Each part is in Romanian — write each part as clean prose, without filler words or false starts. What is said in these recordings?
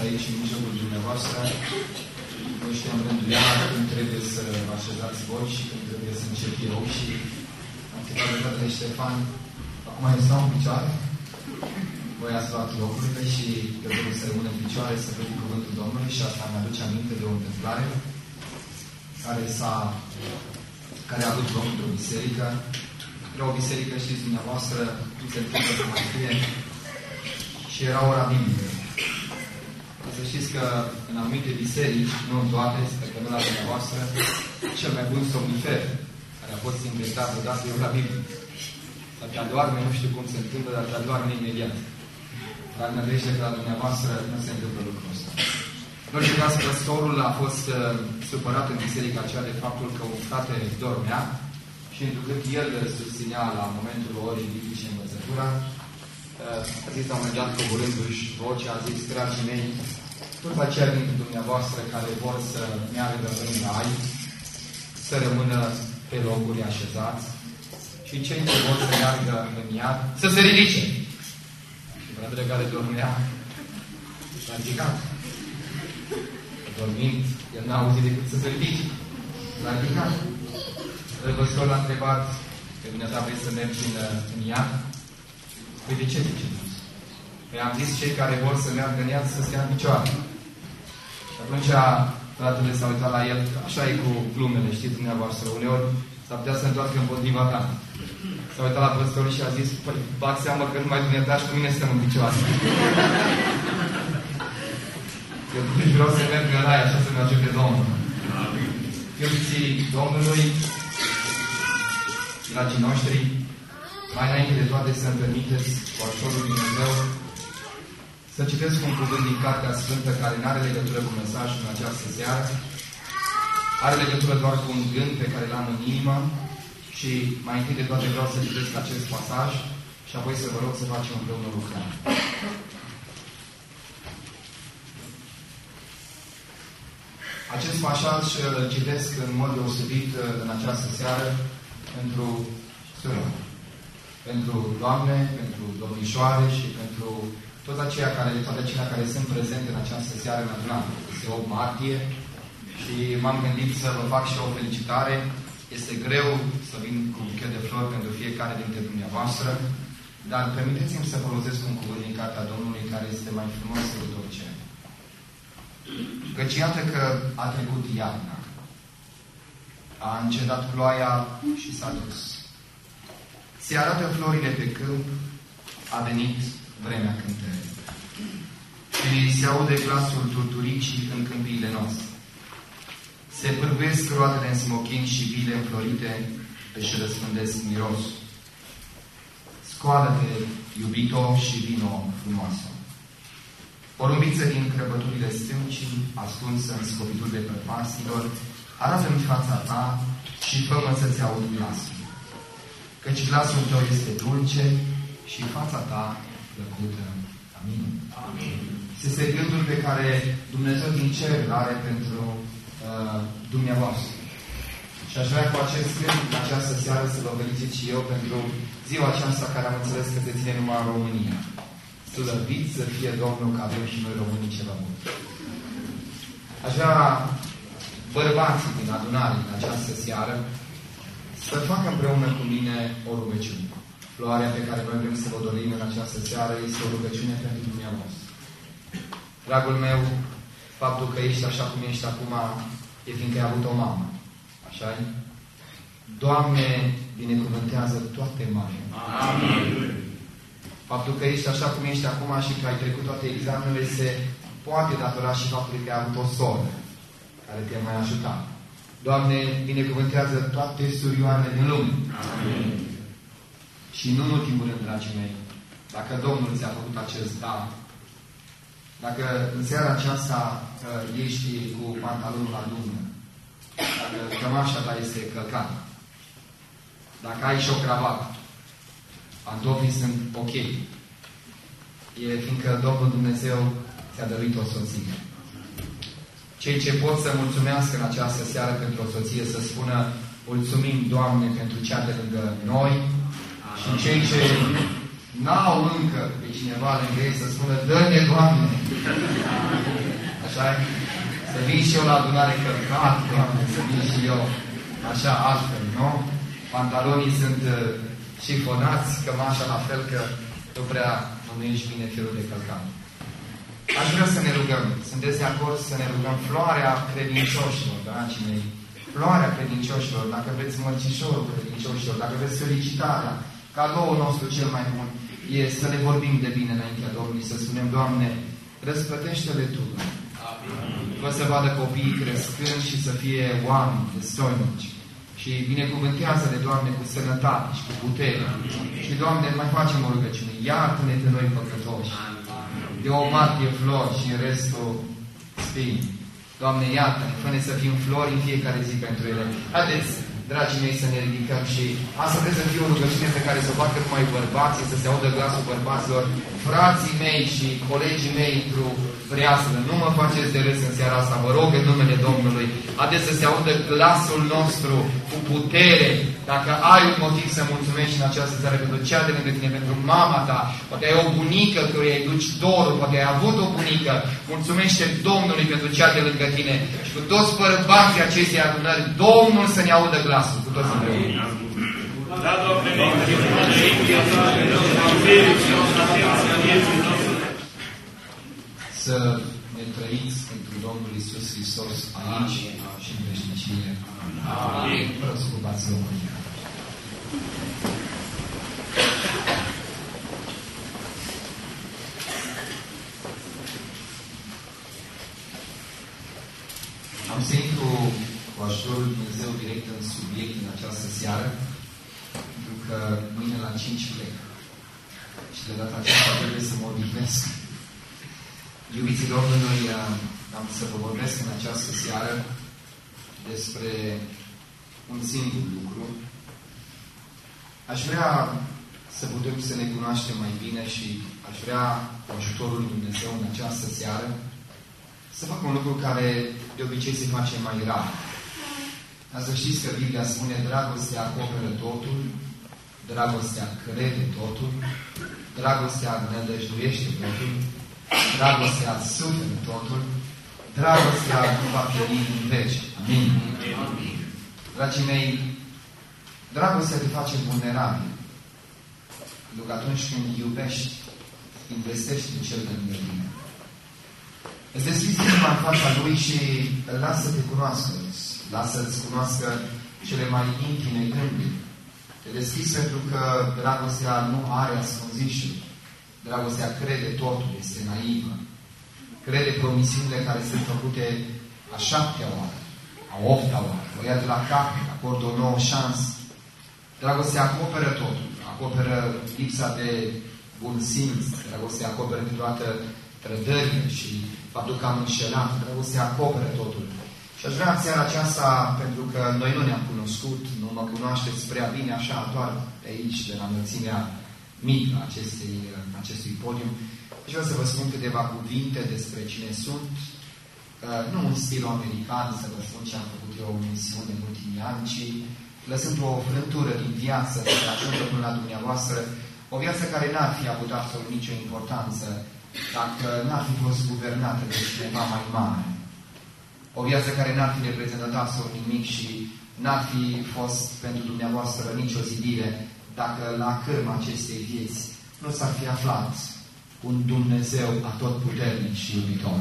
aici, în mijlocul dumneavoastră. Nu știu în rândul ea când trebuie să vă așezați voi și când trebuie să încep eu și am întrebat de fratele Ștefan, acum eu stau în picioare, voi ați luat locurile și eu trebuie să rămân în picioare, să văd cuvântul Domnului și asta mi-aduce aminte de o întâmplare care a avut loc într-o biserică. Era o biserică, știți dumneavoastră, nu se întâmplă cum mai fie, și era ora biblică. Să știți că în anumite biserici, nu în toate, sper că nu la dumneavoastră, cel mai bun somnifer care a fost inventat odată e ora biblică. Dar te adoarme, nu știu cum se întâmplă, dar te adoarme imediat. Dar nădejde că la dumneavoastră nu se întâmplă lucrul ăsta. În orice caz, păstorul a fost supărat în biserica aceea de faptul că un frate dormea și întrucât el susținea la momentul orii biblice învățătura, a zis la un moment dat, coborându-și vocea, a zis, dragii mei, toți aceia dintre dumneavoastră care vor să meargă în rai, să rămână pe locuri așezați, și cei ce vor să meargă în iad, să se ridice. Și fratele care dormea, s-a ridicat. Dormind, el n-a auzit decât să se ridice. S-a ridicat. Răbăstorul l-a întrebat, pe dumneata vrei să mergi în iad? Păi de ce ziceți? Păi am zis cei care vor să meargă în iad să stea în picioare. Și atunci fratele s-a uitat la el, așa e cu glumele, știți dumneavoastră, uneori s-ar putea să întoarcă împotriva ta. S-a uitat la păstorul și a zis, păi, bag seama că numai dumneata și cu mine stăm în picioare. Eu vreau să merg în rai, așa să-mi ajute Domnul. Iubiții Domnului, dragii noștri, mai înainte de toate să-mi permiteți, cu ajutorul lui Dumnezeu, să citesc un cuvânt din Cartea Sfântă care nu are legătură cu mesajul în această seară. Are legătură doar cu un gând pe care l-am în inimă și mai întâi de toate vreau să citesc acest pasaj și apoi să vă rog să facem împreună lucrare. Acest pasaj îl citesc în mod deosebit în această seară pentru surori, pentru doamne, pentru domnișoare și pentru toate acelea care sunt prezente în această seară în adunare. Este 8 martie și m-am gândit să vă fac și o felicitare. Este greu să vin cu un buchet de flori pentru fiecare dintre dumneavoastră, dar permiteți-mi să folosesc un cuvânt din Cartea Domnului care este mai frumos decât orice. Căci iată că a trecut iarna, a încetat ploaia și s-a dus. Se arată florile pe câmp, a venit vremea cântării. Și se aude glasul turturicii în câmpiile noastre. Se pârguiesc roatele în smochin și bile înflorite își răspândesc mirosul. Scoală-te, iubito, și vino frumoasă. Porumbiță din crăpăturile stâncii, ascunsă în scopiturile prăpasilor, arată-mi fața ta și fă-mă să-ți aud glasul. Căci glasul tău este dulce și fața ta plăcută. Amin. Amin. Este gândul pe care Dumnezeu din cer îl are pentru dumneavoastră. Și aș vrea cu acest gând, în această seară, să vă felicit și eu pentru ziua aceasta care am înțeles că se ține numai în România. Slăvit să fie Domnul că avem și noi românii ceva bun. Aș vrea bărbații din adunare în această seară să facă împreună cu mine o rugăciune. Floarea pe care noi vrem să vă dorim în această seară este o rugăciune pentru dumneavoastră. Dragul meu, faptul că ești așa cum ești acum e fiindcă ai avut o mamă. Așa-i? Doamne, binecuvântează toate mamele. Amin. Faptul că ești așa cum ești acum și că ai trecut toate examenele se poate datora și faptul că ai avut o soră care te-a mai ajutat. Doamne, binecuvântează toate surioarele din lume. Amin. Și nu în ultimul rând, dragii mei, dacă Domnul ți-a făcut acest dar, dacă în seara aceasta ești cu pantalonul la lună, dacă cămașa ta este călcată, dacă ai și o cravată, pantofii sunt ok. E fiindcă Domnul Dumnezeu ți-a dăruit o soție. Cei ce pot să mulțumească în această seară pentru o soție, să spună mulțumim, Doamne, pentru cea de lângă noi. Și cei ce n-au încă pe cineva lângă ei să spună, dă-ne, Doamne! Așa e? Să vin și eu la adunare călcat, Doamne, să vin și eu așa altfel, nu? Pantalonii sunt șifonați, cămașa la fel, că nu prea mănânci bine felul de călcat. Aș vrea să ne rugăm. Sunteți de acord să ne rugăm? Floarea credincioșilor, dragii mei. Floarea credincioșilor, dacă vreți mărcișorul credincioșilor, dacă vreți felicitarea, cadoul nostru cel mai bun e să le vorbim de bine înaintea Domnului, să spunem, Doamne, răsplătește-le Tu. Fă să vadă copiii crescând și să fie oameni destoinici. Și binecuvântează-le, Doamne, cu sănătate și cu putere. Și, Doamne, mai facem o rugăciune. Iartă-ne pe noi păcătoși. De o martie flori și în restul spini. Doamne, iartă-ne, fă-ne să fim flori în fiecare zi pentru ele. Haideți, dragii mei, să ne ridicăm și asta trebuie să fie o rugăciune pe care să o facă numai bărbații, să se audă glasul bărbaților. Frații mei și colegii mei într-o vreaslă, nu mă faceți de râs în seara asta, vă rog în numele Domnului. Haideți să se audă glasul nostru cu putere. Dacă ai un motiv să mulțumești în această țară pentru cea de lângă tine, pentru mama ta, poate ai o bunică care îi duci dorul, poate ai avut o bunică, mulțumește Domnului pentru cea de lângă tine. Și cu toți bărbații acestei adunări, Domnul să ne audă glasul, cu toți împreună. Să ne trăiți pentru Domnul Iisus Hristos aici și în veșnicie. Amin. Vreau să ocupați locul. Am să intru cu ajutorul Lui Dumnezeu direct în subiect în această seară, pentru că mâine la 5 plec. Și de data aceasta trebuie să mă odihnesc. Iubiții Domnului, am să vă vorbesc în această seară despre un singur lucru. Aș vrea să putem să ne cunoaștem mai bine și aș vrea cu ajutorul Lui Dumnezeu în această seară să fac un lucru care de obicei se face mai rar. Dar să știți că Biblia spune, dragostea acoperă totul, dragostea crede totul, dragostea nădăjduiește totul, dragostea suferă totul, dragostea nu va pieri în veci. Amin. Amin. Dragii mei, dragostea te face vulnerabil. Pentru că atunci când iubești, investești în cel de lângă tine. Îți deschizi inima în fața Lui și îl lasă să te cunoască. Lasă-ți cunoască cele mai intime gânduri. Te deschizi pentru că dragostea nu are ascunzișuri. Dragostea crede totul, este naivă. Crede promisiunile care sunt făcute a 7-a oară, a 8-a oară. O ia de la cap, acordă o nouă șansă. Dragostea acoperă totul. Acoperă lipsa de bun simț. Dragostea acoperă toată trădările și faptul că am înșelat. Dragostea acoperă totul. Și aș vrea în seara aceasta, pentru că noi nu ne-am cunoscut, nu mă cunoașteți prea bine așa, doar de aici, de la înălțimea mică acestui podium, și vreau să vă spun câteva cuvinte despre cine sunt. Nu în stil american, să vă spun ce am făcut eu o misiune în ultimii ani, ci lăsând o frântură din viață să ajungă până la dumneavoastră, o viață care n-ar fi avut absolut nicio importanță dacă n-ar fi fost guvernată de cineva mai mare. O viață care n-ar fi reprezentat absolut nimic și n-ar fi fost pentru dumneavoastră nicio zidire dacă la cârma acestei vieți nu s-ar fi aflat un Dumnezeu atotputernic și iubitor.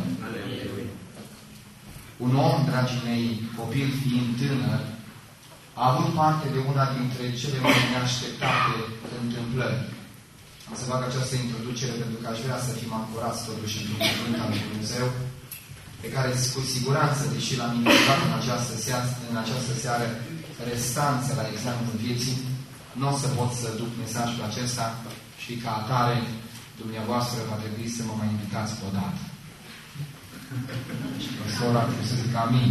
Un om, dragii mei, copil fiind tânăr, a avut parte de una dintre cele mai neașteptate întâmplări. Am să fac această introducere pentru că aș vrea să fim ancorați totuși într-un cuvânt al lui Dumnezeu, pe care cu siguranță, deși l-am invitat în această seară restanță la examenul vieții, nu o să pot să duc mesajul acesta și ca atare dumneavoastră va trebui să mă mai invitați pe o dată. Și păstora trebuie să zic amin.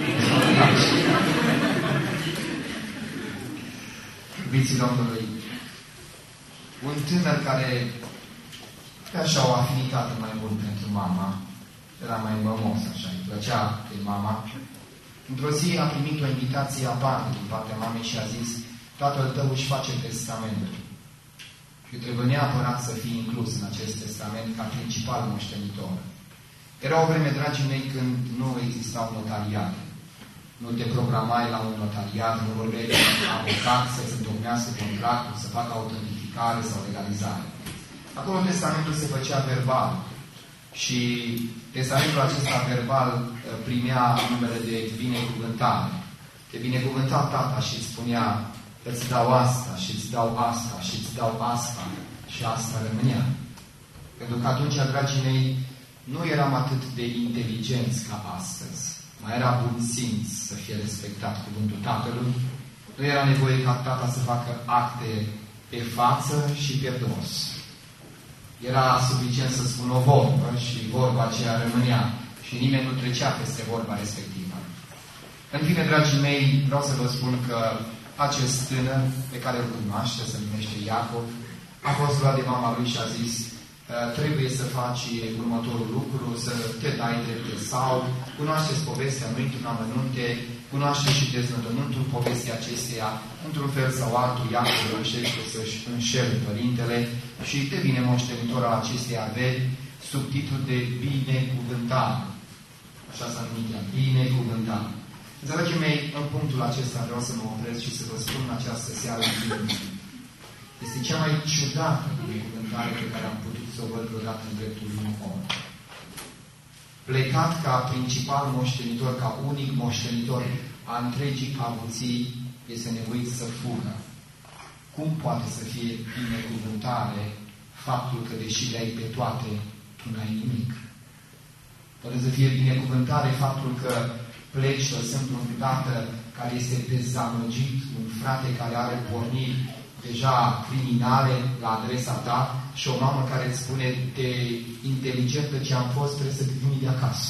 Iubiții Domnului, un tânăr care avea așa o afinitate mai mult pentru mama, era mai mămos, așa, îi plăcea de mama. Într-o zi a primit o invitație aparte din partea mamei și a zis, tatăl tău își face testamentul. și trebuie neapărat să fie inclus în acest testament ca principal moștenitor. Era o vreme, dragii mei, când nu existau notariate. Nu te programai la un notariat, nu vorbeai de un avocat să-ți întocmească contractul, să facă autentificare sau legalizare. Acolo testamentul se făcea verbal și testamentul acesta verbal primea numele de binecuvântare. Te binecuvânta tata și îți spunea: îți dau asta și îți dau asta și îți dau asta și asta rămânea. Pentru că atunci, dragii mei, nu eram atât de inteligenți ca astăzi. Mai era bun simț să fie respectat cuvântul tatălui. Nu era nevoie ca tata să facă acte pe față și pe dos. Era suficient să spună o vorbă și vorba aceea rămânea și nimeni nu trecea peste vorba respectivă. În fine, dragii mei, vreau să vă spun că acest tânăr, pe care îl cunoaște, se numește Iacov, a fost luat de mama lui și a zis: trebuie să faci următorul lucru, să te dai drept sau cunoașteți povestea, nu intru în amănunte, cunoașteți și deznădământul povestii acesteia, într-un fel sau altul, Iacov reușește să-și înșele părintele și devine moștenitor al acestei averi sub titlul de binecuvântare. Așa s-a numit ea, binecuvântare. Dragii mei, în punctul acesta vreau să mă opresc și să vă spun în această seară este cea mai ciudată binecuvântare pe care am putut să o văd vreodată în dreptul unui om. Plecat ca principal moștenitor, ca unic moștenitor a întregii avuții, este nevoit să fugă. Cum poate să fie binecuvântare faptul că, deși le-ai pe toate, tu n-ai nimic? Poate să fie binecuvântare faptul că pleci, de exemplu, un tată care este dezamăgit, un frate care are porniri deja criminale la adresa ta și o mamă care îți spune: de inteligentă ce am fost, trebuie să te vii de acasă.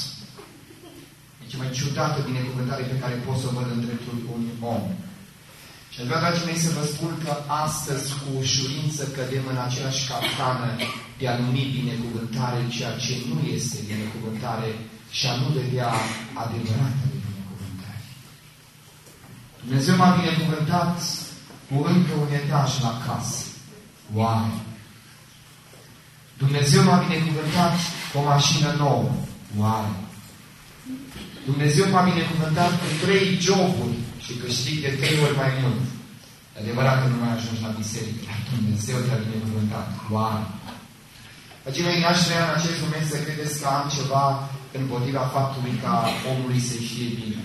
E cea mai ciudată binecuvântare pe care pot să o văd în dreptul unui om. Și aș vrea, dragii mei, să vă spun că astăzi cu ușurință cădem în aceeași capcană de a numi binecuvântare ceea ce nu este binecuvântare și a nu vedea adevărată binecuvântare. Dumnezeu m-a binecuvântat cu încă un etaj la casă. Oare? Dumnezeu m-a binecuvântat cu o mașină nouă. Oare? Dumnezeu m-a binecuvântat cu 3 joburi și câștig de 3 ori mai mult. E adevărat că nu mai ajungi la biserică, dar Dumnezeu te-a binecuvântat. Oare? Dragii mei, n-aș vrea în acest moment să credeți că am ceva împotriva faptului ca omului să-i fie bine.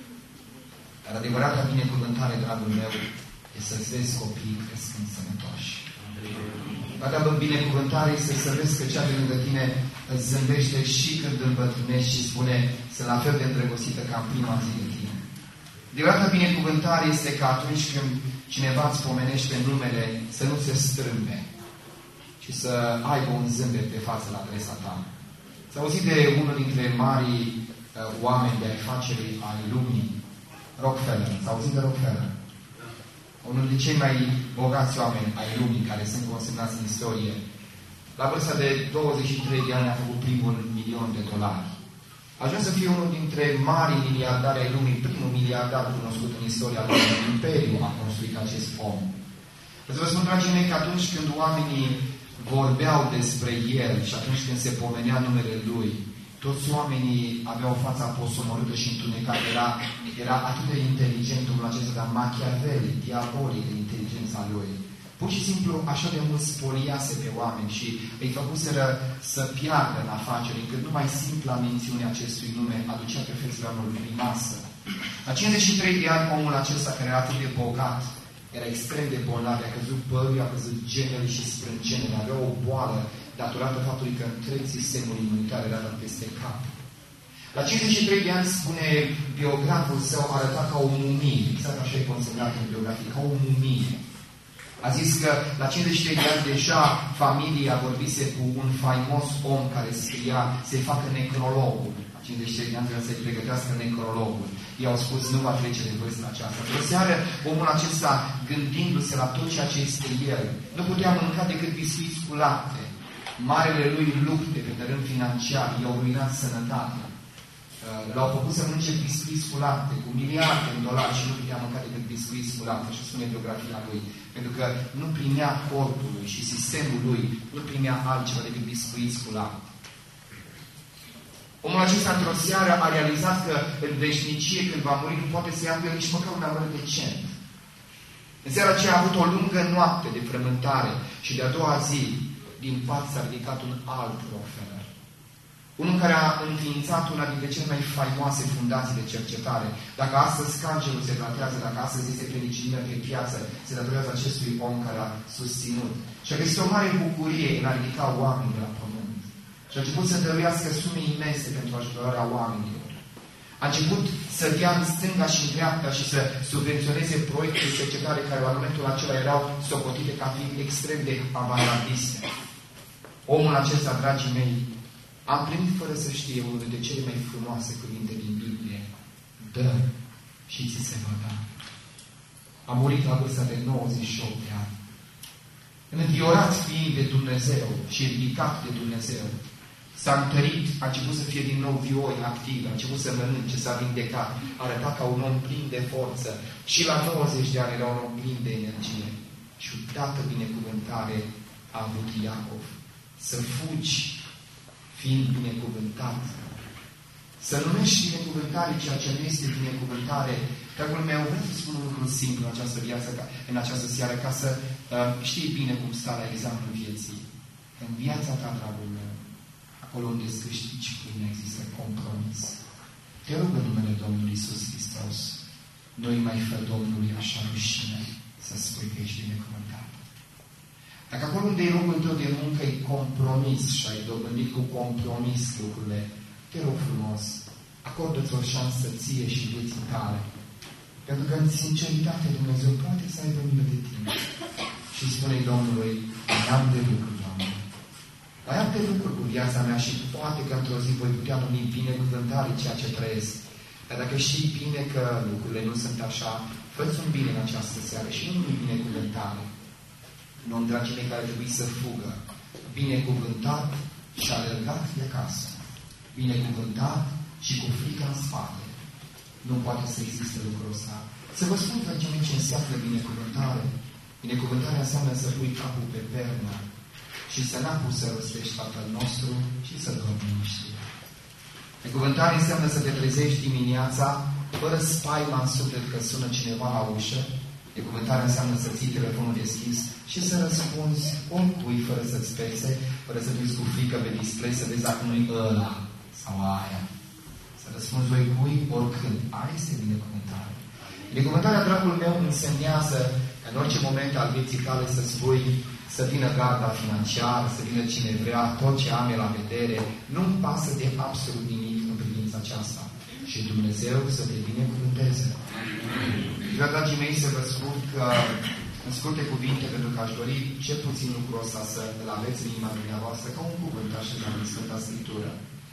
Dar adevărata binecuvântare, dragul meu, e să-ți vezi copiii crescând sănătoși. Adevărata binecuvântare este să vezi că cea de lângă tine îți zâmbește și când îmbătrânești și spune: sunt la fel de îndrăgostită ca în prima zi de tine. Adevărata binecuvântare este că atunci când cineva îți pomenește numele, să nu se strâmbe și să aibă un zâmbet pe față la adresa ta. S-a auzit de unul dintre marii oameni de afacerii ai lumii, Rockefeller. S-a auzit de Rockefeller. Unul dintre cei mai bogați oameni ai lumii care sunt consemnați în istorie. La vârsta de 23 de ani a făcut primul $1.000.000. A ajuns să fie unul dintre marii miliardari ai lumii, primul miliardar cunoscut în istoria lui. Imperiu a construit acest om. Să vă spun, dragii mei, că atunci când oamenii vorbeau despre el și atunci când se pomenea numele lui, toți oamenii aveau fața posomorâtă și întunecată. Era atât de inteligent omul acesta, dar machiavelic, diabolic de inteligența lui. Pur și simplu așa de mult spoliase pe oameni și îi făcuseră să piardă în afaceri, încât numai simpla mențiunea acestui nume aducea perfect la unul primasă. La 53 de ani, omul acesta, care era atât de bogat, era extrem de bolnav, a căzut părul, a căzut genele și sprâncenele, avea o boală datorată faptului că întreg sistemul imunitar era dat peste cap. La 53 de ani, spune biograful său, arăta ca o mumie, exact așa e consemnat în biografie, ca o mumie. A zis că la 53 de ani deja familia vorbise cu un faimos om care scria să-i facă necrologul. La 53 de ani trebuia să-i pregătească necrologul. I-au spus: nu va trece de vârsta aceasta. Într-o seară, omul acesta, gândindu-se la tot ceea ce este el, nu putea mânca decât biscuiți cu lapte. Marele lui lupte pe teren financiar i-au ruinat sănătatea. L-au făcut să mănânce biscuiți cu lapte, cu miliarde în dolari și nu putea mânca decât biscuiți cu lapte, și spune biografia lui. Pentru că nu primea corpul lui și sistemul lui, nu primea altceva decât biscuiți cu lapte. Omul acesta, într-o seară, a realizat că în veșnicie, când va muri, nu poate să ia cu el nici măcar un amăr decent. În seara aceea a avut o lungă noapte de frământare și de-a doua zi, din pat s-a ridicat un alt Rockefeller. Unul care a înființat una dintre cele mai faimoase fundații de cercetare. Dacă astăzi cancerul se tratează, dacă astăzi este penicilină pe piață, se datorează acestui om care a susținut. Și a găsit o mare bucurie în a ridica oameni de la pământ. Și a început să dăruiască sume imense pentru ajutorarea oamenilor. A început să dea în stânga și în dreapta și să subvenționeze proiecte de cercetare care la momentul acela erau socotite ca fiind extrem de avangardiste. Omul acesta, dragii mei, am primit fără să știe unul dintre cele mai frumoase cuvinte din Biblie. Dă și ți se va da. A murit la vârsta de 98 de ani. Înviorat fiind de Dumnezeu și ridicat de Dumnezeu, s-a întărit, a început să fie din nou vioi, activ, a început să mănânce, s-a vindecat, a arătat ca un om plin de forță. Și la 90 de ani era un om plin de energie. Și o dată binecuvântare a avut Iacov. Să fugi fiind binecuvântat. Să numești binecuvântare ceea ce nu este binecuvântare. Dragul meu, vreau să spun un lucru simplu în această viață, în această seară, ca să știi bine cum sta la examplul vieții. În viața ta, dragul meu, acolo unde îți câștigi pâine, există compromis. Te rog în numele Domnului Iisus Hristos, nu-i mai fă Domnului așa rușine să spui că ești binecuvântat. Dacă acolo unde e locul tău de muncă e compromis și ai dobândit cu compromis lucrurile, te rog frumos, acordă-ți o șansă ție și vieții tale. Pentru că în sinceritate Dumnezeu poate să aibă milă de tine. Și spune Domnului, mai am de lucru, Doamne. Mai am de lucru cu viața mea și poate că într-o zi voi putea numi binecuvântare ceea ce trăiesc. Dar dacă știi bine că lucrurile nu sunt așa, fă-ți un bine în această seară și nu numi binecuvântare. Un om, dragii mei, care trebuie să fugă. Binecuvântat și alergat de acasă. Binecuvântat și cu frică în spate. Nu poate să existe lucrul ăsta. Să vă spun, dragii mei, ce înseamnă binecuvântare. Binecuvântarea înseamnă să pui capul pe pernă și să n-apuci să rostești Tatăl nostru și să dormi liniștit. Binecuvântarea înseamnă să te trezești dimineața fără spaima în suflet că sună cineva la ușă. Binecuvântarea înseamnă să ții telefonul deschis și să răspunzi oricui fără să-ți pese, fără să duci cu frică pe display, să vezi dacă nu-i ăla sau aia. Să răspunzi oricui, oricând. Aia este binecuvântare. Binecuvântarea, dragul meu, însemnează în orice moment al vieții tale să spui să vină garda financiară, să vină cine vrea, tot ce am e la vedere. Nu-mi pasă de absolut nimic în privința aceasta. Și Dumnezeu să te binecuvânteze. Vreau, dragii mei, să vă spun că, în scurte cuvinte, pentru că aș dori cel puțin lucrul ăsta să îl aveți în inima dumneavoastră, ca un cuvânt așezat în Sfânta Scriptură.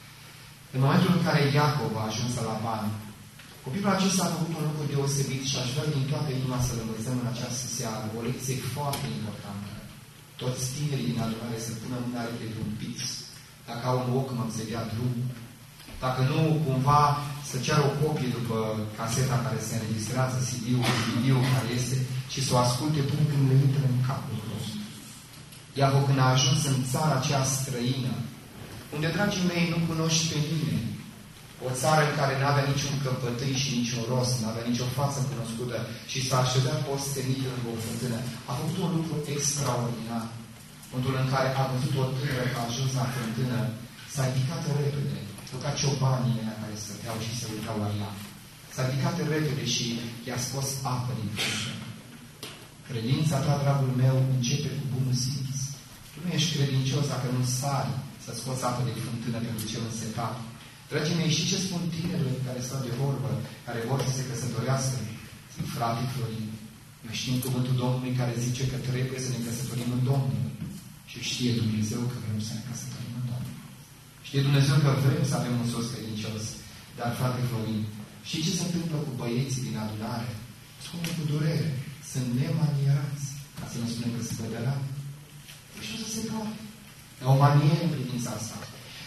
În momentul în care Iacov a ajuns la Laban, copilul acesta a făcut un lucru deosebit și aș vrea din toată inima să-l învățăm în această seară, o lecție foarte importantă. Toți tinerii din adunare să pună mâna de un pix, dacă au un Walkman să dea drum, dacă nu, cumva să ceară o copie după caseta care se înregistrează, CD-ul care este, și să o asculte până când le intră în capul nostru. Iacov, când a ajuns în țara aceea străină, unde, dragii mei, nu cunoști pe nimeni, o țară în care nu avea niciun căpătâi și niciun rost, nu avea nicio față cunoscută și s-a așezat postenit lângă o fântână, a făcut un lucru extraordinar. Momentul în care a văzut o tânără că a ajuns la fântână, s-a ridicat repede, ca ciobanii aia care stăteau și se uitau la ea. S-a ridicat repede și i-a scos apă din fântână. Credința ta, dragul meu, începe cu bunul simț. Tu nu ești credincios dacă nu sari să scoți apă din fântână pentru cel însetat. Dragii mei, știi ce spun tinerile care stau de vorbă, care vor să se căsătorească? Zic, frate Florin, noi știm cuvântul Domnului care zice că trebuie să ne căsătorim în Domnul. Și știe Dumnezeu că vrem să ne căsătorim în Domnul. Știe Dumnezeu că vrem să avem un soț credincios. Dar, frate Florin, știi ce se întâmplă cu băieții din adunare? Spune cu durere. Sunt nemanierați. Ca să nu spunem că se vederea. Deci nu să se poate. E o manieră în privința asta.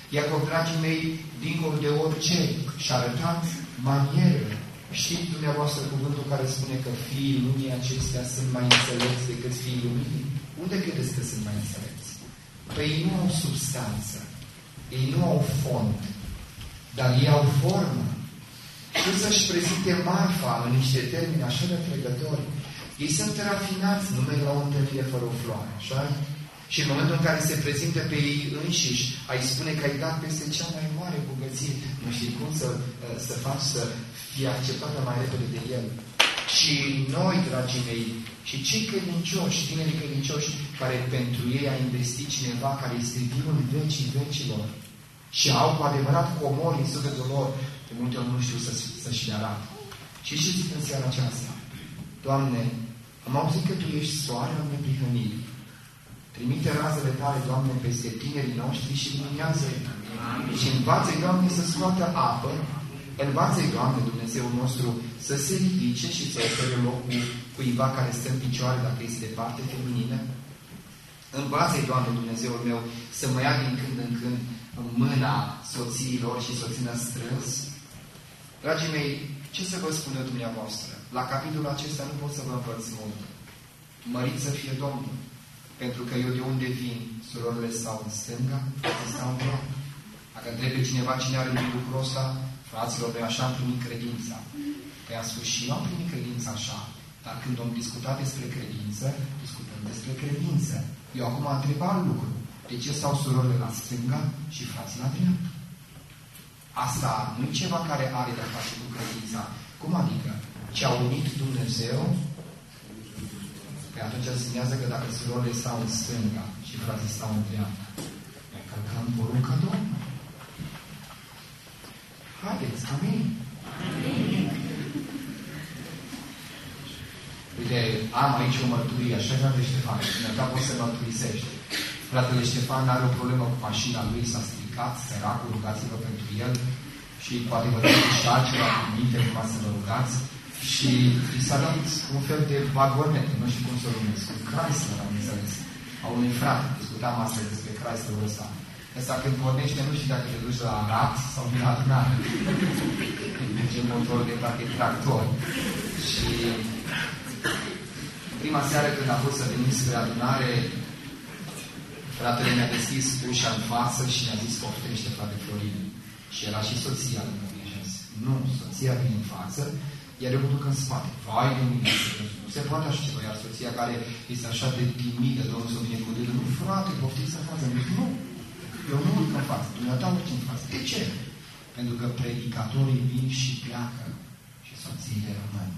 Iacov, dragii mei, dincolo de orice, și-a arătat manieră. Știți dumneavoastră cuvântul care spune că fiii lumii acestea sunt mai înțelepți decât fiii lumii? Unde credeți că sunt mai înțelepți? Păi ei nu au substanță, ei nu au fond, dar ei au formă. Știu să-și prezinte marfa în niște termeni așa de atrăgători. Ei sunt rafinați, nu merg la o întâlnire fără o floare, așa? Și în momentul în care se prezintă pe ei înșiși, ai spune că ai dat peste cea mai mare bogăție. Nu știi cum să faci să fie acceptată mai repede de el. Și noi, dragii mei, și cei credincioși, tinerii credincioși, care pentru ei a investit cineva care este viu în vecii vecilor și au cu adevărat comori în sufletul lor, de multe ori nu știu să-și le arate. Și zic în seara aceasta, Doamne, am auzit că Tu ești soarea în neprihănire. Trimite razele Tale, Doamne, peste tinerii noștri și luminează-i. Și învață-i, Doamne, să scoată apă. Învață-i, Doamne, Dumnezeul nostru, să se ridice și să ofere loc cuiva care stă în picioare dacă este de parte feminină. Învață-i, Doamne, Dumnezeul meu, să mă ia din când în când în mâna soțiilor și soțină strâns. Dragii mei, ce să vă spun eu dumneavoastră? La capitolul acesta nu pot să vă învăț mult. Mărit să fie Domnul. Pentru că eu de unde vin, surorile stau în stânga, stau în dreapta. Dacă întrebe cineva cine are lucrul ăsta, fraților, noi așa am primit credința. Păi am spus și eu am primit credința așa. Dar când am discutat despre credință, discutăm despre credință. Eu acum am întrebat lucru. De ce stau surorile la stânga și frații la dreapta? Asta nu e ceva care are de-a face cu credința. Cum adică? Ce a unit Dumnezeu? Păi atunci înseamnă că dacă surorile stau în stânga și frații stau în dreapta, noi călcăm porunca Domnului. Haideți, amin. Uite, am aici o mărturie, așa de Ștefan. Cineva poți să mărturisești. Fratele Ștefan are o problemă cu mașina lui, s-a stricat, săracul, rugați-vă pentru el și poate vă dați și altceva cu minte, cum să vă rugați. Și i s-a dat un fel de vagonet, nu știu cum să o numesc, un Chrysler, am înțeles. A unui frate, discutam astăzi despre Chryslerul ăsta. Ăsta când pornește, nu știu dacă te duci la Arad sau la Adunare. Merge motorul de parcă e tractor. Și prima seară când a fost să venim spre adunare, fratele mi-a deschis ușa în față și mi-a zis, poftește, frate Florin. Și era și soția lui mine. Și a zis, nu, soția vine în față, iar eu mă duc în spate. Vai de mine, nu se poate așa ceva. Iar soția care este așa de timidă, Domnul să vine cu el, nu, frate, poftiți în față. Nu, eu nu urc în față, dumneata urc în față. De ce? Pentru că predicatorii vin și pleacă și soțiile rămân.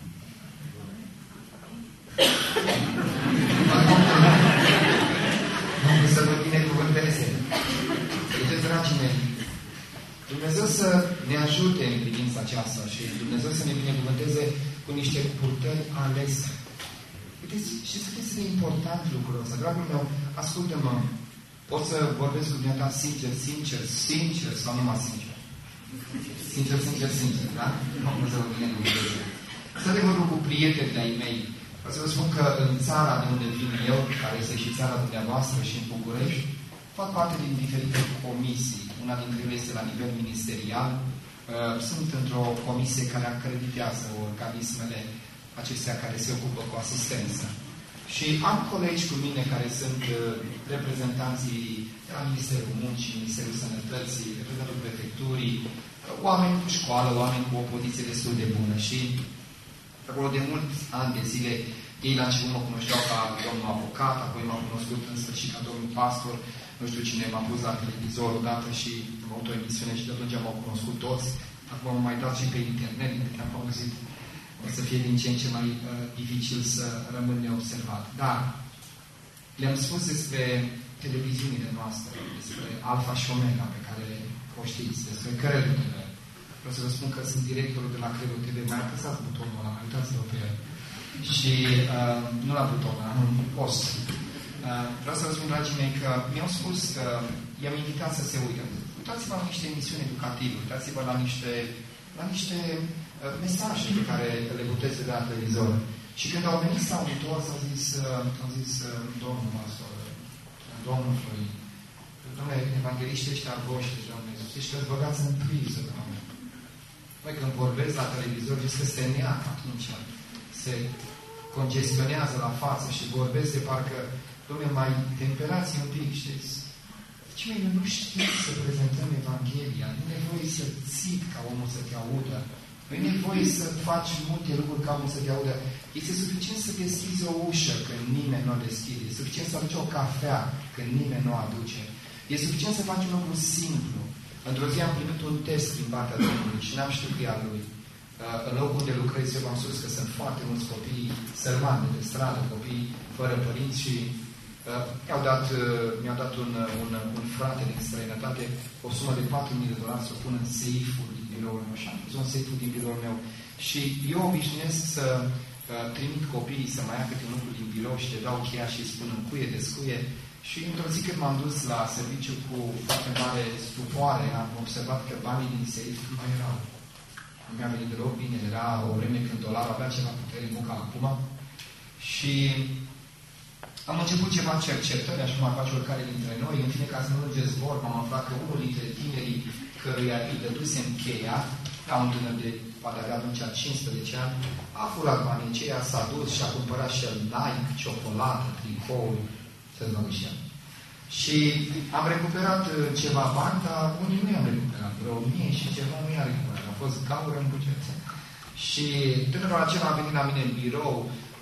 Domnul să vă binecuvânteze. Vedeți, dragii mei, Dumnezeu să ne ajute în privința aceasta și Dumnezeu să ne binecuvânteze cu niște purtări alese. Vedeți, știți că este important lucrul ăsta. Dragul meu, ascultă-mă. Pot să vorbesc cu dumneata sincer sau numai sincer? Sincer, da? Dumnezeu să vă binecuvânteze. Să te vorbim cu prieteni de-ai mei. Vreau să vă spun că în țara de unde vin eu, care este și țara dumneavoastră și în București, fac parte din diferite comisii. Una dintre ele este la nivel ministerial. Sunt într-o comisie care acreditează organismele acestea care se ocupă cu asistență. Și am colegi cu mine care sunt reprezentanții de la Ministerul Muncii, Ministerul Sănătății, reprezentantul Prefecturii, oameni cu școală, oameni cu o poziție destul de bună. Și acolo de mulți ani de zile, ei la început mă cunoșteau ca domnul avocat, apoi m-au cunoscut în sfârșit ca domnul pastor, nu știu cine m-a pus la televizor odată și am avut o emisiune și de atunci m-au cunoscut toți. Acum m-am mai dat și pe internet, din câte am auzit, o să fie din ce în ce mai dificil să rămân neobservat. Dar le-am spus despre televiziunile noastre, despre Alfa și Omega, pe care o știți, despre Credo-TV. Vreau să vă spun că sunt directorul de la Credo-TV, mai apăsați butonul ăla, uitați-vă pe el. Și nu la butonul ăla, în post. Vreau să vă spun, dragii mei, că mi-au spus că i-am invitat să se uită. Uitați-vă la niște emisiuni educative, uitați-vă la niște mesaje pe care le puteți vedea la televizor. Și când au venit s-au întors, au zis domnul pastor, domnul Florin, Dom'le, evangeliștii ăștia voștri, Doamne Iisus, ăștia băgați în priză, Doamne. Păi când vorbesc la televizor, zici că se neacă atunci. Se congestionează la față și vorbesc de parcă, Doamne, mai temperați un pic, știți? Deci mine nu știu să prezentăm Evanghelia. Nu e nevoie să țip ca omul să te audă. Nu e nevoie să faci multe lucruri ca omul să te audă. Este suficient să deschizi o ușă când nimeni nu o deschide. E suficient să aduci o cafea când nimeni nu o aduce. E suficient să faci un lucru simplu. Într-o zi am primit un test din partea Domnului și n-am știut că e al lui. În locul unde lucrez, eu v-am spus că sunt foarte mulți copii sărmani de stradă, copii fără părinți și mi-au dat un frate din străinătate o sumă de $4.000 să o pun în seiful din biroul meu. Și am pus un seiful din biroul meu. Și eu obișnuiesc să trimit copiii să mai ia câte un lucru din birou și le dau cheia și îi spun încuie, descuie. Și într-o zi când m-am dus la serviciu cu foarte mare stupoare, am observat că banii din seif nu mai erau. Nu mi-a venit deloc bine, era o vreme când dolarul avea ceva putere în ca acum. Și am început ceva cercetări, așa cum ar face oricare dintre noi. În fine, ca să nu lungesc vorba, am aflat că unul dintre tinerii căruia îi dădusem cheia, ca un tânăr de, poate avea atunci 15 ani, a furat banii aceia, s-a dus și a cumpărat și el Nike, ciocolată, tricouri, să-ți dau și el. Și am recuperat ceva bani, dar unii nu i-am recuperat. Vreo 1000 și ceva nu i-am recuperat. A fost gaură în buget. Și tânărul acela a venit la mine în birou.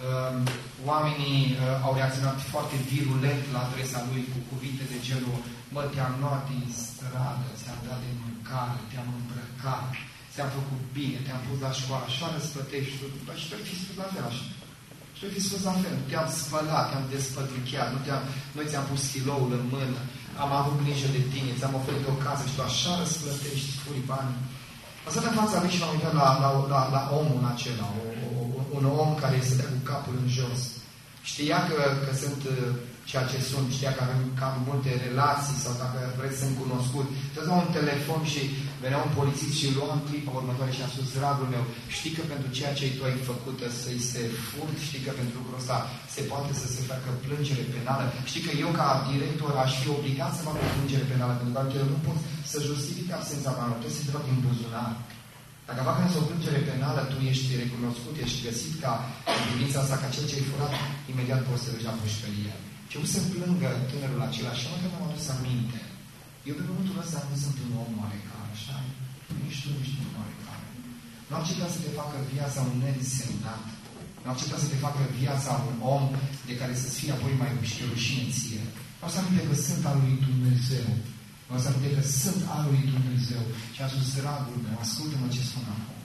Oamenii au reacționat foarte virulent la adresa lui cu cuvinte de genul: mă, te-am luat din stradă, ți-am dat de mâncare, te-am îmbrăcat, ți-am făcut bine, te-am pus la școală, așa răsplătești tu. Și tu ai fi spus la fel așa. Și tu ai fi spus la fel. Te-am spălat, te-am despătrucheat, noi ți-am pus filoul în mână, am avut grijă de tine, ți-am oferit o casă și tu așa răsplătești, spui banii. Am stat în fața lui și m-am uitat la omul acela, un om care stătea cu capul în jos. Știa că sunt ceea ce sunt, știa că avem cam multe relații sau dacă vreți sunt cunoscut. Tot un telefon și venea un polițist și lua în clipa următoare și a spus: dragul meu, știi că pentru ceea ce tu ai făcut să-i se furt, știi că pentru lucrul ăsta se poate să se facă plângere penală, știi că eu ca director aș fi obligat să fac o plângere penală, pentru că nu pot să justific absența banilor, trebuie să se fac din buzunar. Dacă fac însă o plângere penală, tu ești recunoscut, ești găsit ca în privința asta, ca cel ce ai furat, imediat poți să duci la pușcărie. Ce vreau să plângă tânărul acela și că m-am adus aminte. Eu pe pământul ăsta nu sunt un om oarecare, așa? Nici tu, nici nu oarecare. Nu accepta să te facă viața un neînsemnat. Nu accepta să te facă viața un om de care să-ți fie apoi mai rușine ție. Vreau să aminte că sunt al lui Dumnezeu. Vreau să aminte că sunt al lui Dumnezeu. Și a spus: dragul meu, ascultă-mă ce spun acum.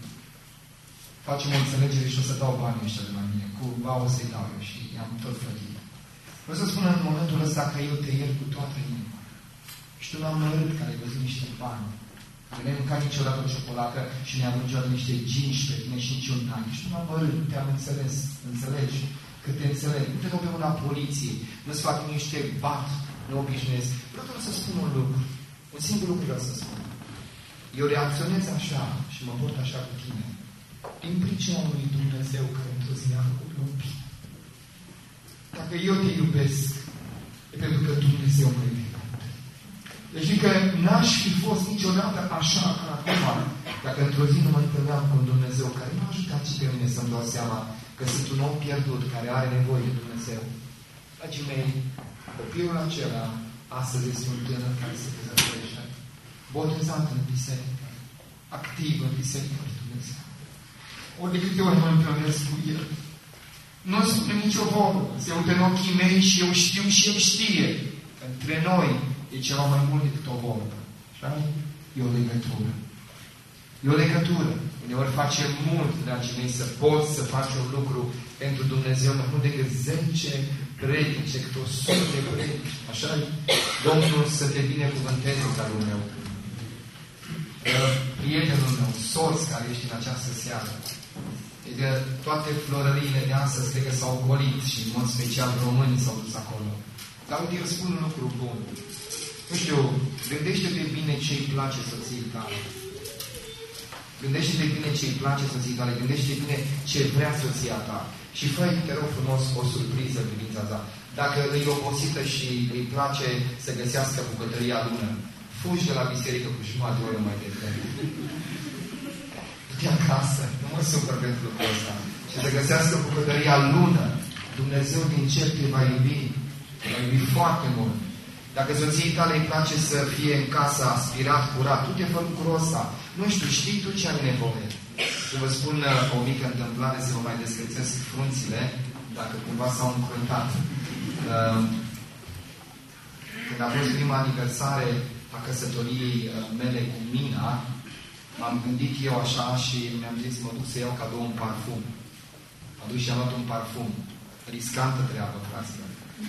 Facem o înțelegere și o să dau banii ăștia de la mine. Cu o să-i dau eu și i-am tot plătit. Vreau să spun în momentul ăsta că eu te iert cu toată inima. Și tu n-am mărât care ai văzut niște bani. Care n-ai mâncat niciodată o ciocolată și ne-am niciodată niște gingi pe tine și niciun ani. Și tu n-am mărât, nu te-am înțeles. Înțelegi? Că te înțeleg. Nu te dau pe una poliției. Nu-ți fac niște bat. Nu obișnuiesc. Vreau doar să spun un lucru. Un singur lucru vreau să spun. Eu reacționez așa și mă port așa cu tine. Din pricina lui Dumnezeu care într-o zi mi-a făcut un bine. Dacă eu te iubesc, e pentru că Dumnezeu mă iubește. Deci că n-aș fi fost niciodată așa ca acum, dacă într-o zi nu mă întâlneam cu un Dumnezeu care m-a ajutat și pe mine să-mi dau seama că sunt un om pierdut, care are nevoie de Dumnezeu. Dragii mei, copilul acela astăzi este un tânăr care se căsătorește, botezat în biserică, activ în biserică lui Dumnezeu. Ori de câte ori mă întâlnesc cu el, nu spune nicio vorbă, se uită în ochii mei și eu știu și el știe. Între noi e ceva mai mult decât o vorbă. Așa? E o legătură. E o legătură. Uneori face mult, dragii mei, să poți să faci un lucru pentru Dumnezeu, nu decât 10 predice, cât 100 de predici. Așa? Domnul să te binecuvânteze, dragul meu. Prietenul meu, soț care ești în această seară. Adică toate florăriile de astăzi cred că s-au golit și în mod special românii s-au dus acolo. Dar uite, eu spun un lucru bun. Nu știu, gândește-te bine ce-i place soției tale. Gândește-te bine ce-i place soției tale. Gândește-te bine ce vrea soția ta. Și fă-i, te rog frumos, o surpriză în privința ta. Dacă îi obosită și îi place să găsească bucătăria lună, fugi de la biserică cu jumătate de oră mai devreme. Du-te acasă, nu mă supăr pentru lucrul ăsta. Și să găsească bucătăria lună. Dumnezeu din cer te va iubi. Te va iubi foarte mult. Dacă soției tale îi place să fie în casă aspirat, curat, tu te fă lucrul ăsta. Nu știu, știi tu ce are nevoie. Să vă spun o mică întâmplare, să vă mai descățesc frunțile, dacă cumva s-au încruntat. Când a fost prima aniversare a căsătoriei mele cu Mina, m-am gândit eu așa și mi-am zis, mă duc să iau cadou un parfum. M-am dus și am luat un parfum. Riscantă treabă, fraților.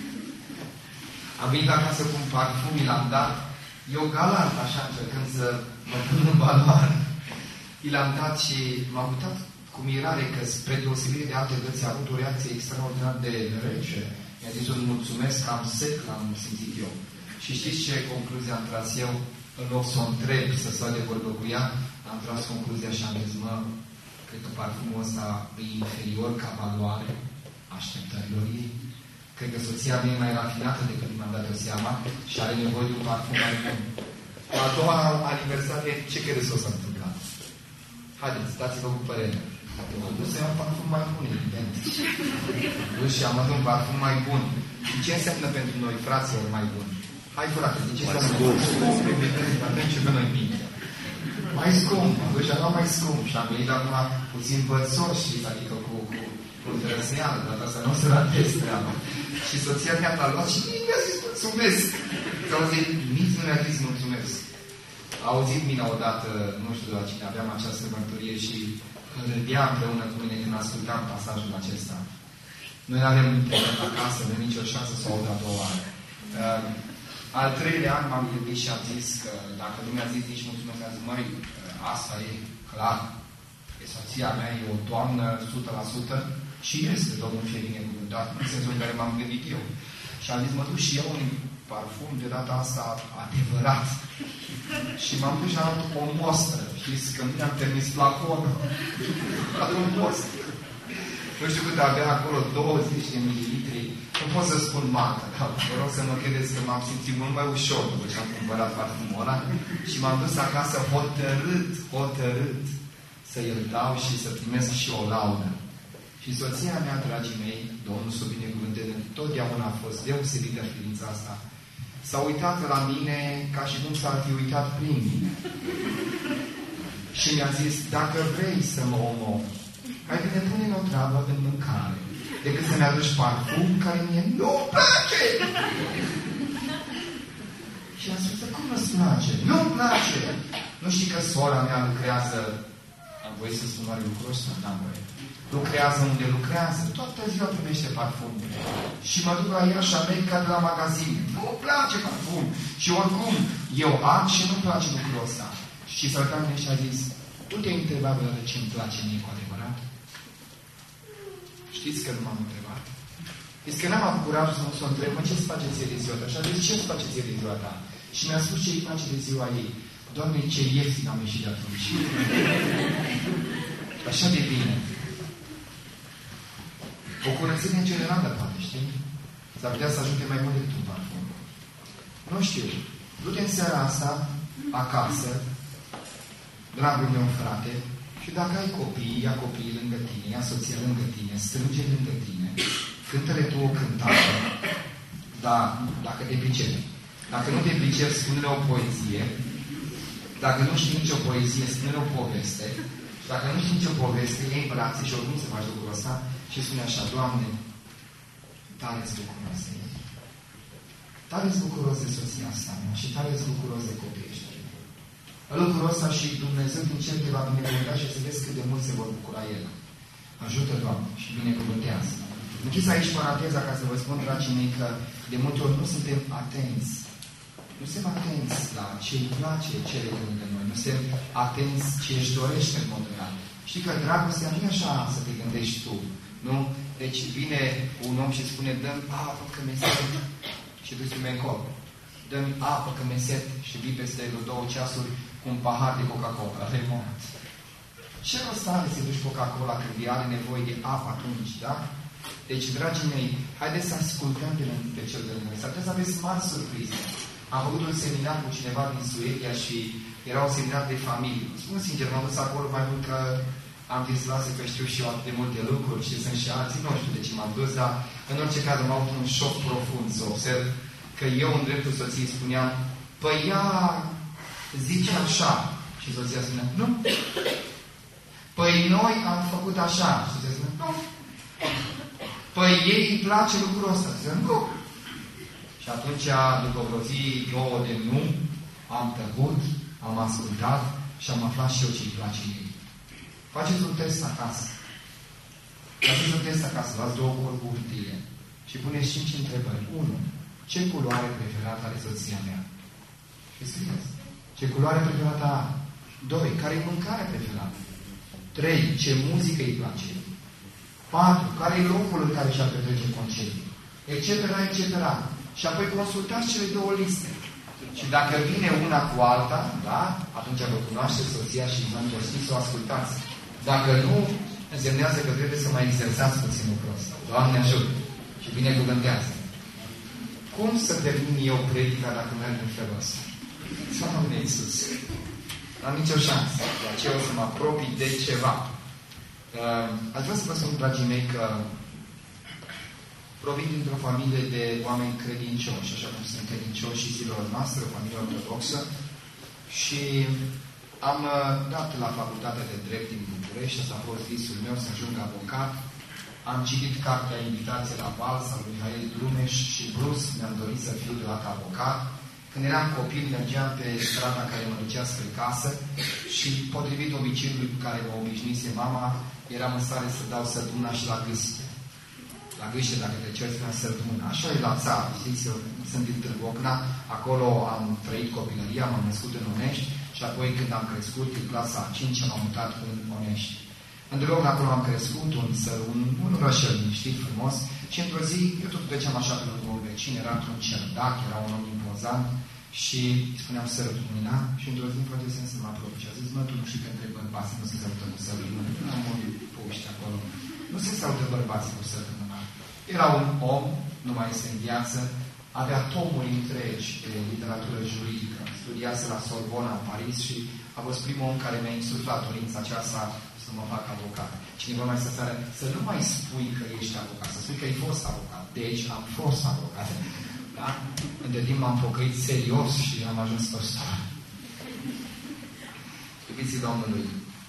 Am venit acasă cu un parfum, mi l-am dat. Eu galant, așa, încercând să mă pun în valoare. I l-am dat și m-am uitat cu mirare că, spre deosebire de alte dăți, a avut o reacție extraordinar de rece. Mi-a zis un mulțumesc, am sec, l-am simțit eu. Și știți ce concluzie am tras eu? În loc să o întreb, să stau de vorbă cu ea, am tras concluzia și am zis, mă, cred că parfumul ăsta e inferior ca valoare așteptărilor ei. Cred că soția mea e mai rafinată decât mi-am dat o seama și are nevoie de un parfum mai bun. La a doua aniversare, ce credeți o să întâmplat? Haideți, dați-vă cu părere. Am dus să iau un parfum mai bun, evident. Dus și am luat un parfum mai bun. Și ce înseamnă pentru noi, fraților, mai bun? Hai, frate, de ce înseamnă mai scump? Atunci pe noi minte. Mai scump, am dus și am luat mai scump. Și am venit acum puțin vățos și adică cu trăsneală, dar asta nu se ratez treaba. Și soția mea l-a luat și nici mi-a zis mulțumesc. Nici nu mi-a zis mulțumesc. A auzit Mina odată, nu știu de la cine, aveam această mărturie și râdea împreună cu mine când ascultam pasajul acesta. Noi nu avem internet acasă, nu avem nicio șansă să o aud a doua oară. Al treilea an m-am gândit și am zis că dacă nu mi-a zis nici mulțumesc, am zis, măi, asta e clar. E soția mea, e o doamnă 100% și este Domnul fie binecuvântat, în sensul în care m-am gândit eu. Și am zis, mă duc și eu un parfum de data asta adevărat. Și m-am dus și am luat o mostră. Știți că nu mi-am terminat flaconul. Am luat o mostră. Nu știu cât avea acolo, 20 de mililitri. Nu pot să spun marca, dar vă rog să mă credeți că m-am simțit mult mai ușor după ce am cumpărat parfumul ăla și m-am dus acasă hotărât să îl dau și să primesc și o laudă. Și soția mea, dragii mei, Domnul să o binecuvânteze, totdeauna a fost deosebită în privința asta. S-a uitat la mine ca și cum s-ar fi uitat prin mine. Și mi-a zis, dacă vrei să mă omori, hai că ne punem o treabă în mâncare, decât să ne aduci parfum care mie nu-mi place! Și a spus, cum îți place? Nu-mi place! Nu știi că sora mea lucrează, am voie să spun oare lucrul ăsta? N-am voie. Lucrează unde lucrează, toată ziua primește parfum. Și mă duc la ea și merg ca de la magazin. Nu-mi place parfum! Și oricum, eu am și nu-mi place lucrul ăsta. Și s-a uitat mine și a zis, tu te-ai întrebat de ce îmi place mie cu adevărat? Știți că nu m-am întrebat? Este că n-am avut curajul să nu s-o întreb, ce-ți face ție de ziua ta? Și a zis, ce-ți face ție de ziua ta? Și mi-a spus ce îi face de ziua ei. Doamne, ce ieftin am ieșit de atunci. Așa de bine. O curățenie generală, poate, știi? S-ar putea să ajute mai mult decât un parfum. Nu știu. Du-te în seara asta, acasă, dragul meu frate, și dacă ai copii, ia copiii lângă tine, ia soția lângă tine, strânge lângă tine, cântă-le tu o cântare, dar dacă te pricepi. Dacă nu te pricepi, spune-le o poezie. Dacă nu știi nicio poezie, spune-le o poveste. Și dacă nu știi nicio poveste, iei brațe și oricum să faci lucrul ăsta și spune așa, Doamne, tare-ți bucuros de ei. Tare-ți bucuros de soția asta mea și tare-ți bucuros de copiii ăștia. Lucrul ăsta și Dumnezeu din cer te va binecuvânta și să vezi cât de mult se vor bucura El. Ajută, Doamne, și binecuvântează. Închis aici paranteza ca să vă spun, dragii mei, că de multe ori nu suntem atenți. Nu suntem atenți la ce îi place celălalt de noi. Nu suntem atenți ce își dorește în mod real. Știi că dragostea nu e așa să te gândești tu. Nu? Deci vine un om și spune, dă-mi apă că meset. Și tu spui încolo. Dă-mi apă că meset. Și vii peste 2 ceasuri cu un pahar de Coca-Cola. Remont. Ce rost are să duci Coca-Cola când are nevoie de apă atunci, da? Deci, dragii mei, haideți să ascultăm pe cel de noi. S-ar putea să aveți mari surprize. Am făcut un seminar cu cineva din Suedia și era un seminar de familie. Spun sincer, m-am dus acolo mai mult că am zis, lasă că știu și eu atât de multe lucruri și sunt și alții, nu știu de ce m-am dus, dar în orice caz am avut un șoc profund să observ că eu în dreptul soției spuneam, păi ea zice așa. Și soția spunea, nu. Păi noi am făcut așa. Și soția spunea, nu. Păi ei îi place lucrul ăsta. Spunea, nu. Și atunci, după vreo zi, două de nu, am tăcut, am ascultat și am aflat și eu ce îi place ei. Faceți un test acasă. Faceți un test acasă, luați 2 curi cu hârtie și puneți 5 întrebări. 1. Ce culoare preferată are soția mea? Și scrieți. Ce culoare preferată are? 2. Care e mâncarea preferată? 3. Ce muzică îi place? 4. Care e locul în care și-ar petrece concediu? Etc., etc. Și apoi consultați cele 2 liste. Și dacă vine una cu alta, da? Atunci vă cunoașteți soția și vă știți să o ascultați. Dacă nu, însemnează că trebuie să mai exersați puțin lucrul ăsta. Doamne ajută! Și binecuvântează! Cum să termin eu predica dacă merg în felul ăsta? Doamne Iisus! N-am nicio șansă. De aceea o să mă apropii de ceva. Aș vrea să vă spun, dragii mei, că provin dintr-o familie de oameni credincioși, așa cum sunt credincioși și zilor noastre, o familie ortodoxă. Și am dat la facultatea de drept din București, asta a fost visul meu să ajung avocat. Am citit cartea Invitație la Vals al lui Mihail Drumeș și brusc mi-am dorit să fiu deodată avocat. Când eram copil, mergeam pe strada care mă ducea spre casă și, potrivit obiceiului cu care mă obișnuise mama, eram în stare să dau săptămâna și la gâște. La gâște, dacă te ceri, spunea săptămâna. Așa e la țară, știți, eu sunt din Târgu Ocna, acolo am trăit copilăria, m-am născut în Onești și apoi când am crescut, în clasa a 5 m-am mutat în Onești. În Târgu Ocna, acolo am crescut, un rășel liniștit, frumos, și într-o zi, eu tot treceam așa pe lângă un vecin, era într-un cerdac, era un om impozant, și îi spuneam sărătămâna și într-o zi îmi face sens să mă apropii. Și a zis, mă, tu nu știi că între bărbații nu se sărută cu sărătămâna. Nu am murit puști acolo. Nu se sărută bărbații cu sărătămâna. Era un om, nu mai este în viață, avea tomuri întregi de literatură juridică. Studiase la Sorbona, în Paris și a fost primul om care mi-a insuflat dorința aceasta să mă fac avocat. Cineva mai să nu mai spui că ești avocat, să spui că ai fost avocat. Deci am fost avocat. Da? Între timp m-am pocăit serios și am ajuns păstor. Iubiții Domnului,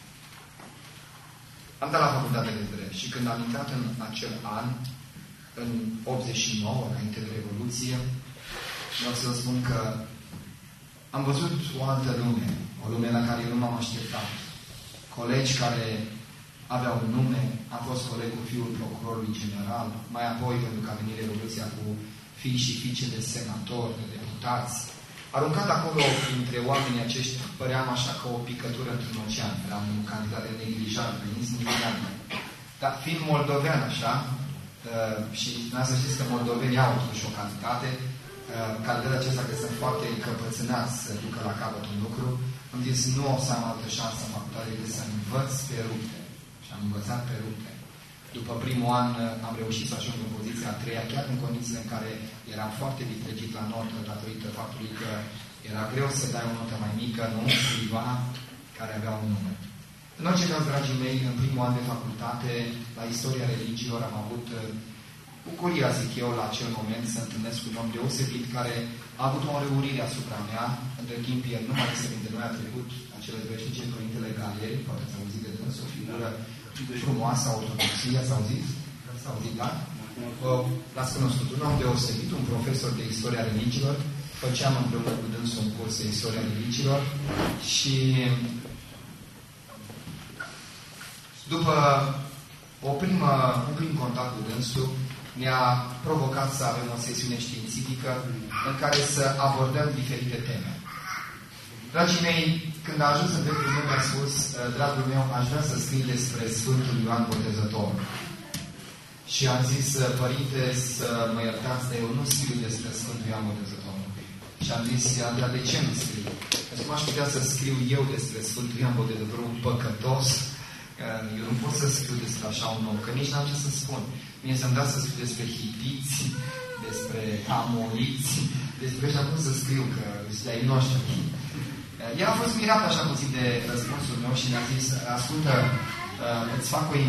am dat la facultatea de drept și când am intrat în acel an, în 89, înainte de Revoluție, vreau să vă spun că am văzut o altă lume, o lume la care eu nu m-am așteptat. Colegi care aveau un nume, am fost coleg cu fiul procurorului general, mai apoi, pentru că a venit Revoluția, cu fii și fiice de senatori, de deputați. Aruncat acolo între oamenii aceștia, păream așa ca o picătură într-un ocean. Eram un candidat de neglijabil, insignifiant. Dar fiind moldovean așa, și vreau să știți că moldovenii au totuși o calitate, calitatea aceasta că sunt foarte încăpățânați să ducă la capăt un lucru, am zis, nu o să am altă șansă în facultate decât să învăț pe rupte. Și am învățat pe rupte. După primul an am reușit să ajung în poziția a 3-a, chiar în condițiile în care eram foarte vitregit la notă, datorită faptului că era greu să dai o notă mai mică, nu cuiva care avea un nume. În orice caz, dragii mei, în primul an de facultate, la istoria religiilor, am avut bucuria, zic eu, la acel moment să întâlnesc un om deosebit care a avut o înrăurire asupra mea. Între timp, el nu mai este dintre noi, a trecut acele veșnice Părintele Galieri, poate ați auzit de dâns, o figură frumoasă, ortodoxie, ați auzit? Ați auzit, da? L-ați cunoscut, un om deosebit, un profesor de istoria religiilor, făceam împreună cu dânsul un curs de istoria religiilor și după un prim contact cu dânsul, ne-a provocat să avem o sesiune științifică în care să abordăm diferite teme. Dragii mei, când a ajuns în dreptul meu, mi-a spus, dragul meu, aș vrea să scriu despre Sfântul Ioan Botezătorul. Și am zis, părinte, să mă iertați, dar eu nu scriu despre Sfântul Ioan Botezătorul. Și am zis, dar de ce nu scriu? Pentru că m-aș putea să scriu eu despre Sfântul Ioan Botezătorul, un păcătos. Eu nu pot să scriu despre așa un om, că nici n-am ce să spun. Mie să-mi dea să scriu despre hitiți, despre amoriți, despre ăștia cum să scriu, că sunt ai noștri. El a fost mirat așa puțin de răspunsul meu și mi-a zis, ascultă, îți fac o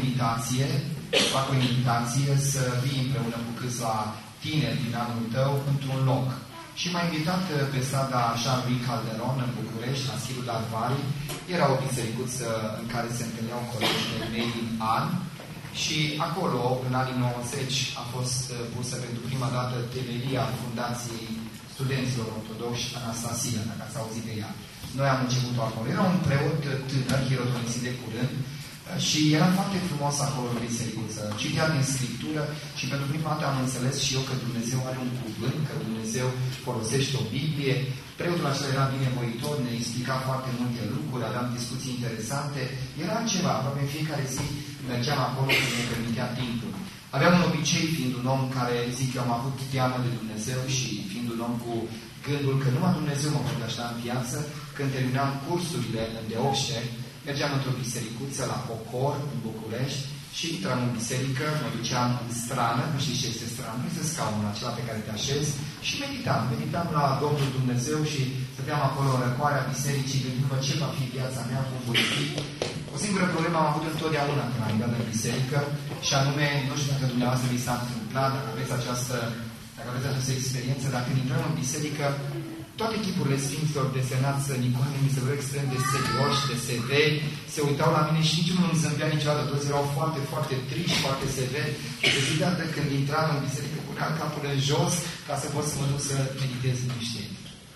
invitație să vii împreună cu câțiva tineri din anul tău într-un loc. Și m-a invitat pe strada Jean-Louis Calderon în București, la Schilul Arvarii. Era o bisericuță în care se întâlneau colegii mei din an. Și acolo, în anii 90, a fost pusă pentru prima dată temelia Fundației Studenților Ortodoxi Anastasia, dacă ați auzit de ea. Noi am început acolo. Era un preot tânăr, hierotonisit de curând, și era foarte frumos acolo în bisericuță. Citea din Scriptură și pentru prima dată am înțeles și eu că Dumnezeu are un cuvânt, că Dumnezeu folosește o Biblie. Preotul acela era binevoitor, ne explica foarte multe lucruri, aveam discuții interesante. Era ceva, aproape în fiecare zi mergeam acolo când ne permitea timpul. Aveam un obicei, fiind un om care, zic eu, am avut teamă de Dumnezeu și fiind un om cu gândul că numai Dumnezeu mă poate ajuta în viață, când terminam cursurile în Deoște, mergeam într-o bisericuță la Pocor, în București, și intram în biserică, mă duceam în strană, nu știți ce este strană, nu este scaunul acela pe care te așezi, și meditam la Domnul Dumnezeu și stăteam acolo în răcoarea bisericii, gândindu-mă ce va fi viața mea, cum voi fi. O singură problemă am avut întotdeauna când am intrat în biserică, și anume, nu știu dacă dumneavoastră vi s-a întâmplat, dacă aveți această experiență, dacă când intrăm în biserică, toate chipurile Sfinților desenați în icoane mi se vreau extrem de serioși, de severi, se uitau la mine și niciunul nu zâmbea niciodată, toți erau foarte, foarte triști, foarte severi. Și de fiecare dată când intram în biserică, puneam capul în jos ca să pot să mă duc să meditez liniștit.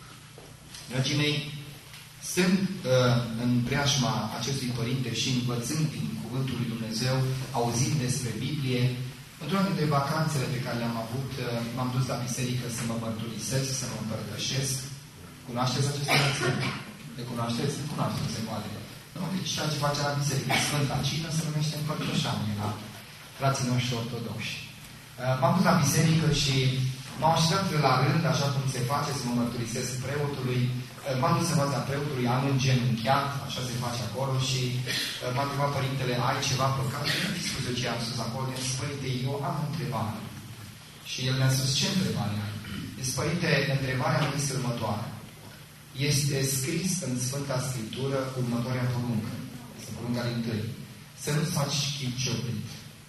Dragii mei, sunt în preajma acestui părinte și învățând din Cuvântul lui Dumnezeu, auzind despre Biblie, într-una dintre vacanțele pe care le-am avut, m-am dus la biserică să mă mărturisesc, să mă împărtășesc. Cunoașteți aceste rețele? Le cunoașteți? Nu cunoașteți, se poate. Nu, deci ceea ce face la biserică, Sfânta Cină, se numește împărtășanie la frații noștri ortodoxi. M-am dus la biserică și m-am așezat la rând, așa cum se face, să mă mărturisesc preotului. M-am dus în fața preotului, am îngenunchiat, așa se face acolo, și m-a întrebat părintele, ai ceva păcat? Nu știu scuze ce am spus acolo. Mi-a zis, părinte, eu am o întrebare. Și el mi-a spus, ce întrebare ai? Zis, părinte, întrebarea mea este următoare. Este scris în Sfânta Scriptură următoarea poruncă. Este porunca din tâi. Să nu-ți faci chip cioplit.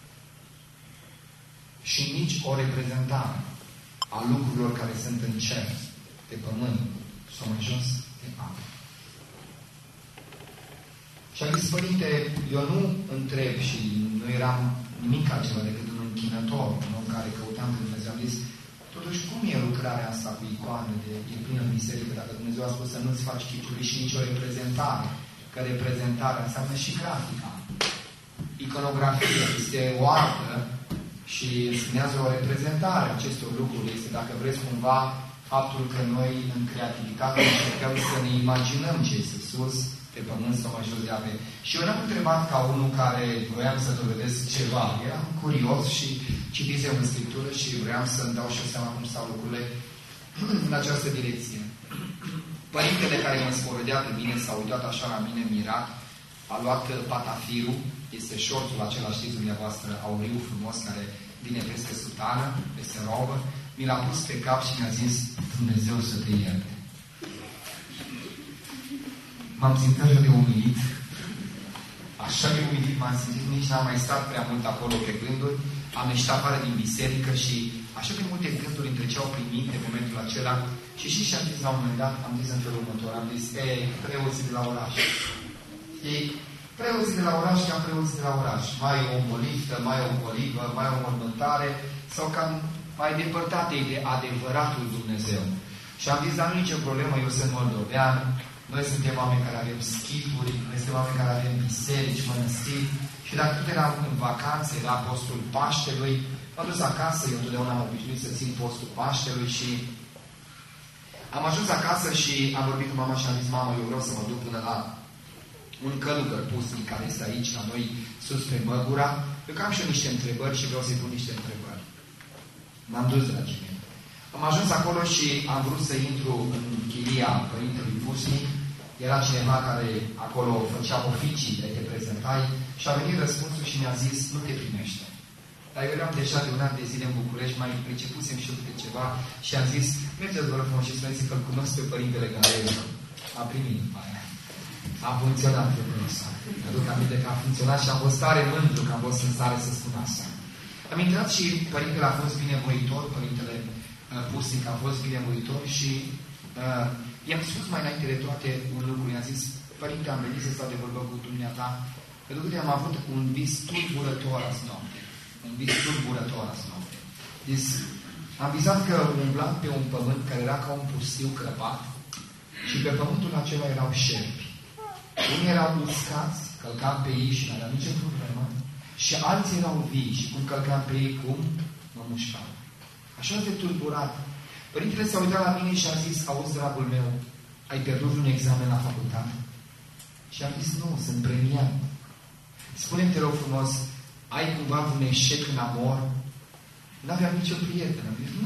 Și nici o reprezentare a lucrurilor care sunt în cer, pe pământ, sau mai jos, de apă. Și am zis, părinte, eu nu întreb și nu eram nimic altceva decât un închinător, un om care căutam pe Dumnezeu. Am zis, totuși, cum e lucrarea asta cu icoane de plină în biserică, dacă Dumnezeu a spus să nu-ți faci chipuri și nicio reprezentare? Că reprezentarea înseamnă și grafica. Iconografia este o artă și înseamnă o reprezentare a acestor lucruri. Este, dacă vreți, cumva, faptul că noi, în creativitate, încercăm să ne imaginăm ce este sus, pe pământ sau mai jos de ape. Și eu n-am întrebat ca unul care voiam să dovedesc ceva. Eram curios și citisem în Scriptură și vreau să-mi dau și seama cum stau lucrurile în această direcție. Părintele care mă spovedea pe mine s-a uitat așa la mine mirat, a luat patafirul, este șorțul acela, știți dumneavoastră, auriu frumos, care vine peste sutană, peste robă, mi l-a pus pe cap și mi-a zis, Dumnezeu să te ierte. M-am simțit așa de umilit, așa de umilit m-am simțit, nici n-am mai stat prea mult acolo pe gânduri, am ieșit afară din biserică și așa de multe gânduri îmi treceau prin minte în momentul acela și am zis la un moment dat, am zis în felul următor, am zis, preoții de la oraș. Preoții de la oraș ca preoții de la oraș. Mai o moliftă, mai o molivă, mai o mormântare, sau cam mai depărtate de adevăratul Dumnezeu. Și am zis, dar nu nicio problemă, eu sunt moldovean, noi suntem oameni care avem schipuri, noi suntem oameni care avem biserici, mănăstiri, și dacă tot eram în vacanțe la postul Paștelui, m-am dus acasă, eu întotdeauna am obișnuit să țin postul Paștelui și am ajuns acasă și am vorbit cu mama și am zis, mamă, eu vreau să mă duc până la un călugăr pusnic care este aici la noi, sus pe Măgura, eu că am și eu niște întrebări și vreau să-i pun niște întrebări. M-am dus, dragii mei. Am ajuns acolo și am vrut să intru în chilia părintelui pusnic. Era cineva care acolo făcea oficii de te prezentai și a venit răspunsul și mi-a zis, nu te primește. Dar eu eram deja de un an de zile în București, mai pricepusem și eu câte ceva și am zis, mergeți vă rog frumos și spuneți că îl cunosc pe Părintele Galeră. A primit după aia. A funcționat lucrul ăsta. Aduc aminte că a funcționat și am fost tare mândru că am fost în stare să spun asta. Am intrat și Părintele a fost binevoitor, Părintele Pusnic a fost binevoitor și i-am spus mai înainte de toate un lucru. I-am zis, Părinte, am venit să stau de vorbă cu dumneata, pentru că am avut un vis tulburător azi noapte. Un vis tulburător azi noapte. Deci, am visat că umblam pe un pământ care era ca un pustiu crăpat și pe pământul acela erau șerpi. Unii erau uscați, călcam pe ei și n-aveam nicio problemă, și alții erau vii și cum călcam pe ei, cum? Mă mușcau. Așa de tulburat. Părintele s-a uitat la mine și a zis, auzi, dragul meu, ai pierdut un examen la facultate? Și am zis, nu, sunt premiat. Spune-mi, te rog frumos, ai cumva un eșec în amor? N-aveam nicio prietenă. Am zis,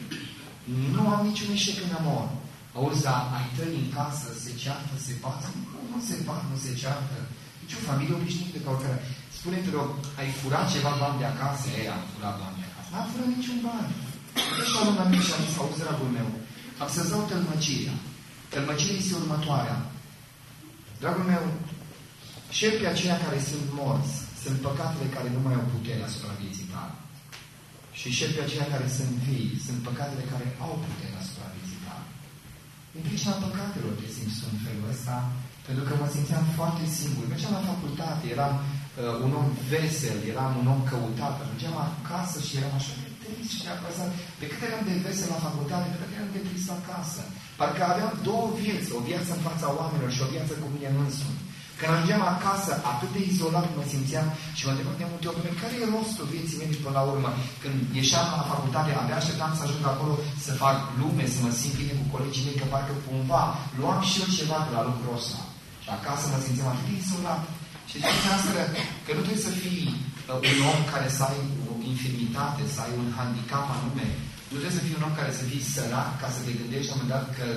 nu am niciun eșec în amor. Auzi, dar ai tăi în casă, se ceartă, se bată? Nu se bat, nu se ceartă. Nici o familie obișnuită ca oricare. Spune-mi, te rog, ai furat ceva bani de acasă? Ei, am furat bani de acasă. N-am furat niciun bani. Deci la un amic și am zis, auzi, dragul meu, am să-ți dau tălmăcirea. Tălmăcirea este următoarea. Dragul meu, șerpii aceia care sunt morți, sunt păcatele care nu mai au putere asupra vieții tale. Și șerpii aceia care sunt vii, sunt păcatele care au putere asupra vieții tale. Din pricina păcatelor te simți în felul ăsta, pentru că mă simțeam foarte singur. Mergeam la facultate, eram un om vesel, eram un om căutat. Mergeam acasă și eram așa de trist și apăsat. Pe cât eram de vesel la facultate, pe cât eram de trist acasă. Parcă aveam două vieți, o viață în fața oamenilor și o viață cu mine însumi. Când ajungeam acasă, atât de izolat mă simțeam și mă întrebam de multe ori, care e rostul vieții mele până la urmă? Când ieșeam la facultate, abia așteptam să ajung acolo să fac lume, să mă simt bine cu colegii mei, că parcă cumva luam și eu ceva de la lucrul ăsta. Și acasă mă simțeam atât de izolat. Și ziceam asta că nu trebuie să fii un om care să ai o infirmitate, să ai un handicap anume. Nu trebuie să fii un om care să fii sărac ca să te gândești la un moment dat că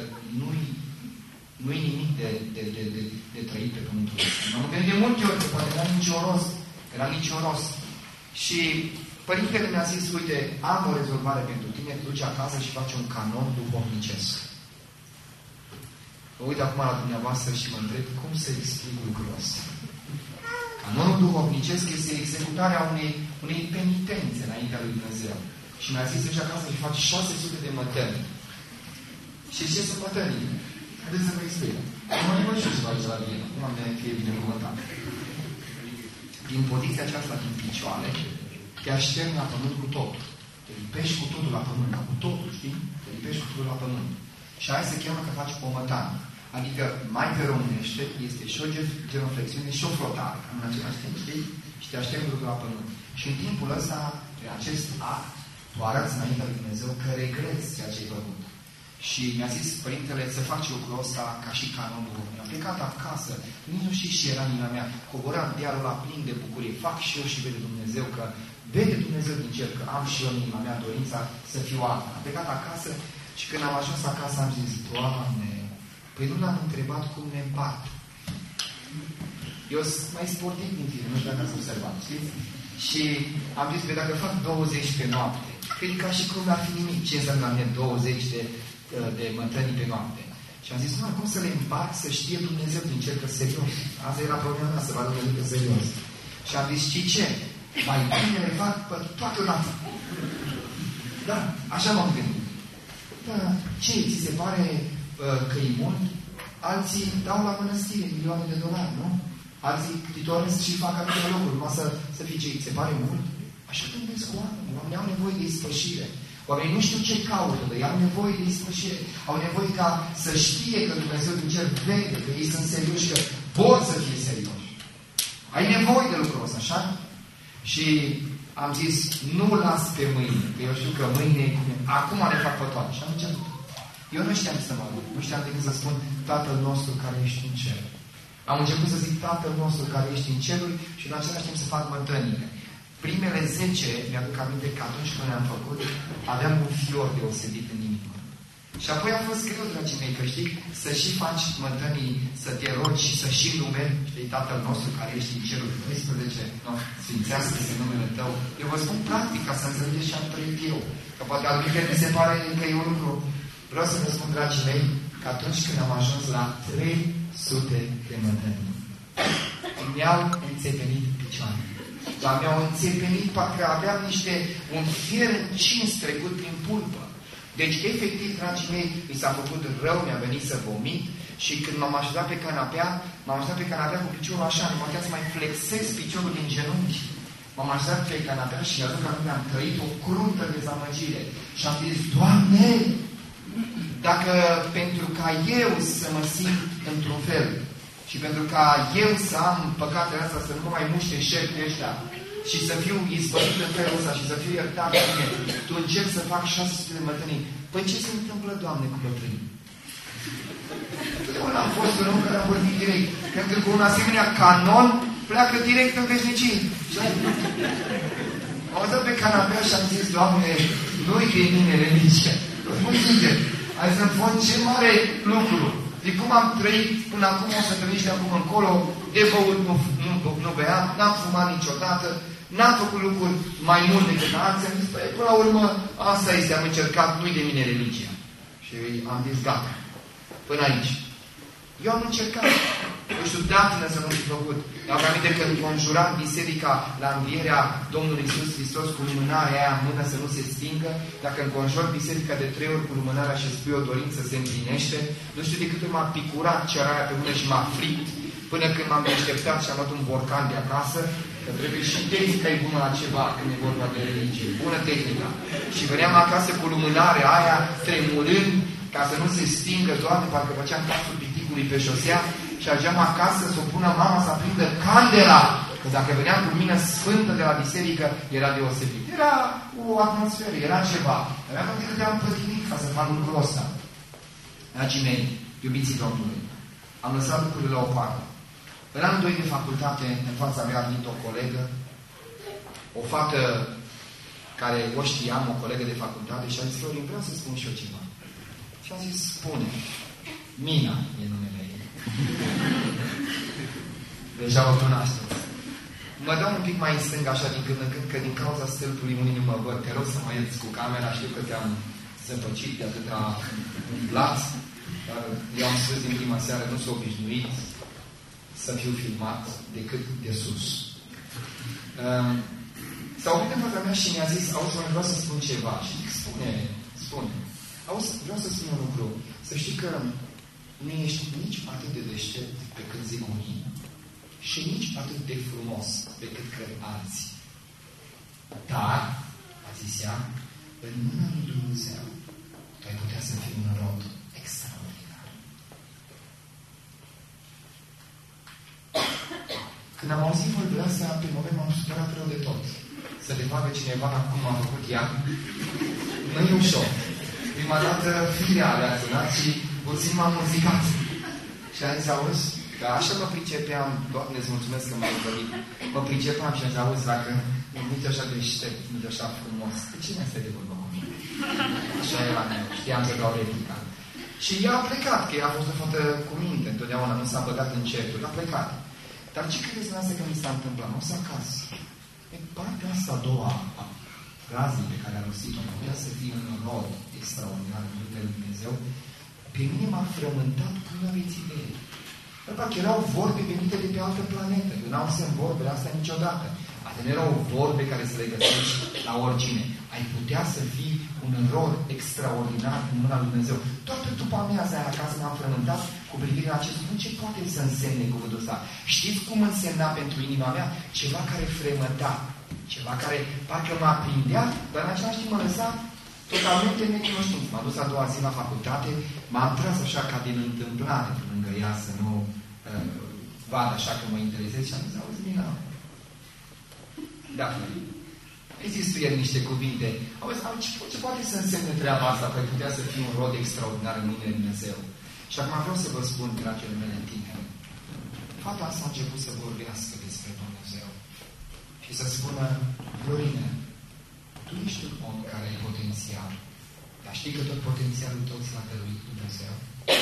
nu-i nimic de trăit pe pământul ăsta. M-am gândit de multe ori că poate n-am nicio rost. Și Părintele mi-a zis, uite, am o rezolvare pentru tine, te duci acasă și faci un canon duhovnicesc. Mă uit acum la dumneavoastră și mă întreb cum să explic lucrul ăsta. Canonul duhovnicesc este executarea unei penitențe înaintea lui Dumnezeu. Și mi-a zis, duci acasă și faci 600 de mătăni. Și ce sunt mătănii? Haideți să vă explic. Mă știu ceva aici la bine. Nu am de fie binecuvântat. Din poziția aceasta din picioare, te așterni la pământ cu totul. Te lipești cu totul la pământ. Cu totul, știi? Te lipești cu totul la pământ. Și aia se cheamă că faci o mătanie. Adică, mai pe românește, este și o genoflexiune și o flotare. Cam în același timp, știi? Și te așterni cu totul la pământ. Și în timpul ăsta, prin acest act, tu arăți înaintea lui Dumnezeu că regreți ceea ce ai făcut. Și mi-a zis Părintele să faci lucrul ăsta ca și canonul român. Am plecat acasă, nici nu știi ce era în inima mea. Coboram dialul la plin de bucurie. Fac și eu și vede Dumnezeu că vede Dumnezeu din cer că am și eu în inima mea dorința să fiu altă. Am plecat acasă și când am ajuns acasă am zis, Doamne, păi nu l-am întrebat cum ne împart. Eu sunt mai sportiv din tine, nu știu dacă ați observat, știți? Și am zis, pe dacă fac 20 pe noapte, că e ca și cum n-ar fi nimic. Ce înseamnă la mine 20 de mătănii pe noapte? Și am zis, nu, cum să le împart, să știe Dumnezeu din cer că serios. Asta era problema mea, să vadă Dumnezeu că serios. Și am zis, știi ce? Mai bine le fac pe toată data. Da, așa m-am gândit. Da, ce, ți se pare că e mult? Alții dau la mănăstire milioane de dolari, nu? Alții câtitoresc și fac atâtea locuri, numai să fie ce, ți se pare mult? Așa gândesc oamenii. Oamenii au nevoie de ispășire. Oamenii nu știu ce caută, dar ei au nevoie de ispășire. Au nevoie ca să știe că Dumnezeu din cer vede, că ei sunt serioși, că pot să fie serioși. Ai nevoie de lucrul ăsta, așa? Și am zis, nu las pe mâine, că eu știu că mâine e cum e. Acum le fac pe toate. Și am început. Eu nu știam să mă rog. Nu știam decât să spun Tatăl nostru care ești în cer. Am început să zic Tatăl nostru care ești în ceruri și în același timp să fac mătănile. Primele 10, mi-aduc aminte că atunci când le-am făcut, aveam un fior deosebit în inimă. Și apoi a fost greu, dragii mei, că știi, să și faci mătănii, să te rogi și să și numeri, știi, Tatăl nostru care ești în cerul 12, nu, sfințească-se numele Tău. Eu vă spun practic, ca să înțelegeți și am trăit eu. Că poate altfel mi se pare că e un lucru. Vreau să vă spun, dragii mei, că atunci când am ajuns la 300 de mătănii, mi-au înțepenit picioare. Dar mi-au înțepenit, parcă aveam un fier încins trecut prin pulpă. Deci, efectiv, dragii mei, mi s-a făcut rău, mi-a venit să vomit și când m-am așezat pe canapea, cu piciorul așa, nu puteam să mai flexez piciorul din genunchi. M-am așezat pe canapea și atunci când am trăit o cruntă dezamăgire. Și am zis, Doamne, dacă pentru ca eu să mă simt într-un fel și pentru ca eu să am păcatele astea, să nu mai muște șerpii ăștia și să fiu izbăvit în felul ăsta și să fiu iertat de mine, tu încerci să fac 600 de mătănii. Păi ce se întâmplă, Doamne, cu bătrânii? Totdeauna am fost un om care a vorbit direct. Pentru că un asemenea canon pleacă direct în veșnicie. Am auzit pe canapea și am zis, Doamne, nu-i de mine religia. Spun sincer, hai să-mi fac ce mare lucru. De cum am trăit până acum, o să trăiești de acum încolo, de băut nu beam, n-am fumat niciodată, n-am făcut lucruri mai mult decât alții. Am zis, păi, până la urmă, asta este, am încercat, nu-i de mine religia. Și am zis, gata, până aici. Eu am încercat. Nu știu, datină să nu fi făcut. Mi-am aminte că înconjuram biserica la învierea Domnului Iisus Hristos cu lumânarea aia în mână să nu se stingă. Dacă înconjor biserica de 3 ori cu lumânarea și spui o dorință se împlinește, nu știu de cât m-a picurat cearaia pe mână și m-a fript, până când m-am deșteptat și am luat un borcan de acasă, că trebuie și tehnica e bună la ceva când e vorba de religie. Bună tehnica. Și veneam acasă cu lumânarea aia, tremurând, ca să nu se stingă, Doamne, parcă făceam pasul piticului pe șosea și ajungeam acasă să o pună mama să aprindă candela. Că dacă veneam cu mine sfântă de la biserică, era deosebit. Era o atmosferă, era ceva. Era pentru că te-am pătimit ca să fac lucrul ăsta. Dragii mei, iubiții Domnului, am lăsat lucrurile la o parte. În anul 2 de facultate, în fața mea a venit o colegă, o fată care o știam, o colegă de facultate, și a zis, Florin, vreau să spun și eu ceva. Și a zis, spune. Mina e numele ei. Deja o cunoașteți. Mă dau un pic mai în stânga, așa, din când în când, că din cauza stâlpului unii nu mă văd. Te rog să mă ierți cu camera, știu că te-am zăpăcit de atâta umblat, dar eu am spus din prima seară, nu s-a obișnuit să fiu filmat decât de sus. S-a oprit în fața mea și mi-a zis, auzi, vreau să spun ceva. Și zic, spune. Auzi, vreau să spun un lucru. Să știi că nu ești nici atât de deștept pe cât zic unii și nici atât de frumos pe cât cred alții. Dar, a zis ea, în mâna lui Dumnezeu, tu ai putea să fii un rod extraordinar. Când am auzit vorbele astea, pe moment m-am supărat rău de tot. Să te facă cineva cum a făcut ea, nu e ușor. Prima dată firea le-a sunat și puțin m-am muzicat. Și am zis, auzi, că așa mă pricepeam, Doamne, îți mulțumesc că m-ai întâlnit, mă pricepeam și am zis, auzi, dacă nu așa deștept, nu așa frumos, de cine este de vorbă cu mine? Așa era meu, știam că dau replica. Și ea a plecat, că ea a fost o fată cu minte, întotdeauna nu s-a băgat în certuri, a plecat. Dar ce credeți dumneavoastră că mi s-a întâmplat? Nu s-a acasă. E partea asta a doua a frazei pe care a rostit-o, putea să fie un rod extraordinar în numele Lui Dumnezeu, pe mine m-a frământat până aveți idee. Parcă erau vorbe venite de pe altă planetă. Eu n-am să vorbele astea niciodată. Astea nu erau vorbe care să le găsești la oricine. Ai putea să fii un rod extraordinar în mâna Lui Dumnezeu. Toată după amiaza aia acasă m-am frământat cu privire la acest cuvânt. Ce poate să însemne cuvântul ăsta? Știți cum însemna pentru inima mea? Ceva care fremăta. Ceva care parcă mă aprindea, dar în același timp mă lăsa totalmente necunoștință. M-am dus a doua zi la facultate, m-am tras așa ca din întâmplare lângă ea să nu vad așa că mă interesez și am zis, auzi, Mina, da, există el niște cuvinte. Auzi, ce poate să însemne treaba asta? Că ai putea să fii un rod extraordinar în numele Dumnezeu. Și acum vreau să vă spun, dragile mele tineri, fata asta a început să vorbească despre Dumnezeu și să spună, Florine, tu ești un om care ai potențial, Dar știi că tot potențialul tău ți l-a dăruit Dumnezeu?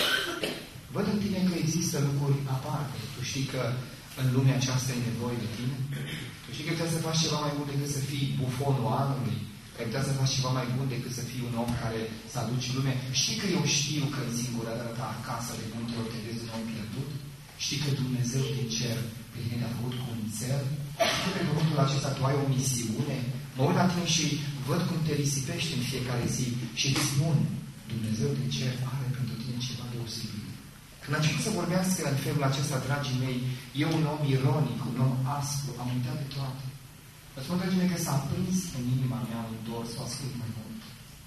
Văd în tine că există lucruri aparte. Tu știi că în lumea aceasta e nevoie de tine? Tu știi că trebuie să faci ceva mai bun decât să fii bufonul anului? Că ai putea să faci ceva mai bun decât să fii un om care să aduci lume? Știi că eu știu că în singurătatea ta acasă de multe ori te vezi un om pierdut? Știi că Dumnezeu din cer pe tine te-a făcut cu un țel? Știi că pe cuvântul acesta tu ai o misiune? Mă uit la tine și văd cum te risipești în fiecare zi și îți spun, Dumnezeu din cer are pentru tine ceva deosebit. Când a început să vorbească în felul acesta, dragii mei, eu un om ironic, un om aspru, am uitat de toate. Vă spun, dragii mei, că s-a aprins în inima mea un dor să o ascult mai mult.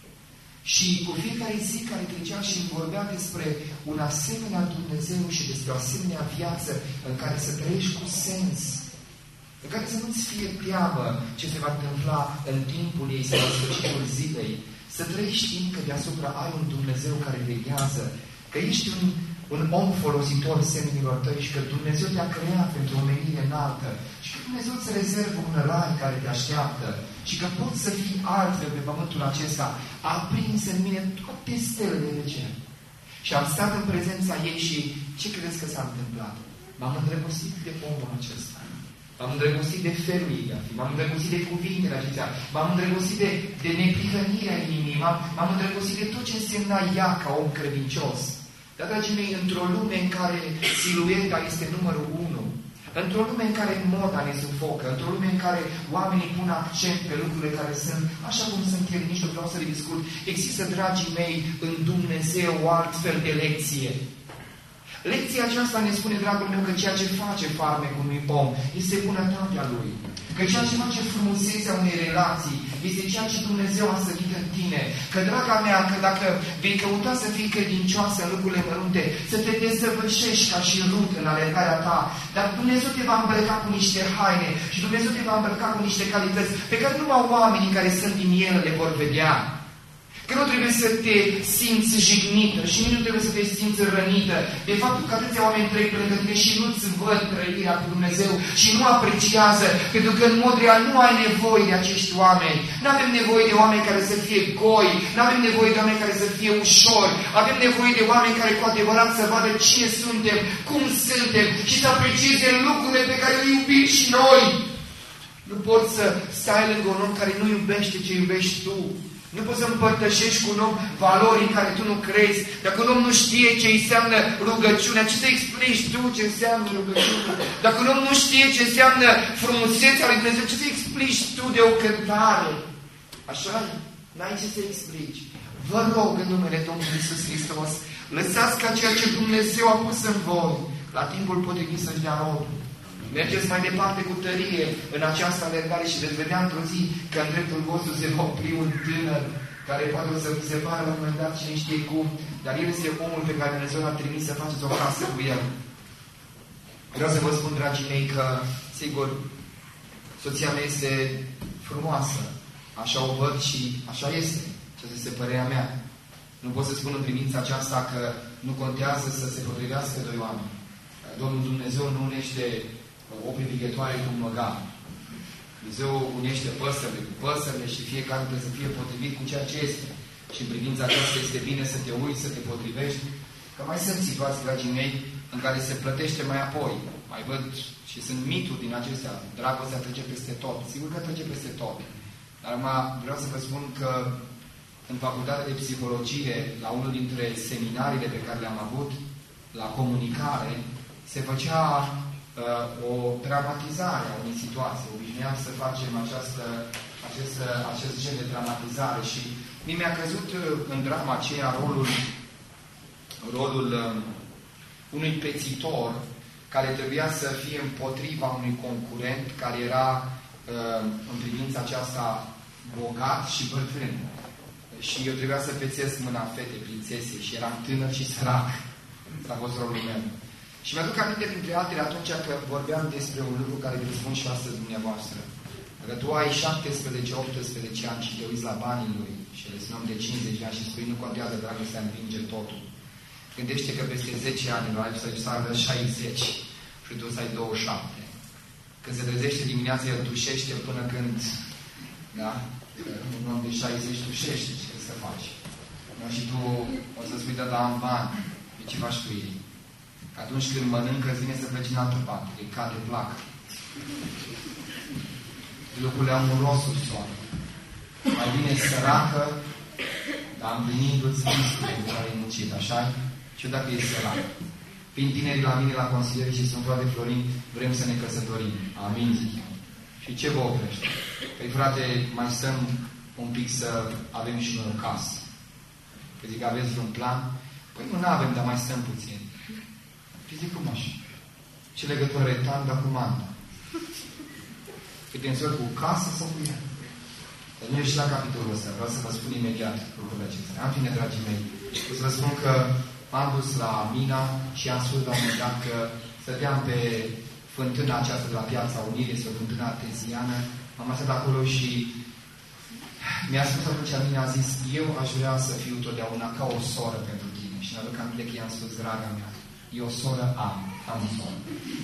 Și cu fiecare zi care trecea și îmi vorbea despre un asemenea Dumnezeu și despre o asemenea viață în care să trăiești cu sens, în care să nu-ți fie teamă ce se va întâmpla în timpul ei sau la sfârșitul zilei, să trăiești știind că deasupra ai un Dumnezeu care veghează, că ești un om folositor semenilor tăi și că Dumnezeu te-a creat pentru o menire înaltă și că Dumnezeu îți rezervă un rai care te așteaptă și că poți să fii altfel pe pământul acesta. A aprins în mine toate stelele de cer. Și am stat în prezența ei și ce credeți că s-a întâmplat? M-am îndrăgostit de omul acesta. M-am îndrăgostit de felul ei de a fi. M-am îndrăgostit de cuvintele acestea. M-am îndrăgostit de neprihănirea inimii. M-am îndrăgostit de tot ce însemna ea ca om credincios. Dar, dragii mei, într-o lume în care silueta este numărul 1, într-o lume în care moda ne sufocă, într-o lume în care oamenii pun accent pe lucrurile care sunt așa cum sunt ele, nici nu vreau să le discut, există, dragii mei, în Dumnezeu o altfel de lecție. Lecția aceasta ne spune, dragul meu, că ceea ce face farmecul unui om este bunătatea lui. Că ceea ce face frumusețea unei relații este ceea ce Dumnezeu a sădit în tine. Că, draga mea, că dacă vei căuta să fii credincioasă în lucrurile mărunte, să te desăvârșești ca și Rut în alergarea ta, dar Dumnezeu te va îmbrăca cu niște haine și Dumnezeu te va îmbrăca cu niște calități pe care numai oamenii care sunt din ele le vor vedea. Că nu trebuie să te simți jignită și nu trebuie să te simți rănită de faptul că atâția oameni trec lângă tine și nu-ți văd trăirea cu Dumnezeu și nu apreciază, pentru că în mod real nu ai nevoie de acești oameni. Nu avem nevoie de oameni care să fie goi, nu avem nevoie de oameni care să fie ușori, avem nevoie de oameni care cu adevărat să vadă cine suntem, cum suntem și să aprecieze lucrurile pe care le iubim și noi. Nu poți să stai lângă un om care nu iubește ce iubești tu. Nu poți să împărtășești cu un om valori în care tu nu crezi. Dacă un om nu știe ce înseamnă rugăciunea, ce să explici tu ce înseamnă rugăciunea? Dacă un om nu știe ce înseamnă frumusețea lui Dumnezeu, ce să explici tu de o cântare? Așa-i? N-ai ce să explici. Vă rog în numele Domnului Iisus Hristos, lăsați ca ceea ce Dumnezeu a pus în voi, la timpul potrivit să-și dea rodul. Mergeți mai departe cu tărie în această alergare și veți vedea într-o zi că în dreptul vostru se va opri un tânăr care poate o să vi se pare la un moment dat cine știe cum, dar el este omul pe care Dumnezeu l-a trimis să faceți o casă cu el. Vreau să vă spun, dragii mei, că, sigur, soția mea este frumoasă. Așa o văd și așa este. Ce este părerea mea. Nu pot să spun în privința aceasta că nu contează să se potrivească doi oameni. Domnul Dumnezeu nu unește o privighetoare cu un măgar. Dumnezeu unește păsările cu păsările și fiecare trebuie să fie potrivit cu ceea ce este. Și în privința aceasta este bine să te uiți, să te potrivești. Că mai sunt situații, dragii mei, în care se plătește mai apoi. Mai văd și sunt mituri din acestea. Dragostea trece peste tot. Sigur că trece peste tot. Dar vreau să vă spun că în facultatea de psihologie, la unul dintre seminariile pe care le-am avut, la comunicare, se făcea o dramatizare a unei situații. Obișnuiam să facem acest gen de dramatizare și mi-a căzut în drama aceea rolul unui pețitor care trebuia să fie împotriva unui concurent care era în privința aceasta bogat și bătrân. Și eu trebuia să pețesc mâna fetei, prințesei, și eram tânăr și sărac. Asta a fost rolul meu. Și mi-aduc aminte, printre altele, atunci că vorbeam despre un lucru care vi-l spun și astăzi dumneavoastră. Dacă tu ai 17-18 ani și te uiți la banii lui și le sunăm de 50 de ani și spui, nu contează, dragostea învinge totul. Gândește că peste 10 ani va să avea 60 și tu să ai 27. Când se trezește dimineața, el tușește până când, da? Un om de 60 tușește, ce să faci? Și tu o să spui, da, am bani. De ce faci cu ei? Că atunci când mănâncă, îți vine să pleci în altă parte. E cade plac. Lucrurile au un rost sub soare. Mai bine săracă, dar împlinindu-ți visul în care ai muncit. Așa-i? Și dacă e sărac. Vin tinerii la mine la consiliere și sunt frate Florin, vrem să ne căsătorim. Amin, zic eu. Și ce vă oprește? Păi frate, mai stăm un pic să avem și noi o casă. Că zic, aveți vreun plan? Păi nu avem, dar mai stăm puțin. Și zic, cum așa? Ce legătură are tanda cu manda? Cât de cu casă sau cu ea? Dar nu ești la capitolul ăsta. Vreau să vă spun imediat lucrurile acestea. În fine, dragii mei, o să vă spun că m-am dus la Mina și am spus la un moment dat că stăteam pe fântâna aceasta de la Piața Unirii, este o fântână arteziană. Am stat acolo și mi-a spus atunci, Mina a zis, eu aș vrea să fiu totdeauna ca o soră pentru tine. Și mi-aduc aminte că i-am spus, draga mea, eu o soră am o soră.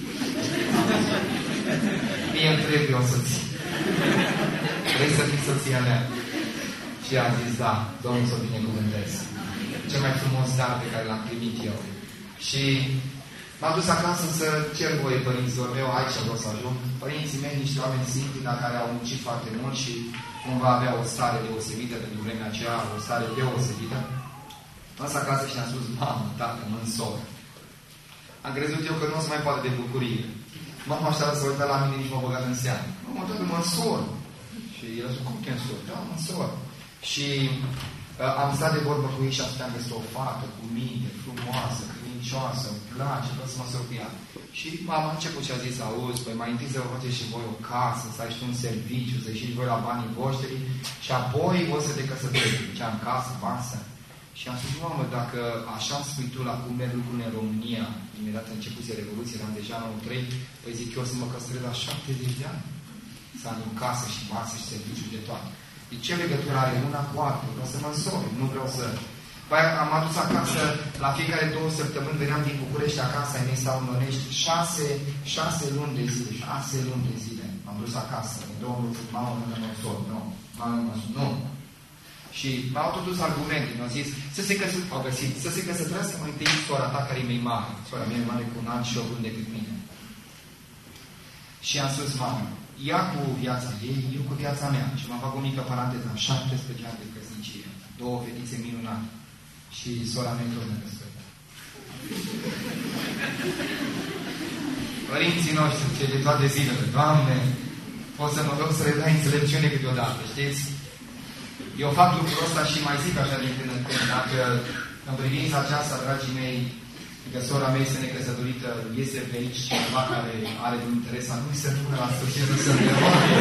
Mie îmi trebuie o soție. Vrei să fii soția mea? Și a zis, da, Domnul să o binecuvânteze. Cel mai frumos dar pe care l-am primit eu. Și m-am dus acasă să cer voie părinților meu, aici vreau să ajung. Părinții mei, niște oameni simpli, la care au muncit foarte mult și cumva avea o stare deosebită pentru vremea aceea, o stare deosebită. M-am dus acasă și am spus, mamă, tată, mă însor. Am crezut eu că nu o să mai poate de bucurie. Mama așa să uită la mine, nici mă băgat în seamă. Mă, tată, mă însor. Și el a zis, cum te însor? Da, mă însor. Și am stat de vorbă cu ei și am găsit o fată cu minte, frumoasă, credincioasă, îmi place, vreau să mă însor cu ea. Și mama a început și a zis, auzi, păi mai întâi să vă faceți și voi o casă, să ai și un serviciu, să ieșiți voi la banii voștri și apoi o să te căsătoriți. Ce am casă, masă. Și am spus, mamă, dacă așa îmi spui tu la cum merg lucrurile în România, imediat începuse Revoluție, eram deja în anul 3, păi zic, eu o să mă căsătoresc la 70 de ani. Să am o casă și masă și serviciu de toate. De ce legătură are una cu altul? Vreau să mă însor, nu vreau să... Păi am adus acasă, la fiecare 2 săptămâni veneam din București acasă, ai mei sau în Onești, 6 luni de zile, 6 luni de zile. M-am dus acasă, Domnul, mamă, nu mă însor, nu, mamă, nu mă însor, nu. Și m-au tot dus argumente, mi-au zis, să se căsătorească mai întâi sora ta care e mai mare. Sora mea e mare cu 1 an și 8 luni decât mine. Și am spus, mamă, ea cu viața ei, eu cu viața mea. Și mă fac o mică paranteză, 17 ani de căsnicie, 2 fetițe minunate. Și sora mea tot necăsătorită. Părinții noștri, cei de toate zilele, Doamne, pot să mă rog să le dai înțelepciune câteodată, știți? Eu fac lucrul ăsta și mai zic așa din când în când, dacă în privința aceasta, dragii mei, că sora mea este necăsătorită, iese pe aici cineva care are un interes anume să nu până la sfârșit să ne rămână.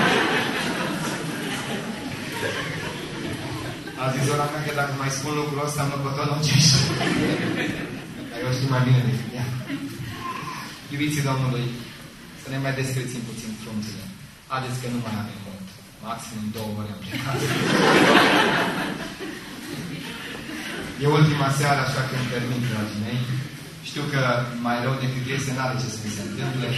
A zis sora mea că dacă mai spun lucrul ăsta, mă cotonocești. Dar eu știu mai bine decât ea. Iubiții Domnului, să ne mai descrețim puțin frunțele. Haideți că nu mai avem mult. Maxim 2 ore am plecat. E ultima seară, așa că îmi permit, dragii mei. Știu că mai rău decât este, n-are ce să mi se întâmple.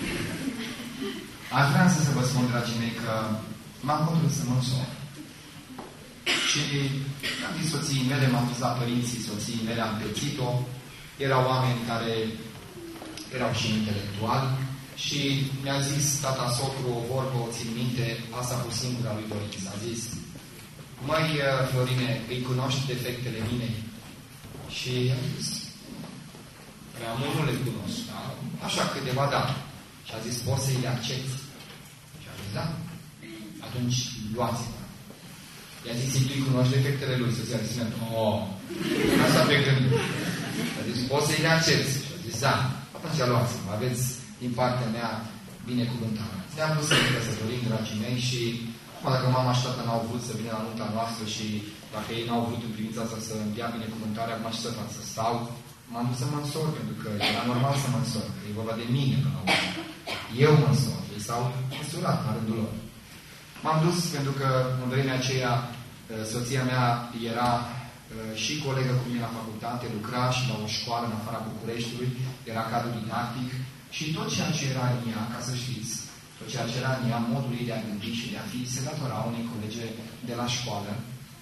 Aș vrea să vă spun, dragii mei, că m-am hotărât să mă însor. Și am zis soției mele, m-am dus la părinții soției mele, am pețit-o. Erau oameni care erau și intelectuali. Și mi-a zis tata socru o vorbă, o țin minte, asta cu singura lui Florin. A zis, măi, Florine, îi cunoști defectele mine? Și am zis, prea mult nu le cunosc, da? Așa câteva, da. Și a zis, poți să-i le accepti? Și a zis, da. Atunci, luați-vă. I-a zis, tu-i cunoști defectele lui? Să-ți a zis, asta pe gând. Și a zis, poți să-i le accepti? Și a zis, da. Atunci, luați-vă. Aveți din partea mea binecuvântare. Ne-am dus să ne căsătorim, dragii mei, și dacă mama și tata n-au vrut să vină la nunta noastră și dacă ei n-au vrut în privința asta să îmi dea binecuvântare, acum și să fac, să stau, m-am dus să mă însor, pentru că era normal să mă însor. E vorba de mine până la urmă. Eu mă însor. Ei s-au însurat la rândul lor. M-am dus pentru că în vremea aceea soția mea era și colegă cu mine la facultate, lucra și la o școală în afara Bucureștiului, era cadru didactic. Și tot ceea ce era în ea, ca să știți, tot ceea ce era în ea, modul ei de a gândi și de a fi, se datora unei colege de la școală,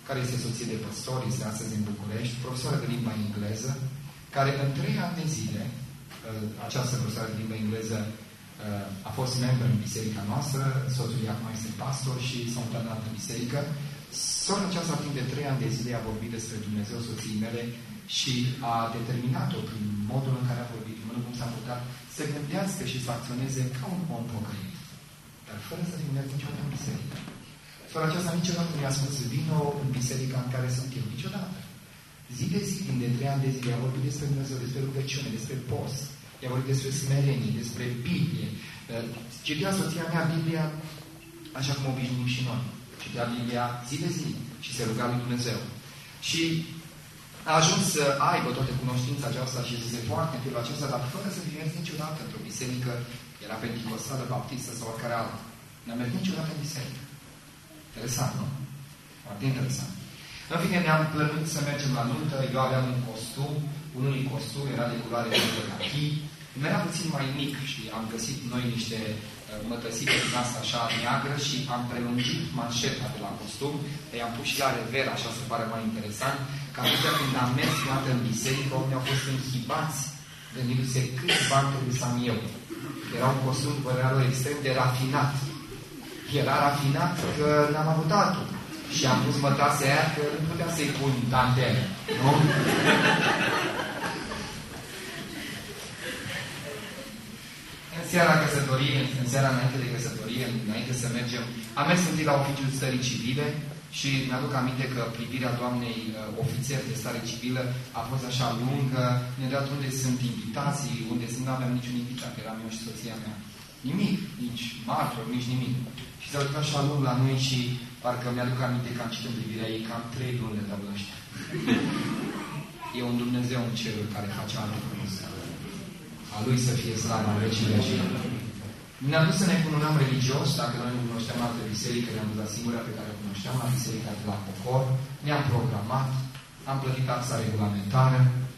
care este soție de păstor, este astăzi în București, profesoară de limba engleză, care în 3 ani de zile, această profesoară de limba engleză a fost membru în biserica noastră, soțul ei acum este pastor și s-a mutat în altă biserică. Sora aceasta, timp de 3 ani de zile, a vorbit despre Dumnezeu soției mele și a determinat-o prin modul în care a vorbit, în modul cum s-a rugat, să gândească și să acționeze ca un om pocăit, dar fără să fi mers niciodată în biserică. Sora aceasta niciodată nu i-a spus, vino în biserica în care sunt eu, niciodată. Zi de zi, timp de 3 ani de zile, a vorbit despre Dumnezeu, despre rugăciune, despre post, i-a vorbit despre smerenie, despre Biblie. Citea soția mea Biblia așa cum obișnuim și noi. Citea Biblia zi de zi și se ruga lui Dumnezeu. Și a ajuns să aibă toate cunoștința aceasta și să se poarte în felul acesta, dar fără să fi mers niciodată într-o biserică, era penticostală, baptistă sau oricare altă. N-a mers niciodată în biserică. Interesant, nu? Foarte interesant. În fine, ne-am plănuit să mergem la nuntă, eu aveam un costum, unul costum era de culoare de cachi, mi-era puțin mai mic și am găsit noi niște mătăsică din asta așa neagră și am prelungit manșeta de la costum, i-am pus și la rever, așa să pară mai interesant, că atunci când am mers toată în biserică, oamenii au fost înhibați, gândindu-se câți bani trebuie să am eu. Era un costum, părea lor, extrem de rafinat. Era rafinat că n-am avut altul. Și am pus mătase aia că nu putea să-i pun dantele. Nu? În seara căsătoriei, în seara înainte de căsătorie, înainte să mergem, am mers întâi la oficiul stării civile și mi-aduc aminte că privirea doamnei ofițer de stare civilă a fost așa lungă, ne-a dat unde sunt invitații, unde sunt, nu aveam niciun invitat, eram eu și soția mea. Nimic, nici martor, nici nimic. Și s-a uitat așa lung la noi și parcă mi-aduc aminte că am citit în privirea ei cam 3 luni de tabla ăștia. E un Dumnezeu în cerul care face alte lucruri. A Lui să fie slavă în vecii vecii. Ne-am dus să ne cununăm religios, dacă noi nu cunoșteam altă biserică, ne-am dus la singura pe care o cunoșteam, la biserica de la Pocor, ne-am programat, am plătit taxa regulamentară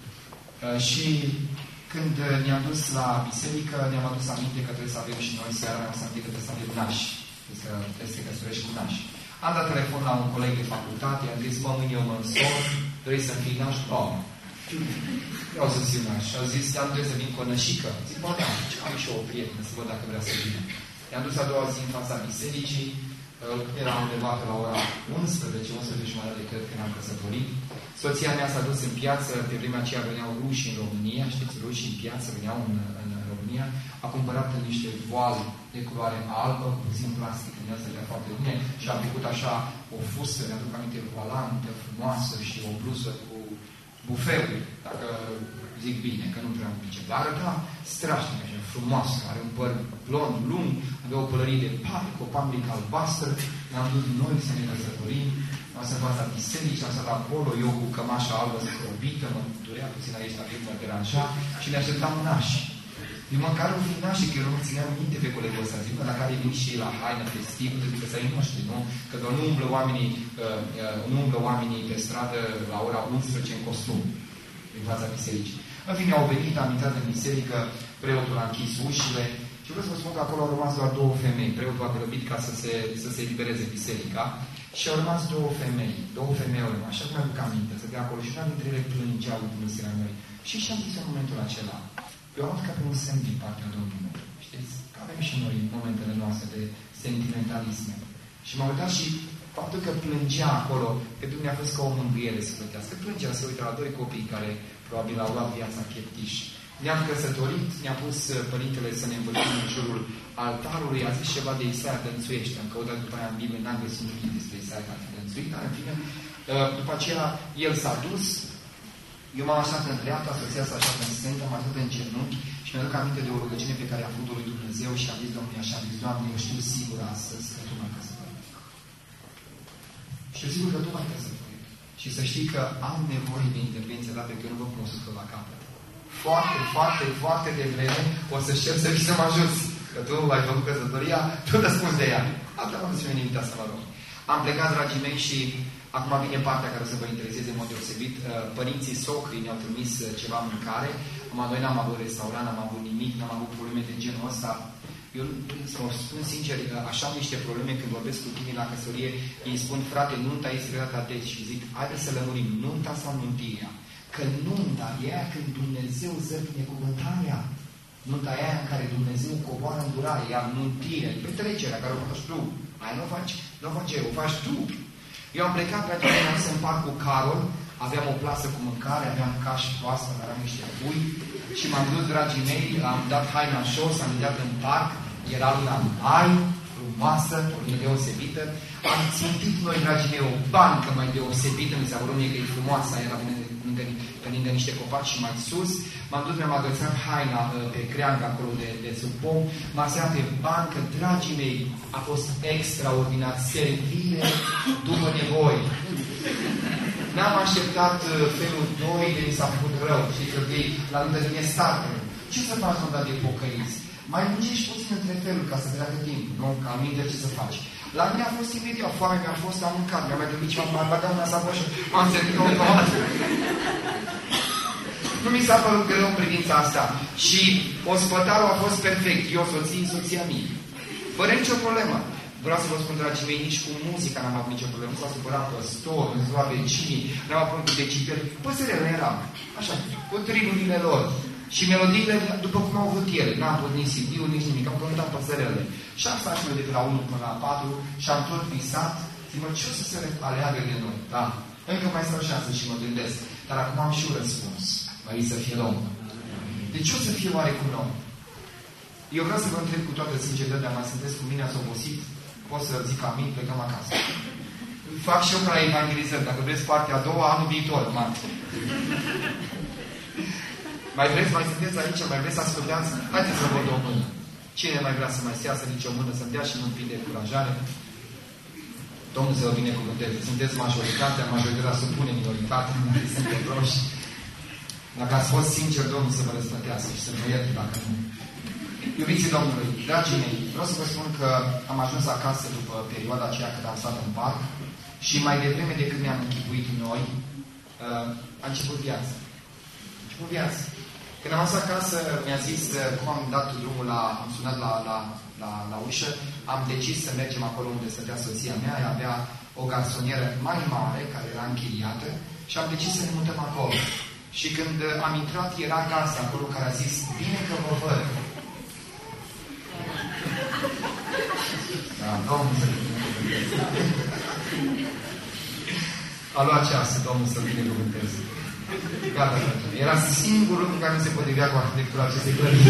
și când ne-am dus la biserică, ne-am adus aminte că trebuie să avem și noi seara, ne-am aminte că trebuie să avem nași, că trebuie să te căsătorești cu nași. Am dat telefon la un coleg de facultate, i-am zis, mă, mâine eu mă însor, vrei să fii naș? Oh. Vreau să fiu naș. Și au zis, am trebuie să vin cu o nășică. Zic, bă, da, am și eu o prietenă, să văd dacă vrea să vină. I-am dus a doua zi în fața bisericii, era undeva pe la ora 11 jumătate de cred când am căsătorit. Soția mea s-a dus în piață, pe vremea aceea veneau ruși în România, știți, ruși în piață veneau în România, a cumpărat niște voale de culoare albă, puțin plastic, în ea stătea foarte bine, și a făcut așa o fustă, mi-aduc aminte, voalantă, frumoasă și o bluză cu bufeuri, dacă zic bine, că nu prea îmi zice, dar arăta strașnic, așa, frumoasă, are un păr blond, lung, avea o pălărie de pare, cu o pamblică albastră, ne-am dus noi să ne căsătorim, am stat în fața bisericii, am stat acolo, eu cu cămașa albă scrobită, mă durea puțin aici, la mă deranja, și ne așteptam nași. Eu măcar un fi nașii, că eu nu țineam minte pe colegul ăsta, zic, la care vin și la haină festivă, că să-i noștri, nu? Că nu umblă oamenii pe stradă la ora 11 în costum, în fața bisericii. În fine, au venit, am intrat în biserică, preotul a închis ușile și vreau să vă spun că acolo au rămas doar 2 femei. Preotul a grăbit ca să se elibereze biserica și au rămas 2 femei. 2 femei au rămas. Așa cum mi-aduc aminte, să dea acolo și una dintre ele plângeau în seara noi. Și am zis în momentul acela, eu am avut ca pe un semn din partea Domnului. Știți? Că avem și noi momentele noastre de sentimentalisme. Și m-am uitat și faptul că plângea acolo, pe Dumnezeu a fost ca o mângâiere să plătească. Plângea, se uită la 2 copii care probabil au luat viața cheptiș. Ne-am căsătorit, ne-a pus părintele să ne învârtim în jurul altarului, a zis ceva de Isaia Dănțuiește. Am căutat după aia în Biblie, n-am găsit nimic despre Isaia Dănțuit, dar în fine, după aceea el s-a dus, eu m-am așteptat în dreapta, soția s-a așteptat în stânga, m-am așteptat în genunchi și mi-aduc aminte de o rugăciune pe care a făcut-o lui Dumnezeu și a zis Domnului așa, a zis, Doamne, eu știu sigur astăzi că Tu m-ai căsătorit. Știu sigur că Tu m-ai căsătorit. Și să știi că am nevoie de intervenția Ta, pentru că eu nu vă cunosc tot la capăt. Foarte, foarte, foarte devreme o să-și cer să vii să mă ajuți. Că Tu ai făcut căsătoria, Tu răspunzi de ea. Asta m-a dus și mine invitat să mă rog. Am plecat, dragii mei, și acum vine partea care o să vă intereseze în mod deosebit. Părinții socrii ne-au trimis ceva mâncare. Noi n-am avut restaurant, n-am avut nimic, n-am avut probleme de genul ăsta. Eu să vă spun sincer, așa am niște probleme când vorbesc cu tine la căsătorie, îi spun, frate, nunta este data de și zic, haideți să lămurim, nunta sau nuntirea? Că nunta e aia când Dumnezeu ză binecuvântarea. Nunta e aia în care Dumnezeu coboară îndurare, iar nuntirea, petrecerea care o faci tu. Aia nu o faci, nu o faci eu, o faci tu. Eu am plecat pe atunci să împart cu Carol, aveam o plasă cu mâncare, aveam cași proastă, aveam niște pui și m-am dus, dragii mei, am dat haina în jos, am intrat în parc, era luna mai, frumoasă, o lună deosebită. Am țintit noi, dragii mei, o bancă mai deosebită, mi s-a părut mie că e frumoasă, era pe lângă niște copaci și mai sus. M-am dus, mi-am agățat haina pe creangă acolo de sub pom, m-am seat pe bancă, dragii mei, a fost extraordinar, servire după nevoi. N-am așteptat felul 2 de mi s-a făcut rău și că la lângă de mie starte. Ce să faci când de pocăiți? Mai muncești puțin între felul ca să treacă timp, nu? Ca aminte ce să faci. La mine a fost imediat foame, mi-a fost am mâncat, mi-a mai trebuit ceva, m-a băgat una saboșă, m-am servit o toată. Nu mi s-a părut greu în privința asta. Și ospătarul a fost perfect. Eu, soția mie. Fără nicio problemă. Vreau să vă spun, dragii mei, nici cu muzica n-am avut nicio problemă. Nu s-a supărat păstor, nu s-a vecinii, n-am avut cu decibeli. Păsările eram. Așa, cu triburile lor. Și melodiile, după cum au avut ele. N-am pus nici CD-ul, nici nimic. Am cântat păsărele. Și am stat și noi de la 1 până la 4 și am tot visat. Zic, mă, ce o să se aleagă de noi? Da. Încă mai stau 6 și mă gândesc. Dar acum am și un răspuns. Mai să fie om. De ce o să fie oare cu noi? Eu vreau să vă întreb cu toată sinceritatea, mai sunteți cu mine, ați obosit? Pot să zic amin, plecăm acasă. Fac și eu ca la evangelizări. Dacă vreți partea a doua, anul viitor, Mai vreți, mai sunteți aici, mai vreți să ascultați? Haideți să văd o mână. Cine mai vrea să mai steasă nici o mână, să-mi dea și nu-mi de încurajare? Domnul să vă binecuvânteze. Sunteți majoritatea supune minoritate, suntem proști. Dacă ați fost sincer, Domnul să vă răsplătească și să vă ierte dacă nu. Iubiții Domnului, dragii mei, vreau să vă spun că am ajuns acasă după perioada aceea când am stat în parc și mai devreme decât ne-am închipuit noi, a început viața. A început viața. Când am ajuns acasă, mi-a zis, cum am dat drumul am sunat la ușă, am decis să mergem acolo unde stătea soția mea, ea avea o garsonieră mai mare, care era închiriată, și am decis să ne mutăm acolo. Și când am intrat, era gazda acolo care a zis, bine că vă văd. Da, Domnul să binecuvânteze. A luat ceasă, Domnul să binecuvânteze. Gata, dragi. Era singurul lucru care nu se potrivea cu arhitectura acestei clădiri.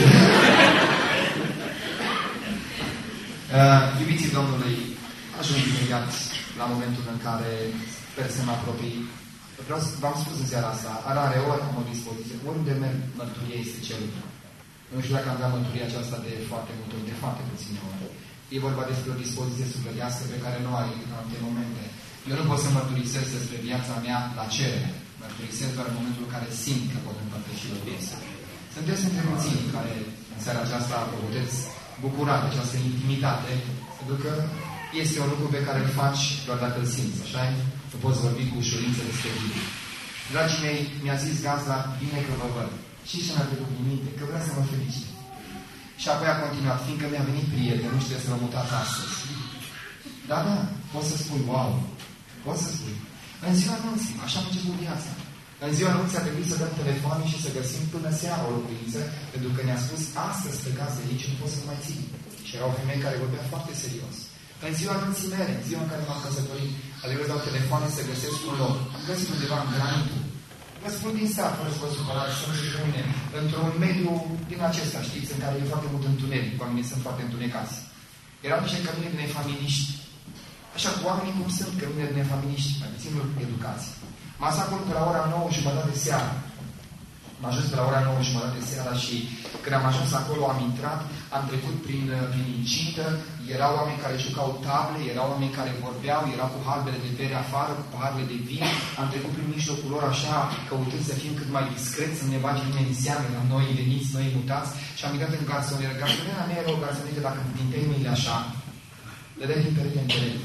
Iubiții Domnului, ajung imediat la momentul în care sper să mă apropii. V-am spus în seara asta, rare ori am o dispoziție. Oriunde merg, mărturie este celul. Nu știu dacă am dat mărturia aceasta de foarte multe ori, de foarte puține ori. E vorba despre o dispoziție sufletească pe care nu ai în alte momente. Eu nu pot să mărturisesc despre viața mea la cerere. Mărturisesc doar în momentul în care simt că pot împărtăși o viață. Sunteți între puțini care în seara aceasta vă puteți bucura de această intimitate, pentru că este un lucru pe care îl faci doar dacă îl simți, așa e? Nu poți vorbi cu ușurință despre tine. Dragii mei, mi-a zis gazda, bine că vă văd. Și ce mi-a trecut în minte? Că vrea să mă felicite. Și apoi a continuat, fiindcă mi-a venit prieten, nu știu să vă mutați astăzi. Da, poți să spui, wow, poți să spui. În ziua anunții, așa am început viața. În ziua anunții a trebuit să dăm telefoane și să găsim până seara o locuință, pentru că ne-a spus, astăzi plecați de aici, nu pot să mai țin. Și era o femeie care vorbea foarte serios. În ziua anunții mele, în ziua în care m-am căsătorit, a trebuit să dau telefoane să găsesc un loc. Am găsit undeva în granitul. Vă spun din sat, fără să vă supărați, să nu știu unde, într-un mediu din acesta, știți, în care e foarte mult întuneric, oamenii sunt foarte întunecați. Erau niște cămine de nefamiliști. Așa cu oamenii cum sunt cămine de nefamiliști, mai puțin educați. M-am stat acolo pe la ora 9:30 seara. Am ajuns pe la ora 9:30 seara și când am ajuns acolo, am intrat, am trecut prin incintă, erau oameni care jucau table, erau oameni care vorbeau, erau cu harbele de bere afară, cu paharele de vin, am trecut prin mijlocul lor așa, căutând să fim cât mai discreți, să ne bage nimeni în seamă la noi veniți, noi mutați, și am intrat în garsonieră. Garsoniera mea era o garsonieră, dacă dinteai mâinile așa, dădeai din perete în perete.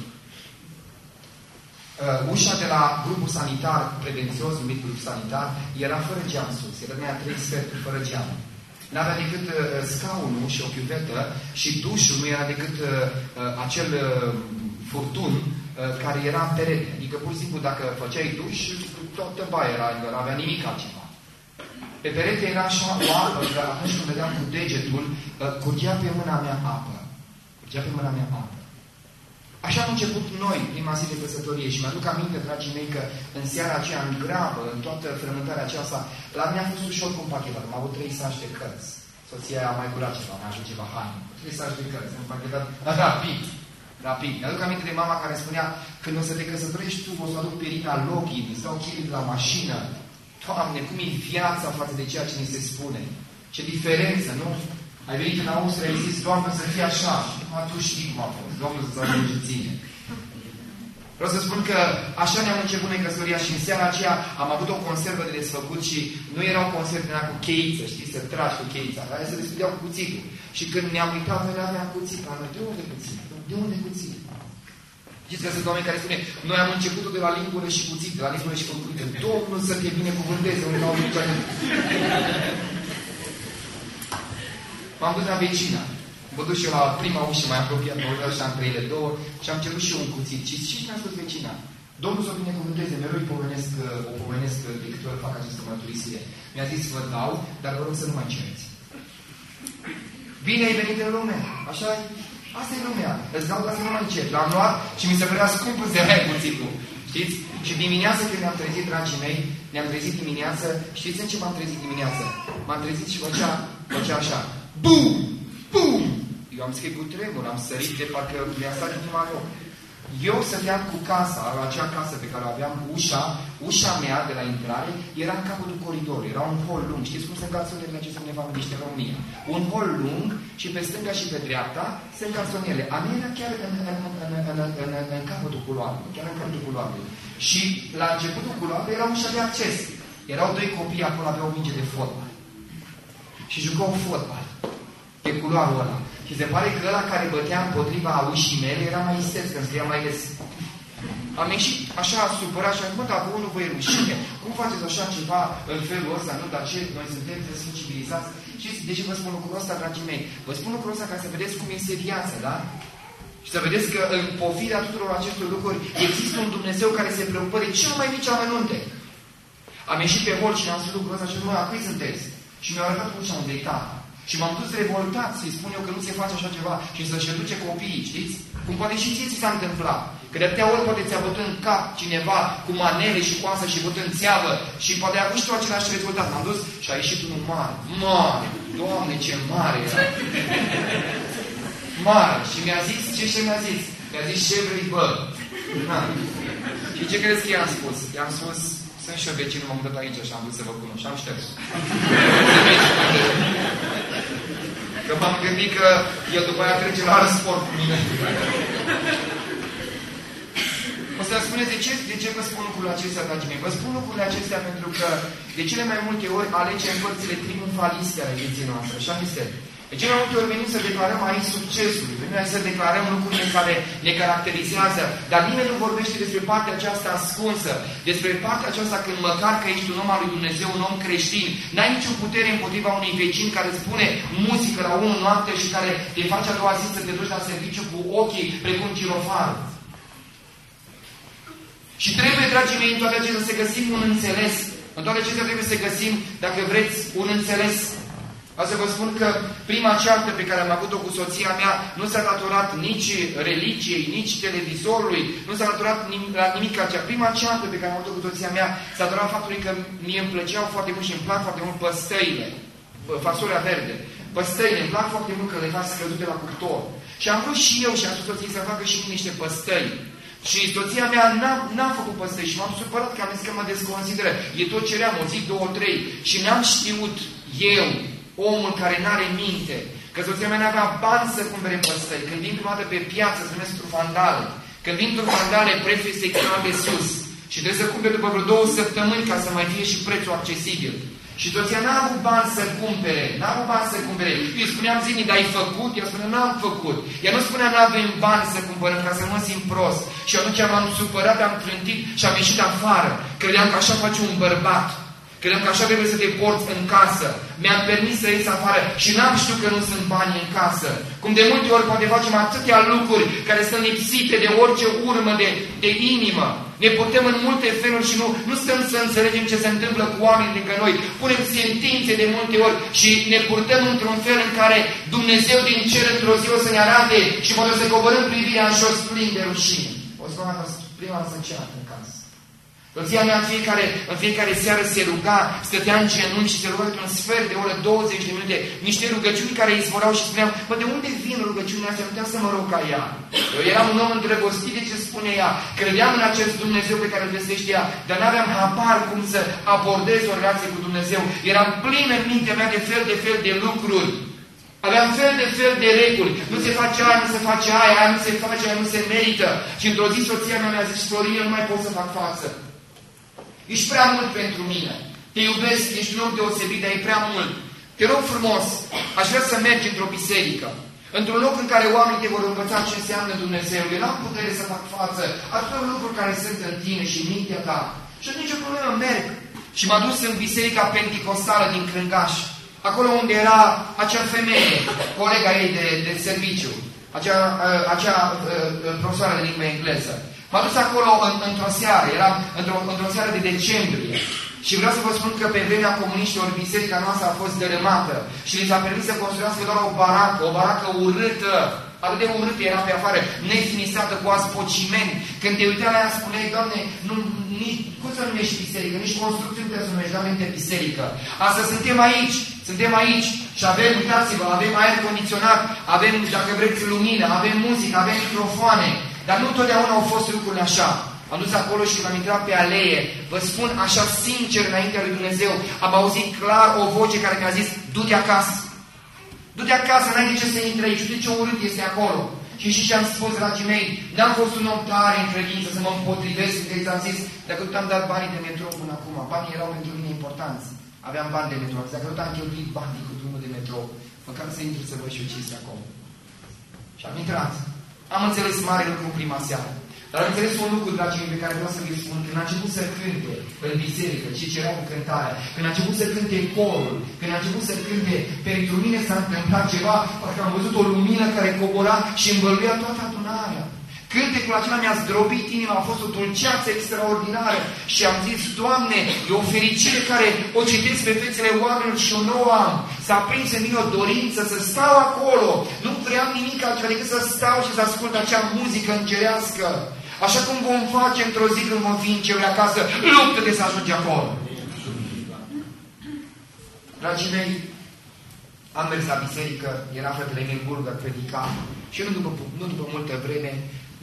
Ușa de la grupul sanitar, prevențios, numit grup sanitar, era fără geam sus. Era 3 sferturi fără geam. n-avea decât scaunul și o chiuvetă și dușul nu era decât acel furtun care era în perete. Adică, pur și simplu, dacă făceai duș, toată baia era, nu avea nimic altceva. Pe perete era așa o apă, că atunci când vedeam cu degetul, curgea pe mâna mea apă. Curgea pe mâna mea apă. Așa am început noi, prima zi de căsătorie, și mi-aduc aminte, dragii mei, că în seara aceea, în grabă, în toată frământarea aceasta, la mine a fost ușor cu pachetat. Am avut 3 saci de cărți. Soția a mai curat ceva, mi-a ajutat ceva haine. 3 saci de cărți, am pachetat rapid. Rapid. Mi-aduc aminte de mama care spunea, când o să te căsătorești tu, o să aduc perita Lockheed, îți dau chilii de la mașină. Doamne, cum e viața față de ceea ce ni se spune? Ce diferență, nu? Ai venit în Austria, ai zis, Doamne, să fie așa. Tu știi cum a fost. Doamne, să-ți ajunge ție. Vreau să spun că așa ne-am început noi căsătoria și în seara aceea am avut o conservă de desfăcut și nu era o conservă din cu cheiță, știi, să tragi cu cheița. Aia se deschideau cu cuțitul. Și când ne-am uitat, noi aveam cuțit. De unde cuțit? De unde cuțit? Știți că sunt oameni care spune, noi am început-o de la lingură și cuțit, de la lingură și cuțit. Domnul să te binecuvânteze, unde n-au niciodată. M-am dus la vecina. Mă duc și eu la prima ușă mai apropiat, mă uit așa între ele două și am cerut și eu un cuțit. Și mi-a spus vecina, Domnul să o binecuvânteze, mereu o pomenesc de câte ori fac această mărturisire. Mi-a zis, vă dau, dar vă rog să nu mai cereți. Bine ai venit în lume, așa e? Asta e lumea. Îți dau ca să nu mai cer. L-am luat și mi se părea scump să ai cuțitul. Știți? Și dimineața când ne-am trezit, dragii mei, ne-am trezit dimineață. Știți în ce m-am trezit dimineață? M-am trezit și făcea așa. Bum! Bum! Eu am scris cu tremur, am sărit de parcă mi-a stat inima în loc. Eu stăteam cu casa, acea casă pe care o aveam, ușa mea de la intrare, era în capătul coridorului, era un hol lung. Știți cum sunt garsonierele acestea undeva în niște România? Un hol lung și pe stânga și pe dreapta sunt garsonierele. A mea era chiar în capătul culoarului, chiar în capătul culoarului. Și la începutul culoarului era ușa de acces. Erau 2 copii acolo, aveau o minge de fotbal. Și jucau fotbal pe culoarul ăla. Și se pare că ăla care bătea împotriva ușii mele era mai isteț, că îmi scria mai des. Am ieșit așa supărat și am zis, mă, dar vouă nu vă e rușine. Cum faceți așa ceva în felul ăsta? Nu, dar ce? Noi suntem, trebuie să fim civilizați. Și de ce vă spun lucrul ăsta, dragii mei? Vă spun lucrul ăsta ca să vedeți cum este viața, da? Și să vedeți că în pofida tuturor acestor lucruri există un Dumnezeu care se preocupă de cel mai mici amănunte. Am ieșit pe hol și ne-am spus lucrul ăsta și mă, a cui sunteți? Și mi-au arătat ușa unde e tata. Și m-am dus revoltat să-i spun eu că nu se face așa ceva și să-și duce copiii, știți? Cum poate și ție ți s-a întâmplat. Că de atâtea ori poate ți-a bătut în cap cineva cu manele și coasă și bătut în țeavă și poate a avut și tu același rezultat. M-am dus și a ieșit unul mare. Mare! Doamne, ce mare era! Mare! Și mi-a zis, ce mi-a zis? Mi-a zis, ce vrei, bă? Și ce crezi că i-am spus? I-am spus, sunt și eu vecinul, m-am mutat aici și am vrut să vă cunosc. Și am șters. Că m-am gândit că el după aia trece la alt sport cu mine. O să spuneți de ce vă spun lucrurile acestea, dragii mei? Vă spun lucrurile acestea pentru că de cele mai multe ori alegem părțile triumfaliste ale vieții noastre. Așa este. De cele mai multe ori venim să declarăm aici succesul, venim să declarăm lucrurile care ne caracterizează, dar nimeni nu vorbește despre partea aceasta ascunsă, despre partea aceasta când măcar că ești un om al lui Dumnezeu, un om creștin, n-ai nicio putere împotriva unui vecin care îți pune muzică la 1 noapte și care te face a doua zi să te duci la serviciu cu ochii precum girofarul. Și trebuie, dragii mei, în toate acestea să găsim un înțeles. În toate acestea trebuie să găsim, dacă vreți, un înțeles. O să vă spun că prima ceartă pe care am avut-o cu soția mea nu s-a datorat nici religiei, nici televizorului, nu s-a datorat la nimic altceva. Prima ceartă pe care am avut-o cu soția mea s-a datorat faptului că mie îmi plăceau foarte mult și îmi plac foarte mult păstăile, fasolea verde. Păstăile îmi plac foarte mult că le fac scăzute la cuptor. Și am vrut și eu și am spus soției să facă și mie niște păstăi. Și soția mea n-a făcut păstăi și m-am supărat că am zis că mă desconsideră. E tot ceream, o zi, 2, 3. Și n-am știut eu, omul care n-are minte, că soția mea n-avea bani să cumpere păstăi. Când vin prima dată pe piață, se numesc trufandale. Când vin trufandale, prețul este extrem de sus. Și trebuie să cumpere după vreo 2 săptămâni ca să mai fie și prețul accesibil. Și soția n-a avut bani să cumpere. N-a avut bani să cumpere. Eu spuneam zilnic, dar ai făcut? Ea spunea, n-am făcut. Ea nu spunea, n-avem bani să cumpărăm ca să nu mă simt prost. Și atunci m-am supărat, am clântit și am ieșit afară. Credeam că așa face un bărbat. Credeam că așa trebuie să te porți în casă. Mi-am permis să ies afară și n-am știut că nu sunt bani în casă. Cum de multe ori poate facem atâtea lucruri care sunt lipsite de orice urmă de inimă. Ne purtăm în multe feluri și nu stăm să înțelegem ce se întâmplă cu oamenii lângă noi. Punem sentințe de multe ori și ne purtăm într-un fel în care Dumnezeu din cer într-o zi o să ne arate și poate să coborâm privirea în jos plin de rușine. O să vă prima să încearcă în casă. Soția mea în fiecare seară se ruga, stătea în genunchi și se ruga un sfert de oră, 20 de minute, niște rugăciuni care îi izvorau și spuneam, bă, de unde vin rugăciunea astea? Puteam să mă rog ca ea. Eu eram un om îndrăgostit de ce spune ea, credeam în acest Dumnezeu pe care îl vestește ea, dar n-aveam habar cum să abordez o relație cu Dumnezeu. Eram plin în mintea mea de fel de lucruri. Aveam fel de reguli. Nu se face aia, nu se face aia nu se face, aia nu se merită. Și într-o zi soția mea mi-a zis, Florin, eu nu mai pot să fac față. Ești prea mult pentru mine. Te iubesc, ești un om deosebit, dar e prea mult. Te rog frumos, aș vrea să mergi într-o biserică. Într-un loc în care oamenii te vor învăța ce înseamnă Dumnezeu. Eu n-am putere să fac față atâtea lucruri care sunt în tine și în mintea ta. Și nicio problemă, merg. Și m-a dus în biserica penticostală din Crângaș. Acolo unde era acea femeie, colega ei de serviciu. Acea profesoară de limba engleză. M-a dus acolo într-o seară, eram într-o seară de decembrie. Și vreau să vă spun că pe vremea comuniștilor biserica noastră a fost dărâmată și li s-a permis să construiască doar o baracă urâtă. Atât de urâtă era pe afară, nefinisată cu aspociment. Când te uitai la ea, spuneai, Doamne, cum să numești biserică? Nici construcții nu trebuie să numești, Doamne, de biserică. Astăzi suntem aici și avem, uitați-vă, avem aer condiționat, avem, dacă vreți, lumină, avem muzică, avem microfoane. Dar nu totdeauna au fost lucrurile așa. Am dus acolo și m-am intrat pe alee. Vă spun așa sincer înaintea lui Dumnezeu. Am auzit clar o voce care mi-a zis, du-te acasă. Du-te acasă, n-ai de ce să intri aici. Știi ce urât este acolo. Și ce am spus, dragii mei, n-am fost un om tare în credință să mă împotrivesc. Că am zis, dacă nu am dat banii de metrou până acum, banii erau pentru mine importanți. Aveam bani de metrou. Dacă nu am cheltuit banii cu drumul de metrou, măcar să intru să văd și eu ce este acolo. Și am intrat. Am înțeles mare lucru în prima seară. Dar am înțeles un lucru, dragii mei, pe care vreau să vi-l spun. Când a început să cânte în biserică, ce cereau cu cântarea, când a început să cânte corul, când a început să cânte, pentru mine s-a întâmplat ceva, parcă am văzut o lumină care cobora și învăluia toată adunarea. Cântecul acela mi-a zdrobit inima, a fost o dulceață extraordinară și am zis, Doamne, e o fericire care o citesc pe fețele oamenilor și eu nu o am. S-a prins în mine o dorință să stau acolo. Nu vreau nimic altceva decât să stau și să ascult acea muzică îngerească. Așa cum vom face într-o zi când vom fi în cerul acasă, luptă de să ajungi acolo. Dragii mei, am mers la biserică, era fratele Emil Burger, predica și nu după multă vreme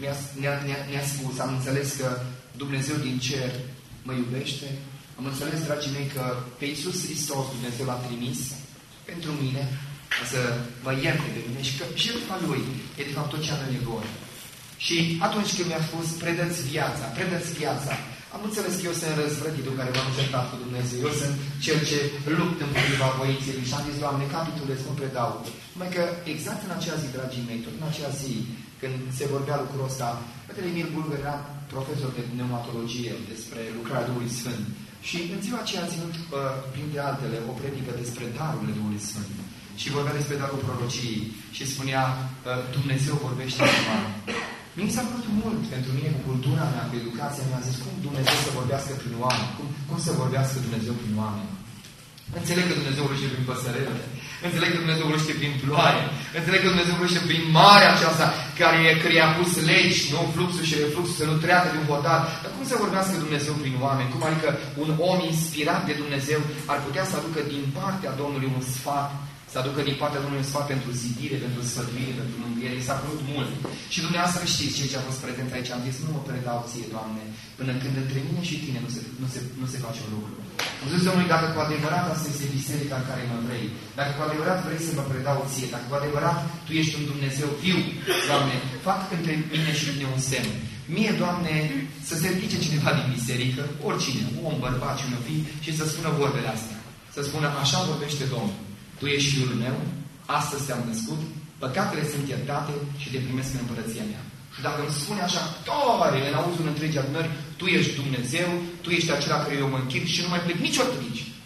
ne-a spus, am înțeles că Dumnezeu din cer mă iubește, am înțeles, dragii mei, că pe Iisus Hristos Dumnezeu l-a trimis pentru mine ca să mă ierte de mine și că jertfa Lui e de fapt tot ce am nevoie. Și atunci când mi-a spus, predă-ți viața, am înțeles că eu sunt răzvrătitul care m-am certat cu Dumnezeu. Eu sunt cel ce lupt împotriva voinței Lui. Și am zis, Doamne, capitulez, nu predau. Numai că exact în acea zi, dragii mei, tot în acea zi, când se vorbea lucrul ăsta, fratele Emil Burger era profesor de pneumatologie despre lucrarea Duhului Sfânt. Și în ziua aceea a ținut, printre altele, o predică despre darurile Duhului Sfânt. Și vorbea despre darul prorociei. Și spunea, Dumnezeu vorbește acum. Mi s-a părut mult pentru mine cu cultura mea, cu educația mea. Am zis, cum Dumnezeu să vorbească prin oameni? Cum să vorbească Dumnezeu prin oameni? Înțeleg că Dumnezeu vorbește prin păsărele. Înțeleg că Dumnezeu vorbește prin ploaie. Înțeleg că Dumnezeu vorbește prin marea aceasta care i-a pus legi, nu fluxul și refluxul, să nu treacă de un hotar. Dar cum să vorbească Dumnezeu prin oameni? Cum adică un om inspirat de Dumnezeu ar putea să aducă din partea Domnului un sfat, să aducă din partea Domnului un sfat pentru zidire, pentru sfătuire, pentru mângâiere. S-a părut mult. Și dumneavoastră știți ce a fost prezent aici. Am zis, nu mă predau ție, Doamne, până când între mine și tine nu se face un lucru. Am zis Domnului, dacă cu adevărat asta este biserica în care mă vrei, dacă cu adevărat vrei să mă predau ție, dacă cu adevărat Tu ești un Dumnezeu viu, Doamne, fac între mine și tine un semn. Mie, Doamne, să se ridice cineva din biserică, oricine, om, bărbat și un fiu, și să spună vorbele astea. Să spună, așa vorbește Domnul. Tu ești Fiul meu, astăzi te-am născut, păcatele sunt iertate și te primesc în împărăția mea. Și dacă îmi spune așa tare în auzul întregii adunări, Tu ești Dumnezeu, Tu ești acela care eu mă închin și nu mai plec niciodată aici.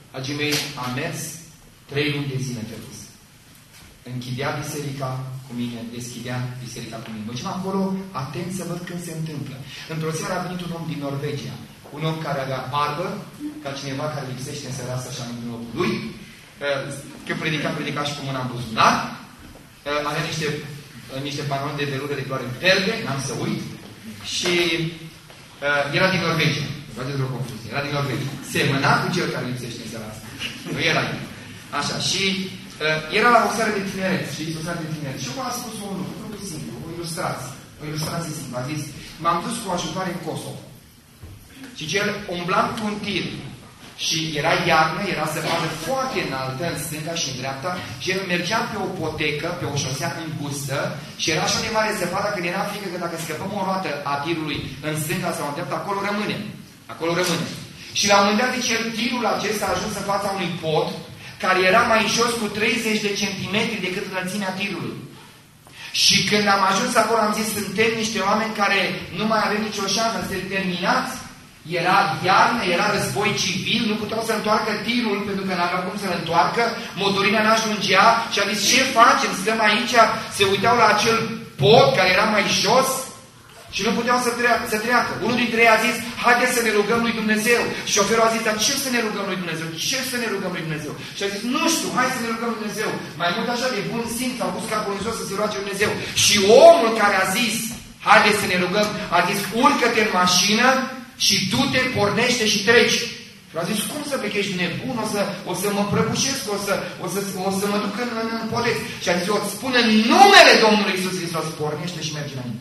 Dragii mei, am mers 3 luni de zile pe Rus. Închidea biserica cu mine, deschidea biserica cu mine. Mă duceam acolo, atent să văd când se întâmplă. Într-o seară a venit un om din Norvegia. Un om care avea barbă, ca cineva care lipsește în seara asta și am în locul lui. Când predica și cu mâna în buzunar. Avea niște pantaloni de velură de culoare verde, n-am să uit. Și era din Norvegia. Faceți o confuzie. Era din Norvegia. Semăna cu cel care lipsește în seara asta. Nu era el. Așa. Și era la o seară de tineret. Și o seară de tineret. Și eu m-am spus un lucru simplu, o ilustrație simplă. A zis, m-am dus cu ajutare în Kosovo. Și cel umblam cu un tir. Și era iarnă, era zăpadă foarte înaltă în stânga și în dreapta. Și el mergea pe o potecă, pe o șosea îngustă. Și era așa de mare zăpadă că era frică că dacă scăpăm o roată a tirului în stânga sau în dreapta, acolo rămâne. Acolo rămâne. Și la un moment dat, deci, tirul acesta a ajuns în fața unui pod care era mai jos cu 30 de centimetri decât înălțimea tirului. Și când am ajuns acolo, am zis, suntem niște oameni care nu mai avem nicio șansă, să terminați. Era iarnă, era război civil, nu puteau să întoarcă tirul pentru că n-aveau cum să-l întoarcă, motorina n-ajungea și a zis, ce facem? Stăm aici, se uitau la acel pod care era mai jos și nu puteau să treacă. Unul dintre ei a zis, haideți să ne rugăm lui Dumnezeu. Și șoferul a zis, dar ce să ne rugăm lui Dumnezeu? Ce să ne rugăm lui Dumnezeu? Și a zis, nu știu, hai să ne rugăm lui Dumnezeu. Mai mult așa de bun simț, au pus capul în jos să se roage lui Dumnezeu. Și omul care a zis, haideți să ne rugăm, a zis, urcă-te în mașină și du-te, pornește și treci. Și a zis, cum să plec, ești nebun, o să mă prăbușesc, o să mă duc în poleț. Și a zis, o spun în numele Domnului Iisus Hristos, pornește și merge înainte.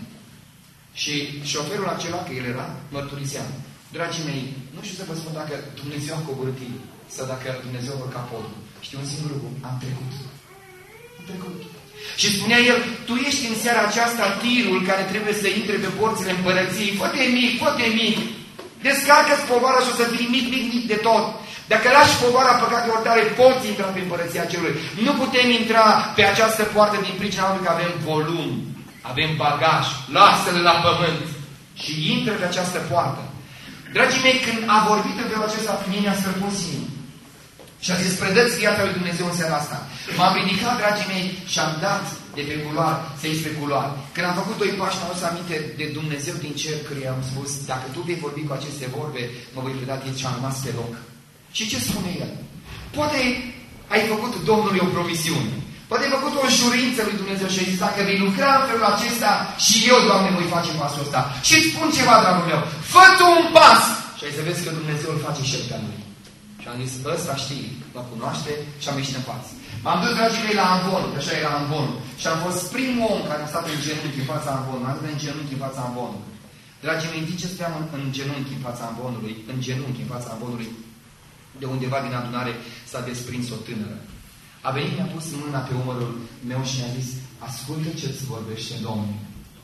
Și șoferul acela, că el era, mărturisea. Dragii mei, nu știu să vă spun dacă Dumnezeu a coborât tirul sau dacă Dumnezeu a urcat podul. Știu un singur lucru, am trecut. Am trecut. Și spunea el, tu ești în seara aceasta tirul care trebuie să intre pe porțile împărăției. Fă-te mic, fă-te mic. Descarcă-ți povara și o să fii mic, mic, mic de tot. Dacă lași povara păcatelor tale, poți intra pe împărăția celui. Nu putem intra pe această poartă din pricina faptului că avem volum, avem bagaj. Lasă-le la pământ și intră pe această poartă. Dragii mei, când a vorbit în felul acesta, pe mine a străpuns inima. Și a zis, predă-ți viața lui Dumnezeu în seara asta. M-am ridicat, dragii mei, și am dat de pe culoare, să ies pe culoare. Când am făcut 2 pași, m-am adus aminte de Dumnezeu din cer, care i-am spus, dacă tu vei vorbi cu aceste vorbe, mă voi preda ție. Și am rămas pe loc. Și ce spune el? Poate ai făcut Domnului o promisiune. Poate ai făcut o înjurință lui Dumnezeu și ai zis, dacă vei lucra în felul acesta, și eu, Doamne, voi face pasul ăsta. Și îți spun ceva, dragul meu, fă tu un pas! Și ai să vezi că Dumnezeu îl face și el pe lui. Și am zis, ăsta știi, mă cunoaște și am ieșit în față. M-am dus, dragii mei, la Amvonul, că așa era Amvonul. Și am fost primul om care a stat în genunchi în fața Amvonului. M-am stat în genunchi în fața Amvonului. Dragii mei, știți ce stăteam în genunchi în fața Amvonului? În genunchi în fața Amvonului. De undeva din adunare s-a desprins o tânără. A venit, mi-a pus mâna pe umărul meu și mi-a zis, ascultă ce-ți vorbește Domnul.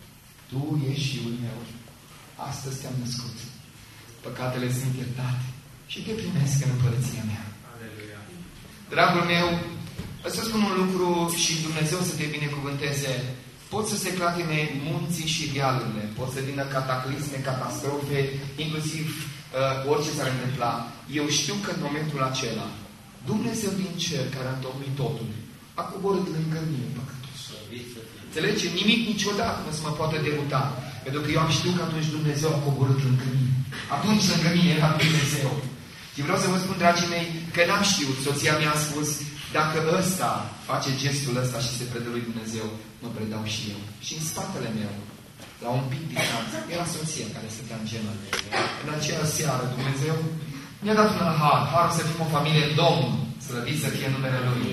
Tu ești fiul meu. Astăzi te-am născut. Păcatele sunt iertate. Și te primesc în împărăția mea. Aleluia. Dragul meu, să spun un lucru și Dumnezeu să te binecuvânteze. Pot să se clatine munții și dealurile, pot să vină cataclisme, catastrofe, inclusiv orice s-ar întâmpla. Eu știu că în momentul acela, Dumnezeu din cer, care a întocmit totul, a coborât lângă mine păcătosul. Înțelege? Nimic niciodată nu se mă poate deruta. Pentru că eu am știut că atunci Dumnezeu a coborât lângă mine. Atunci lângă mine era Dumnezeu. Și vreau să vă spun, dragii mei, că n-am știut. Soția mea a spus, dacă ăsta face gestul ăsta și se predă lui Dumnezeu, mă predau și eu. Și în spatele meu, la un pic distanță, era soția care stătea în genul. În aceea seară, Dumnezeu mi-a dat un har. Harul să fim o familie în Domnul. Slăvit să fie numele Lui.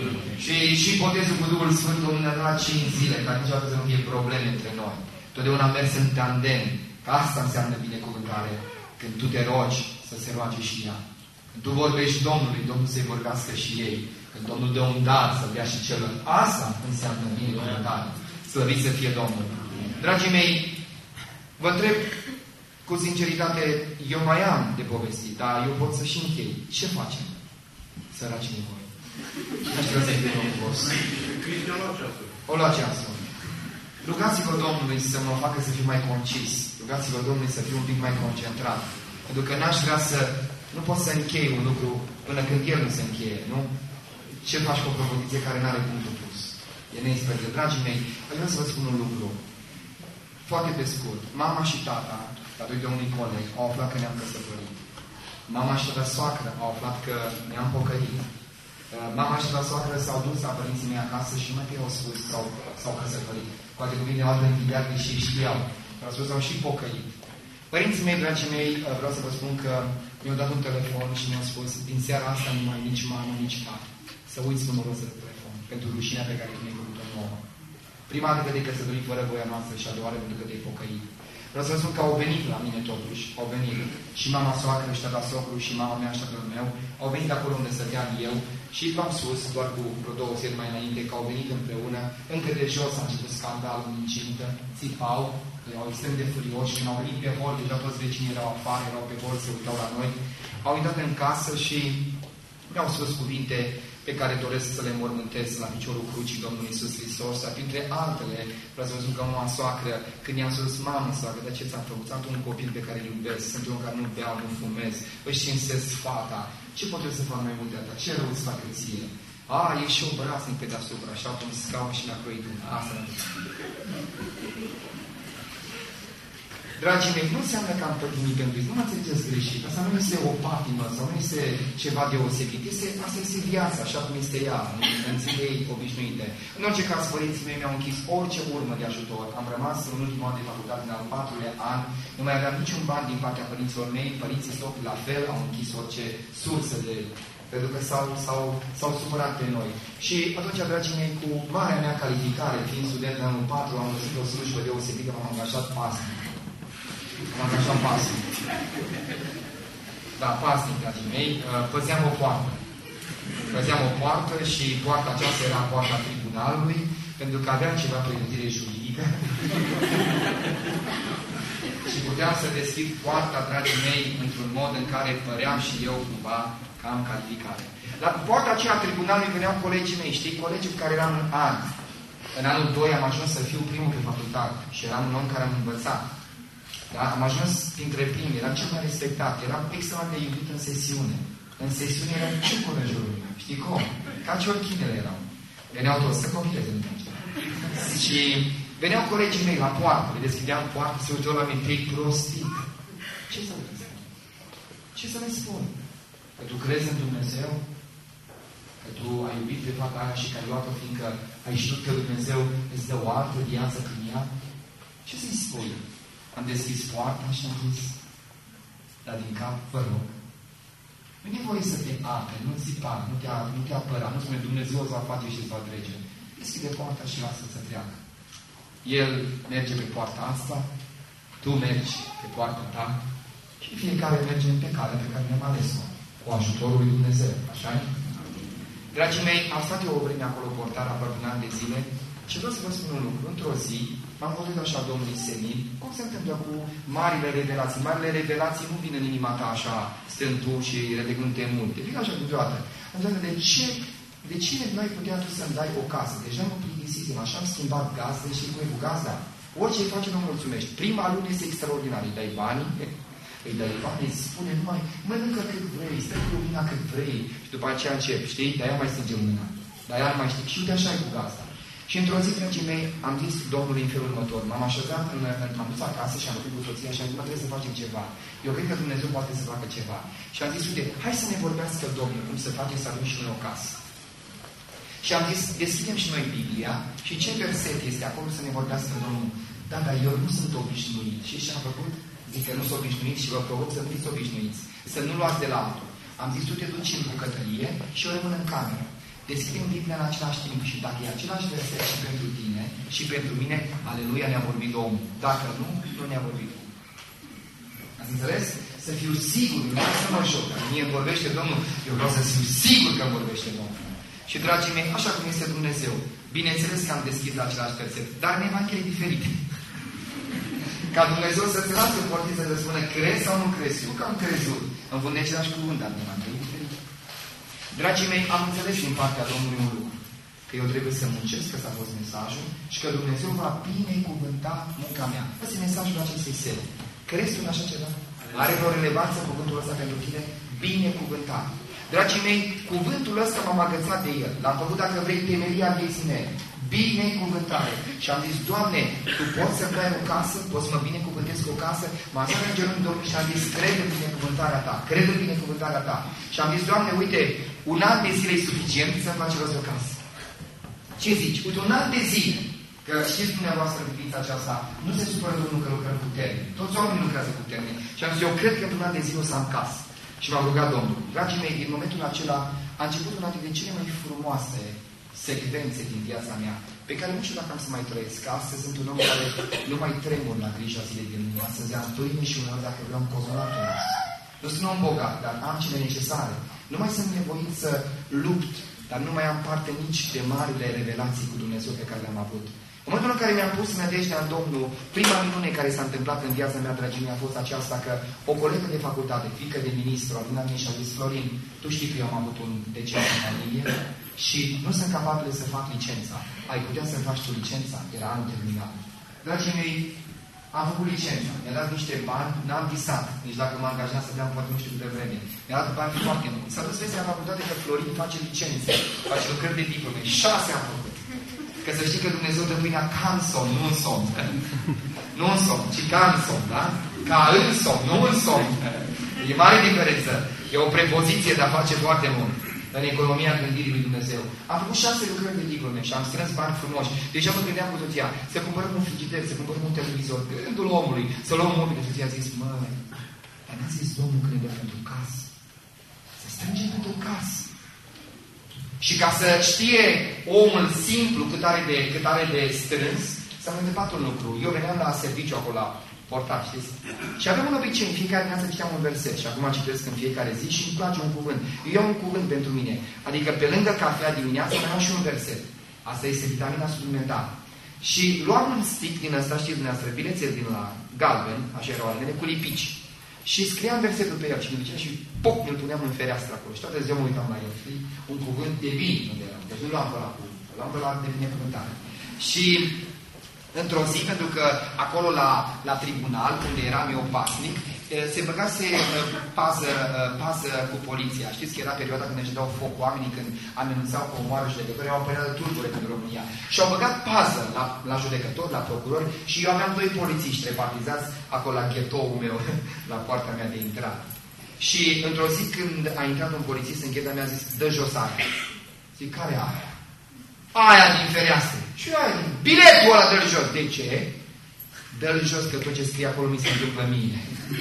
Și botezul cu Duhul Sfânt, Domnul ne-a dat 5 zile, ca niciodată să nu fie probleme între noi. Totdeauna am mers în tandem. Că asta înseamnă binecuvântare. Când tu te rogi, să se roage și ea. Când tu vorbești Domnului, Domnul să-i vorbească și ei. Când Domnul dă un dar, să-l dea și celălalt. Asta înseamnă binecuvântare. Slăvit să fie Domnul. Dragii mei, vă întreb cu sinceritate, eu mai am de povestit, dar eu pot să și închei. Ce facem? Săracii voi. Aș vrea să-i vedem un post. O lua ceasul. Rugați-vă Domnului să mă facă să fiu mai concis. Rugați-vă Domnului să fiu un pic mai concentrat. Pentru că n-aș vrea să Nu poți să închei un lucru până când el nu se încheie, nu? Ce faci cu o propoziție care nu are punctul pus? E neisprăvit. Dragii mei, aș vrea să vă spun un lucru. Foarte pe scurt. Mama și tata, datorită unui coleg, au aflat că ne-am căsătorit. Mama și tata soacră au aflat că ne-am pocăit. Mama și tata soacră s-au dus la părinții mei acasă și nu că au spus s-au căsătorit. Cu alte cuvinte, au învidiat și ei știau. Au spus, au și pocăit. Părinții mei, dragii mei, vreau să vă spun că mi-au dat un telefon și mi-au spus, din seara asta nu mai nici mamă, nici tată. Să uiți numărul ăsta de telefon pentru rușinea pe care tu mi-ai făcut-o nouă. Prima dată că te-ai căsătorit fără voia noastră și a doua dată că te-ai pocăit. Vreau să vă spun că au venit la mine totuși, au venit și mama soacră și tata socru și mama mea și tatăl meu, au venit acolo unde stăteam eu și v-am spus, doar cu vreo 2 zile mai înainte, că au venit împreună, încă de jos a început scandalul incintă, țipau, erau extrem de furioși, când au venit pe hol, deja toți vecinii erau afară, erau pe hol, se uitau la noi, au intrat în casă și mi-au spus cuvinte pe care doresc să le mormântez la piciorul crucii Domnului Iisus Hristos, dar printre altele, vreau să vă spun că mama soacră, când i-am spus, mamă soacră, de ce ți-am făcut? Am un copil pe care îl iubesc, sunt un care nu beau, nu fumez, își cinstesc fata, ce pot eu să fac mai mult de atât? Ce rău îți fac ție? E și obraznic pe deasupra, așa cum scaun și mi-a croit un. Asta nu. Dragii mei, nu înseamnă că am pătimit pentru Iisus. Nu mă înțelegeți greșit. Asta nu este o patimă sau nu este ceva deosebit. Asta este viața, așa cum este ea, în zilei obișnuite. În orice caz, părinții mei mi-au închis orice urmă de ajutor. Am rămas în ultimul an de facultate, în al 4-lea an. Nu mai aveam niciun ban din partea părinților mei. Părinții socri la fel au închis orice sursă de... pentru că s-au supărat pe noi. Și atunci, dragii mei, cu marea mea calificare, fiind student în anul 4, am găsit o slujbă deosebită, m-am angajat pasnic. M-am angajat pasnic. Da, pasnic, dragii mei, păzeam o poartă. Păzeam o poartă și poarta aceasta era poarta tribunalului, pentru că aveam ceva pregătire juridică. Și puteam să deschid poarta, dragii mei, într-un mod în care păream și eu cumva că am calificare. La poarta aceea a tribunalului veneau colegii mei, știi, colegii cu care eram în an. În anul 2 am ajuns să fiu primul pe facultate și eram un om care am învățat. Da? Am ajuns dintre primii, eram cel mai respectat, eram extraordinar de iubit în sesiune. În sesiune eram ciucul în jurul meu. Știi cum? Ca ciorchinele erau. Veneau toți să copileze în timp. Și veneau colegii mei la poartă, le deschideam poartă, se uitau la mine, te-ai prostit. Ce să le spun? Ce să le spun? Că tu crezi în Dumnezeu? Că tu ai iubit pe fata aia și că ai luat-o fiindcă ai știut că Dumnezeu îți dă o altă viață prin ea? Ce să-i spui? Am deschis poarta și am zis, dar din cap, vă rog, nu e nevoie să te ape, nu țipa, nu te apăra, nu spune Dumnezeu îți va face și îți va trece. Deschide poarta și lasă să treacă. El merge pe poarta asta, tu mergi pe poarta ta și fiecare merge pe calea pe care ne-am ales-o, cu ajutorul lui Dumnezeu. Așa-i? Dragii mei, am stat eu o vreme acolo portar aproape un an de zile și vreau să vă spun un lucru. Într-o zi, m-am vorbit așa Domnului Senin, cum se întâmplă cu marile revelații. Marile revelații nu vin în inima ta așa, stând tu și relegându-te multe. Vin așa câteodată. Înseamnă, de cine nu ai putea tu să-mi dai o casă? Deja mă plictisisem, așa am schimbat gazde și cu gazda. Orice îi face, nu mulțumești. Prima lună este extraordinar. Îi dai banii, îi spune numai, mănâncă cât vrei, stai cu lumina cât vrei. Și după aceea începi, știi? De-aia mai strânge mâna. De-aia nu mai știi. Și uite așa e cu gazda. Și într-o zi, dragii mei, am zis Domnului în felul următor. M-am așezat, m-am dus acasă și am vorbit cu soția și am zis, trebuie să facem ceva. Eu cred că Dumnezeu poate să facă ceva. Și am zis, uite, hai să ne vorbească Domnul cum să facem să avem și noi o casă. Și am zis, deschidem și noi Biblia și ce verset este acolo să ne vorbească Domnul. Da, dar eu nu sunt obișnuit. Și ce-am făcut? Zic că nu sunt obișnuiți și vă provoc să nu fiți obișnuiți. Să nu luați de la altul. Am zis, tu te duci în bucătărie și eu rămân în cameră. Deschidem Biblia în același timp și dacă e același verset și pentru tine și pentru mine, aleluia, ne-a vorbit Domnul. Dacă nu, nu ne-a vorbit Domnul. Ați înțeles? Să fiu sigur, nu să mă joc. Mie îmi vorbește Domnul, eu vreau să fiu sigur că îmi vorbește Domnul. Și, dragii mei, așa cum este Dumnezeu, bineînțeles că am deschis la același verset, dar în Evanghelie e diferit. Ca Dumnezeu să-ți lasă portiță să spună, crezi sau nu crezi? Eu că am crezut. Îmi vând același cuvânt, dar în Evanghelie e diferit. Dragii mei, am înțeles din partea Domnului un lucru. Că eu trebuie să muncesc, că s-a fost mesajul, și că Dumnezeu va binecuvânta munca mea. Ăsta e mesajul acestei seri. Crezi tu în așa ceva? Are vreo relevanță cuvântul ăsta pentru tine? binecuvântare. Dragii mei, cuvântul ăsta m-am agățat de el. L-am făcut, dacă vrei, temelia vieții mele. Binecuvântare. Și am zis, Doamne, Tu poți să-mi dai o casă? Poți să mă binecuvântezi cu o casă? M-am zis în genunchi Domnului și am zis, cred în binecuvântarea Ta. Cred în binecuvântarea Ta. Și am zis, Doamne, uite, un an de zile e suficient să-mi faci rost de o casă. Ce zici? Uite, un an de zile. Că știți dumneavoastră în privința aceasta, nu se supără Domnul că lucrăm cu termeni. Toți oamenii lucrează cu termeni. Și am zis, eu cred că într-un an de zile o să am casă. Și m-am rugat Domnul. Dragii mei, din momentul acela a început una dintre cele mai frumoase secvențe din viața mea, pe care nu știu dacă am să mai trăiesc. Astăzi sunt un om care nu mai tremur la grija zilei din mine. Astăzi am pâine și uneori dacă vreau cozonatul. Nu sunt om bogat, dar am cele necesare. Nu mai sunt nevoit să lupt, dar nu mai am parte nici de marile revelații cu Dumnezeu pe care le-am avut. În momentul în care mi-am pus nădejdea în Domnul, prima minune care s-a întâmplat în viața mea, dragii mei, a fost aceasta că o colegă de facultate, fiică de ministru, a venit și a zis, Florin, tu știi că eu am avut un deces în familie și nu sunt capabil să fac licența. Ai putea să-mi faci tu licența? Era anul terminat. Dragii mei, am făcut licența, mi-a dat niște bani, n-am visat, nici dacă mă angajat să deam poate nu știu câte vreme. Mi-a dat bani foarte mult. S-a dus vezi la facultate că Florin face licențe, face lucrări de diplome. 6 am făcut. Că să știi că Dumnezeu dă pâinea ca în somn, nu în somn. Nu în somn, ci ca în somn, da? Ca în somn, nu în somn. E mare diferență. E o prepoziție de a face foarte mult în economia gândirii lui Dumnezeu. Am făcut 6 lucrări de diplome și am strâns bani frumoși. Deja mă gândeam cu soția, să cumpărăm un frigider, să cumpărăm un televizor, gândul omului, să luăm mobile. Soția a zis, măi, dar n-a zis Domnul când ne dă pentru casă. Să strângem pentru casă. Și ca să știe omul simplu cât are de strâns, s-a mai întâmplat un lucru. Eu veneam la serviciu acolo la portar, știți? Și avem un obicei, în fiecare dimineață citeam un verset și acum citesc în fiecare zi și îmi place un cuvânt. Eu iau un cuvânt pentru mine. Adică pe lângă cafea dimineața mai iau și un verset. Asta este vitamina suplimentară. Și luam un stick din ăsta, știți dumneavoastră, bilețel din la galben, așa erau alele, cu lipici. Și scriam versetul pe el și îmi zicea și pop, îl puneam în fereastră acolo. Și toată ziua mă uitam la el. Știi? Un cuvânt de bine unde eram. Deci nu luam pe la cuvânt, luam pe la de binecuvântare. Și într-o zi, pentru că acolo la tribunal, unde eram eu pasnic, se băgase pază cu poliția. Știți că era perioada când își dau foc oamenii, când amenințau că omoară judecători, era o perioadă tulbure pentru România. Și au băgat pază la judecători, la procurori și eu aveam 2 polițiști repartizați acolo la ghetoul meu, la poarta mea de intrare. Și într-o zi când a intrat un polițist în gheta mea, a zis, dă jos aia. Zic, care aia? Aia din fereastră. Și aia, biletul ăla dă-l jos. De ce? Dă-l jos că tot ce scrie acolo mi se întâmplă mie.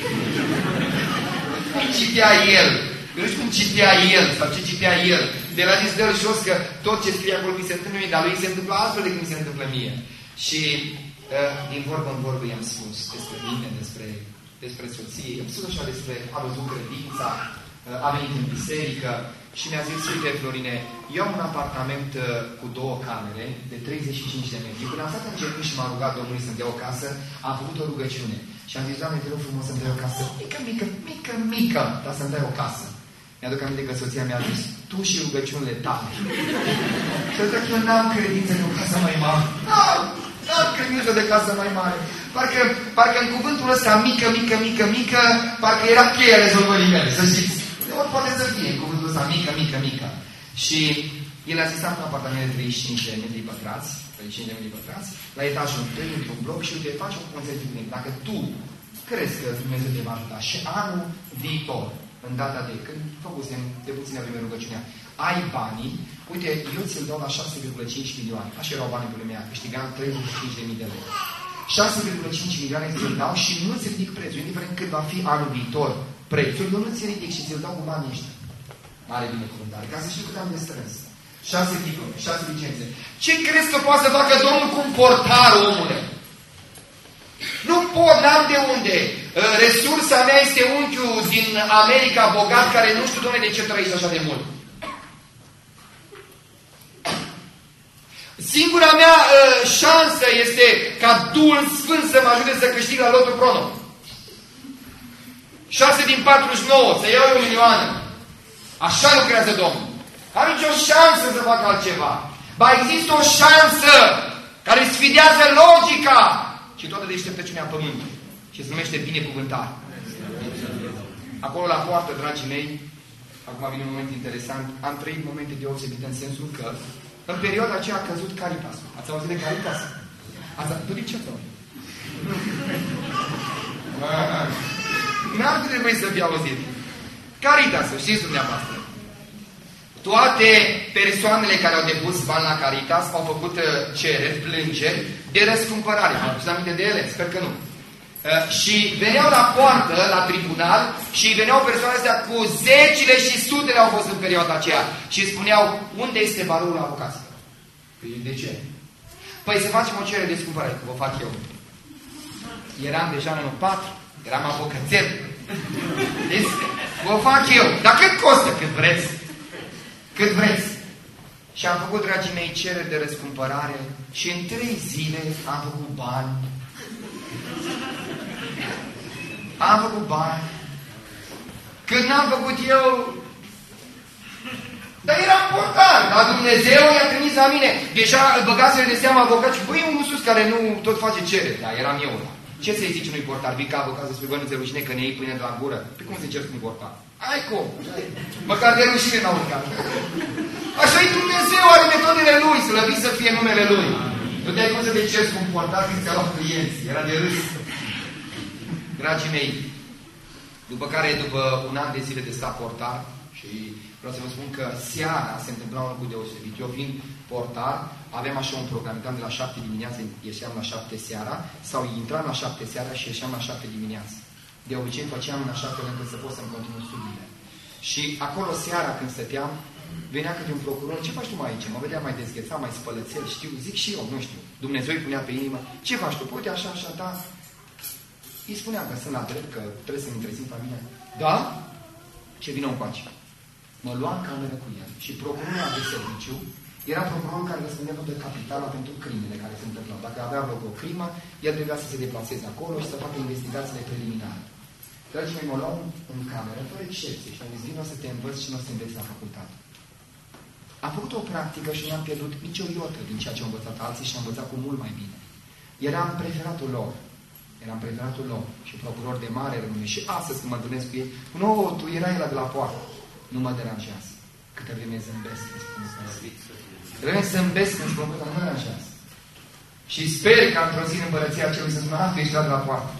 Citea el. Eu nu știu cum citea el sau ce citea el. De la zis dă-l jos că tot ce scrie acolo mi se întâmplă mie, dar lui se întâmplă altfel decât mi se întâmplă mie. Și din vorbă în vorbă i-am spus despre mine, despre soție, i-am spus așa despre a văzut credința, a venit în biserică și mi-a zis, uite Florine, eu am un apartament cu 2 camere de 35 de metri. Când am stat în genunchi și m-am rugat Domnului să-mi dea o casă, am făcut o rugăciune. Și am zis, Doamne, te rog frumos să-mi dai o casă mică, dar să-mi dai o casă. Mi-aduc aminte că soția mi-a zis, tu și rugăciunile tale. Și zic că eu n-am credință de o casă mai mare. N-am credință de casă mai mare. Parcă în cuvântul ăsta mică, parcă era cheia rezolvării mele, să știți. Ori poate să fie în cuvântul ăsta mică. Și el a zis, am un apartament de 35 de metri pătrați, la etajul 1, într-un bloc și uite, faci un concert picnic. Dacă tu crezi că Dumnezeu te va ajuta și anul viitor, în data de când făcusem de puțină vreme rugăciunea, ai banii, uite, eu ți-l dau la 6,5 milioane. Așa erau banii pe lumea, câștigam 35.000 de lei. 6,5 milioane ți-l dau și nu ți ridic prețul, indiferent cât va fi anul viitor prețul, eu nu ți ridic și ți-l dau cu banii ăștia. Mare binecuvântare, ca să știu cât am de strâns. 6 diplome, 6 licențe. Ce crezi că poate să facă Domnul cu un portar, omule? Nu pot, n-am de unde. Resursa mea este unchiul din America bogat, care nu știu, Doamne, de ce trăiești așa de mult. Singura mea șansă este ca Duhul Sfânt să mă ajute să câștig la lotul Prono. 6 din 49, să iau 1 milioană. Așa lucrează Domnul. Am nicio șansă să fac altceva. Ba, există o șansă care sfidează logica și toată deșteptăciunea pământului. Și se numește binecuvântare. Acolo la poartă, dragii mei, acum vine un moment interesant, am trăit momente deosebite în sensul că în perioada aceea a căzut Caritasul. Ați auzit de Caritas? Ați ce ați auzit? N-ar trebui să fie auzit. Caritasul, știți dumneavoastră. Toate persoanele care au depus bani la Caritas au făcut cereri, plângeri de răscumpărare. Am pus aminte de ele? Sper că nu. Și veneau la poartă, la tribunal, și veneau persoanele astea cu zecile și sutele au fost în perioada aceea. Și spuneau, unde este baroul avocaților? Păi de ce? Păi să facem o cerere de răscumpărare, că vă fac eu. Eram deja în anul 4, eram avocățel. Deci, vă fac eu. Dar cât costă? Cât vreți. Cât vreți. Și am făcut, dragii mei, cereri de răscumpărare și în 3 zile am făcut bani. Am făcut bani. Când n-am făcut eu... Dar eram portar. Dar Dumnezeu i-a trimis la mine. Deja îl băgasem de seama avocat și băi, unul sus care nu tot face cereri. Dar eram eu ăla. Ce să-i zici unui portar? Vii ca avocat să spui, bă, nu-ți rușine că ne iei pâine de la gură? Pe cum să-i ceri unui portar? Ai cum? Măcar de rușine n-au urcat. Așa-i Dumnezeu, are metodele Lui, slăvit să fie numele Lui. Nu te-ai cum să te ceri cu un portar când ți-a luat clienți. Era de râs. Dragii mei, după un an de zile de stat portar, și vreau să vă spun că seara se întâmpla un lucru deosebit. Eu fiind portar, aveam așa un program, intram de la 7 dimineața, ieșeam la 7 seara, sau intram la 7 seara și ieșeam la 7 dimineața. De obicei făceam în așa fel încât să pot să-mi continui studiile. Și acolo seara când stăteam, venea câte un procuror, ce faci tu mai aici? Mă vedea mai dezghețat, mai spălățel, știu, zic și eu, nu știu. Dumnezeu îi punea pe inimă, ce faci tu? Uite așa, așa, da. Îi spuneam că sunt la drept, că trebuie să-mi întrezim familia. Da? Ce vină încoace? Mă lua în cameră cu el. Și procurorul de serviciu era procurorul care răspundea tot de capitala pentru crimele care se întâmplau. Dacă avea loc o crimă, el trebuia să se deplaseze acolo și să facă investigațiile preliminare. Dragii mei, mă luau în cameră, fără excepție, și am zis, vino să te învăț și nu o să te înveți la facultate. Am făcut o practică și nu am pierdut nicio iotă din ceea ce au învățat alții și am învățat cu mult mai bine. Eram preferatul lor. Eram preferatul lor și procuror de mare rămâne. Și astăzi când mă întâlnesc cu ei, nu, tu erai la de la poartă. Nu mă deranjează. Câte vreme zâmbesc, îmi spun că vreme zâmbesc, îmi spun că nu mă deranjează. Și sper că într-o zi în împărăția celui să spună, tu ești la de la poartă.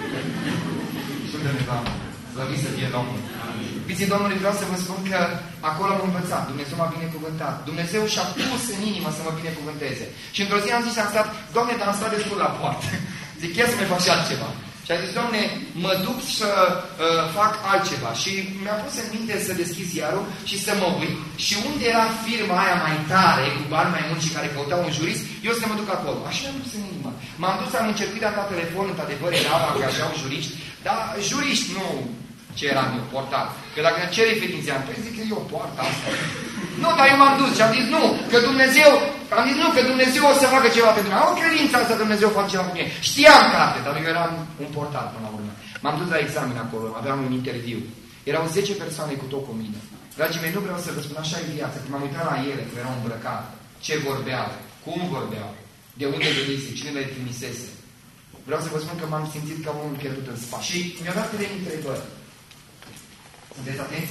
Sună-ne, Doamne. Slăvit să fie Domnul. Fiții Domnului, vreau să vă spun că acolo am învățat. Dumnezeu m-a binecuvântat. Dumnezeu și-a pus în inimă să mă binecuvânteze. Și într-o zi am zis, am stat, Doamne, dar am stat destul la poartă. Zic, ia să mai fac și altceva. Și a zis, Doamne, mă duc să fac altceva. Și mi-a pus în minte să deschid ziarul și să mă uit. Și unde era firma aia mai tare, cu bani mai mulți și care căutau un jurist, eu să mă duc acolo. Așa mi-am pus în inimă. M-am dus, am încercat de dat telefon, într-adevăr erau, angajau juriști, dar juriști nu ce eram eu, portar. Că dacă îmi cere ființeam, păi zic că eu poartă asta. Nu, dar eu m-am dus și am zis nu, că Dumnezeu o să facă ceva pentru mine. Am o credință asta, Dumnezeu face ceva pentru mine. Știam carte, dar eu eram un portar până la urmă. M-am dus la examen acolo, aveam un interviu. Erau 10 persoane cu tot cu mine. Dragii mei, nu vreau să vă spun, așa e viața. Când m-am uitat la ele, că erau îmbrăcate, ce vorbeau, cum vorbeau, de unde venise, cine le trimisese. Vreau să vă spun că m-am simțit ca unul pierdut în spate. Și mi-a dat 3 întrebări. Sunteți atenți?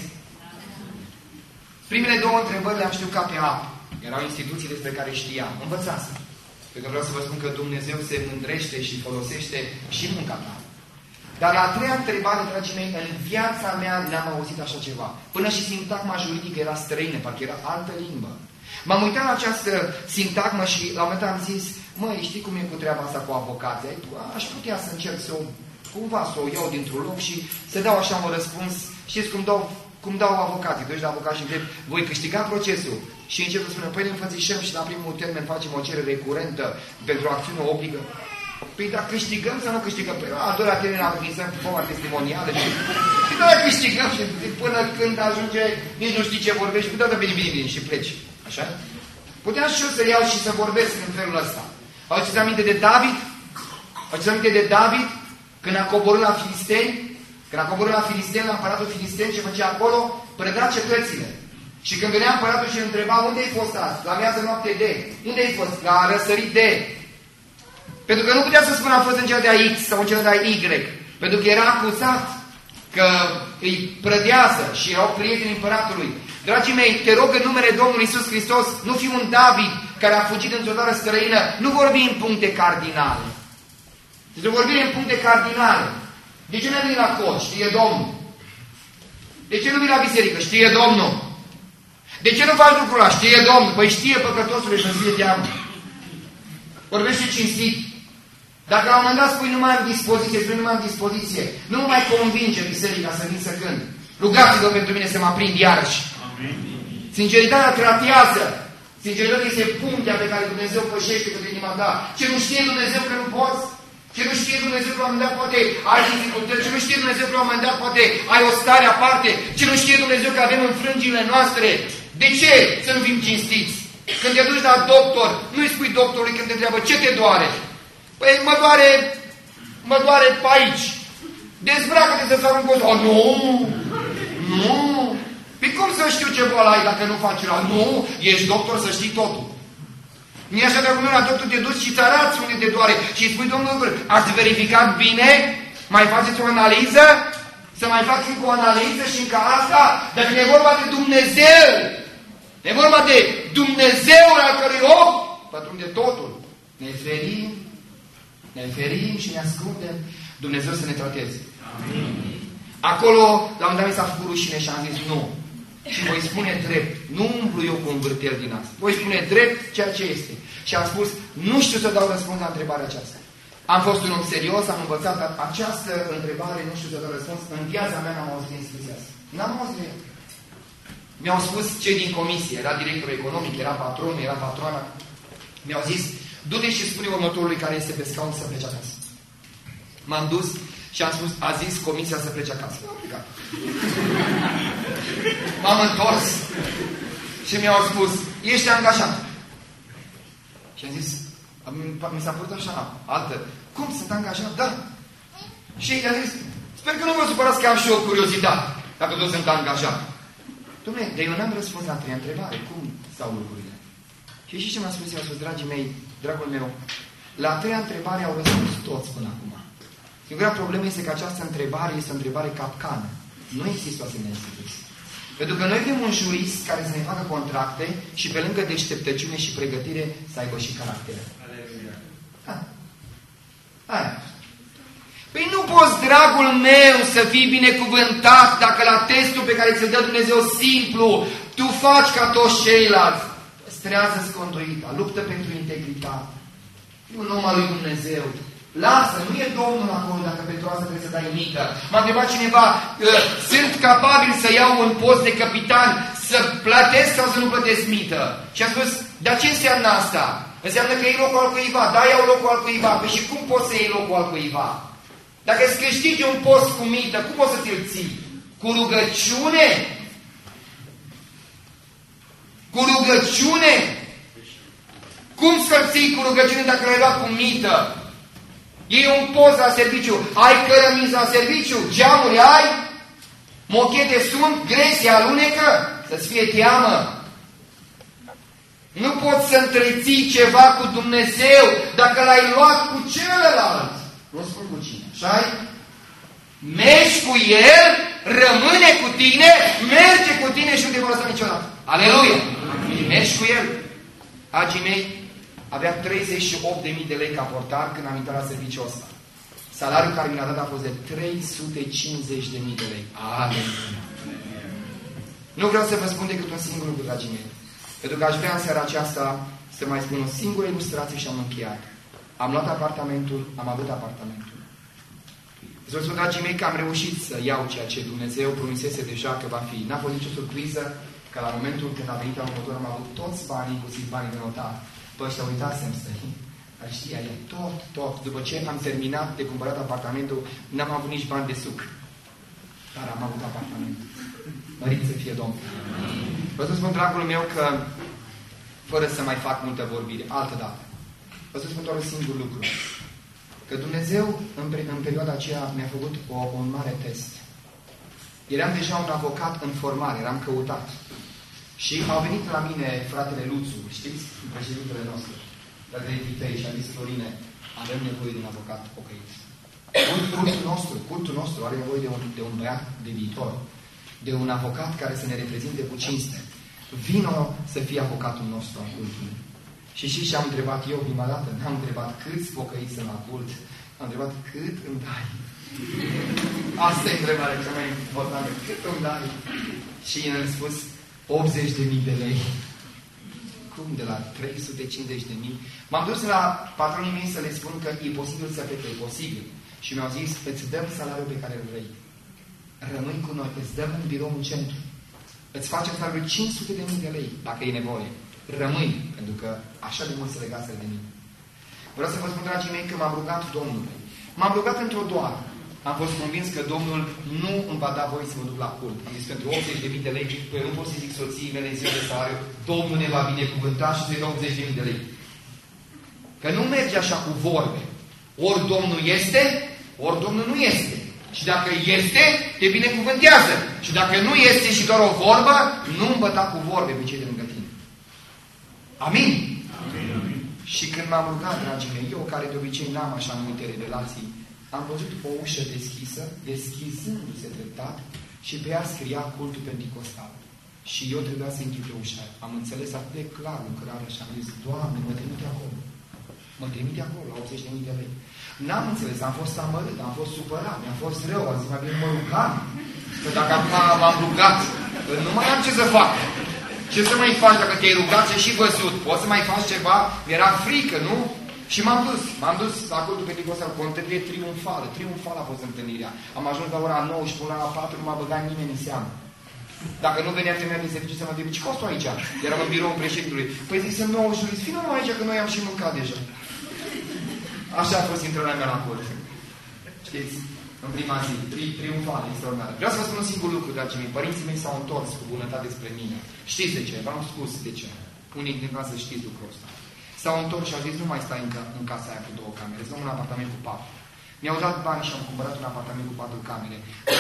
Primele 2 întrebări le-am știut ca pe apă. Erau instituții despre care știam. Învățați. Pentru că vreau să vă spun că Dumnezeu se mândrește și folosește și munca ta. Dar la a 3-a întrebare, dragii mei, în viața mea n-am auzit așa ceva. Până și sintagma juridică era străină, parcă era altă limbă. M-am uitat la această sintagmă și la un moment dat am zis, măi, știi cum e cu treaba asta cu avocația? Aș putea să încerc să cumva să o iau dintr-un loc și să dau așa un răspuns. Știți cum dau avocații? Duci la avocat și întreb, voi câștiga procesul? Și încep să spună, păi ne înfățișăm și la primul termen facem o cerere curentă pentru acțiune obligă. Păi dacă câștigăm sau nu câștigăm? Păi a doilea termen organizăm cu forma testimonială și dacă câștigăm și până când ajunge, nici nu știi ce vorbești, cu toată bine și pleci. Așa? Puteam și eu să iau și să vorbesc în felul ăsta. Aduceți aminte de David? Aduceți aminte de David? Când a coborât la Filisteni? Când a coborât la Filisteni, la împăratul Filisteni, ce făcea acolo? Prăda cetățile. Și când venea împăratul și îl întreba, unde ai fost azi? La miază noapte de. Unde ai fost? La răsărit de. Pentru că nu putea să spună a fost în cel de-a X sau în cel de-a Y. Pentru că era acuzat că îi prădează și erau prieteni împăratului. Dragii mei, te rog în numele Domnului Iisus Hristos, nu fi un David care a fugit într-o țară străină, nu vorbi în puncte cardinale. Deci vorbim în puncte cardinale. De ce nu vii la coș? Știe Domnul. De ce nu vii la biserică? Știe Domnul. De ce nu faci lucrul ăla? Știe Domnul. Păi știe păcătosului să fie teamă. Vorbește cinstit. Dacă la un moment dat spui nu mai am dispoziție, spui nu mai am dispoziție, nu mă mai convinge biserica să vin să cânt. Rugați-vă pentru mine să mă aprind iarăși. Sinceritatea tratează. Sinceritatea este puntea pe care Dumnezeu pășește către inima ta. Ce nu știe Dumnezeu că nu poți? Ce nu știe Dumnezeu că la un moment dat poate ai dificultăți? Ce nu știe Dumnezeu că la un moment dat poate ai o stare aparte? Ce nu știe Dumnezeu că avem înfrângile noastre? De ce să nu fim cinstiți? Când te duci la doctor, nu-i spui doctorului când te întreabă ce te doare? Păi mă doare pe aici. Dezbracă-te să fac un cost. Oh, nu! Nu! Păi cum să știu ce boală ai dacă nu faci la? Nu! Ești doctor să știi totul. Nu e așa că acum la doctor te duci și îți arăți unde te doare și îi spui, domnul, ați verificat bine? Mai faceți o analiză? Să mai fac încă o analiză și încă asta? Dacă e vorba de Dumnezeu, e vorba de Dumnezeul al cărui ochi pătrunde totul. Ne ferim și ne ascundem. Dumnezeu să ne trateze. Amin. Acolo, la un moment dat mi s-a făcut rușine și am zis nu. Și voi spune drept. Nu umblu eu cu un vârtel din asta. Voi spune drept ceea ce este. Și am spus, nu știu să dau răspuns la întrebarea aceasta. Am fost un om serios, am învățat această întrebare, nu știu să dau răspuns. În viața mea n-am auzit discuția asta. N-am auzit de ea. Mi-au spus cei din comisie, era director economic, era patron, era patroana. Mi-au zis, du-te și spune următorului care este pe scaun să plece acasă. M-am dus și am spus, a zis comisia să plece acasă. M-am plecat. M-am întors și mi-au spus, ești angajat. Și am zis, mi s-a părut așa, altă, cum sunt angajat? Da. Și i-a zis, sper că nu vă supărați că am și eu curiozitate, dacă toți sunt angajat. Dom'le, dar eu n-am răspuns la a treia întrebare, cum stau lucrurile? Și ce m-a spus? I-a spus, dragii mei, dragul meu, la a treia întrebare au răspuns toți până acum. Singura problemă este că această întrebare este o întrebare capcană. Nu există o asemenea instituție. Pentru că noi avem un jurist care să ne facă contracte și pe lângă deșteptăciune și pregătire să aibă și caracter. Păi nu poți, dragul meu, să fii binecuvântat dacă la testul pe care ți-l dă Dumnezeu simplu, tu faci ca toți ceilalți. Păstrează-ți conduita, luptă pentru integritate. E un om al lui Dumnezeu. Lasă, nu e Domnul acolo dacă pentru asta trebuie să dai mită. M-a întrebat cineva, sunt capabil să iau un post de capitan, să plătesc sau să nu plătesc mită? Și a spus, dar ce înseamnă asta? Înseamnă că iei locul al cuiva. Da, iau locul al cuiva. Păi și cum poți să iei locul al cuiva? Dacă îți câștigi un post cu mită, cum poți să ți-l ții? Cu rugăciune? Cu rugăciune? Cum să-l ții cu rugăciune dacă l-ai luat cu mită? Iei un post la serviciu, ai cărămizi la serviciu, geamuri ai, mochete sunt, gresie alunecă, să-ți fie teamă. Nu poți să întreții ceva cu Dumnezeu dacă l-ai luat cu celălalt. Nu spun cu cine, așa-i? Mergi cu El, rămâne cu tine, merge cu tine și nu te vor lăsa niciodată. Aleluia! Mergi cu El. Agii mei, avea 38.000 de lei ca portar când am intrat la serviciul ăsta. Salariul care mi l-a dat a fost de 350.000 de lei. Aleluia! Nu vreau să vă spun decât un singur lucru, dragii mei. Pentru că aș vrea în seara aceasta să mai spun o singură ilustrație și am încheiat. Am luat apartamentul, am avut apartamentul. Să vă spun, dragii mei, că am reușit să iau ceea ce Dumnezeu promisese deja că va fi. N-a fost nicio surpriză că la momentul când a venit la următor am avut toți banii, inclusiv banii de notar. Păi ăștia uitasem străini. Dar știa ea, tot. După ce am terminat de cumpărat apartamentul, n-am avut nici bani de suc. Dar am avut apartamentul. Mărit să fie Domnul. Vreau să spun, dragul meu, că fără să mai fac multă vorbire, altă dată. Vreau să spun doar un singur lucru. Că Dumnezeu, în perioada aceea, mi-a făcut un mare test. Eram deja un avocat în formare, eram căutat. Și au venit la mine fratele Luțu, știți? Președintele nostru, fratele Titei, și a zis, Florine, avem nevoie de un avocat pocăit. Cultul nostru are nevoie de un băiat de viitor, de un avocat care să ne reprezinte cu cinste. Vino să fie avocatul nostru al cultului. Și ce am întrebat eu prima dată? N-am întrebat câți pocăiți sunt la cult, am întrebat cât îmi dai. Asta e întrebarea cea mai importantă. Cât îmi dai? Și el a spus 80.000 de lei. Cum? De la 350.000? M-am dus la patronii mei să le spun că e posibil să plec, e posibil. Și mi-au zis, îți dăm salariul pe care îl vrei. Rămâi cu noi, îți dăm un birou în centru. Îți facem salariul 500.000 de lei, dacă e nevoie. Rămâi, pentru că așa de mult se legați de mine. Vreau să vă spun, dragii mei, că m-am rugat Domnului. M-am rugat într-o doară. Am fost convins că Domnul nu îmi va da voie să mă duc la cult. Am zis, pentru 80.000 de lei, păi nu pot să zic soției mele în ziua de salariu, Domnul ne va binecuvânta și să-i dau 80.000 de lei. Că nu merge așa cu vorbe. Ori Domnul este, ori Domnul nu este. Și dacă este, te binecuvântează. Și dacă nu este și doar o vorbă, nu îmbăta cu vorbe pe cei de lângă tine. Amin? Amin. Și când m-am rugat, dragii mei, eu care de obicei n-am așa multe revelații, am văzut o ușă deschisă, deschizându-se treptat și pe ea scria cultul penticostal. Și eu trebuia să închid ușa. Am înțeles atât de clar lucrarea și am zis, Doamne, mă trimite acolo. Mă trimite acolo, la 80.000 de lei. N-am înțeles, am fost amărât, am fost supărat, mi-a fost rău, am zis, mai bine mă rugam. Că dacă m-am rugat, nu mai am ce să fac. Ce să mai faci dacă te-ai rugat și văzut? Poți să mai faci ceva? Mi-era frică, nu? Și m-am dus la cultul penticostal cu o întâlnire triumfală. Triumfală a fost întâlnirea. Am ajuns la ora 9 și până la 4 nu m-a băgat nimeni în seamă. Dacă nu venea femeia din serviciu să mă întrebe, ce costă aici? Eram în biroul președintelui. Păi zic să-mi nouă jurist, fii numai aici că noi am și mâncat deja. Așa a fost intrarea mea la cult. Știți? În prima zi, triumfală, extraordinară. Vreau să vă spun un singur lucru, dragii mei. Părinții mei s-au întors cu bunătate spre mine. Știți de ce? V-am spus de ce. Unii dintre voi să știți lucrul ăsta. S-au întors și au zis, nu mai stai în casa aia cu 2 camere, îți dăm un apartament cu 4. Mi-au dat bani și am cumpărat un apartament cu 4 camere. Dar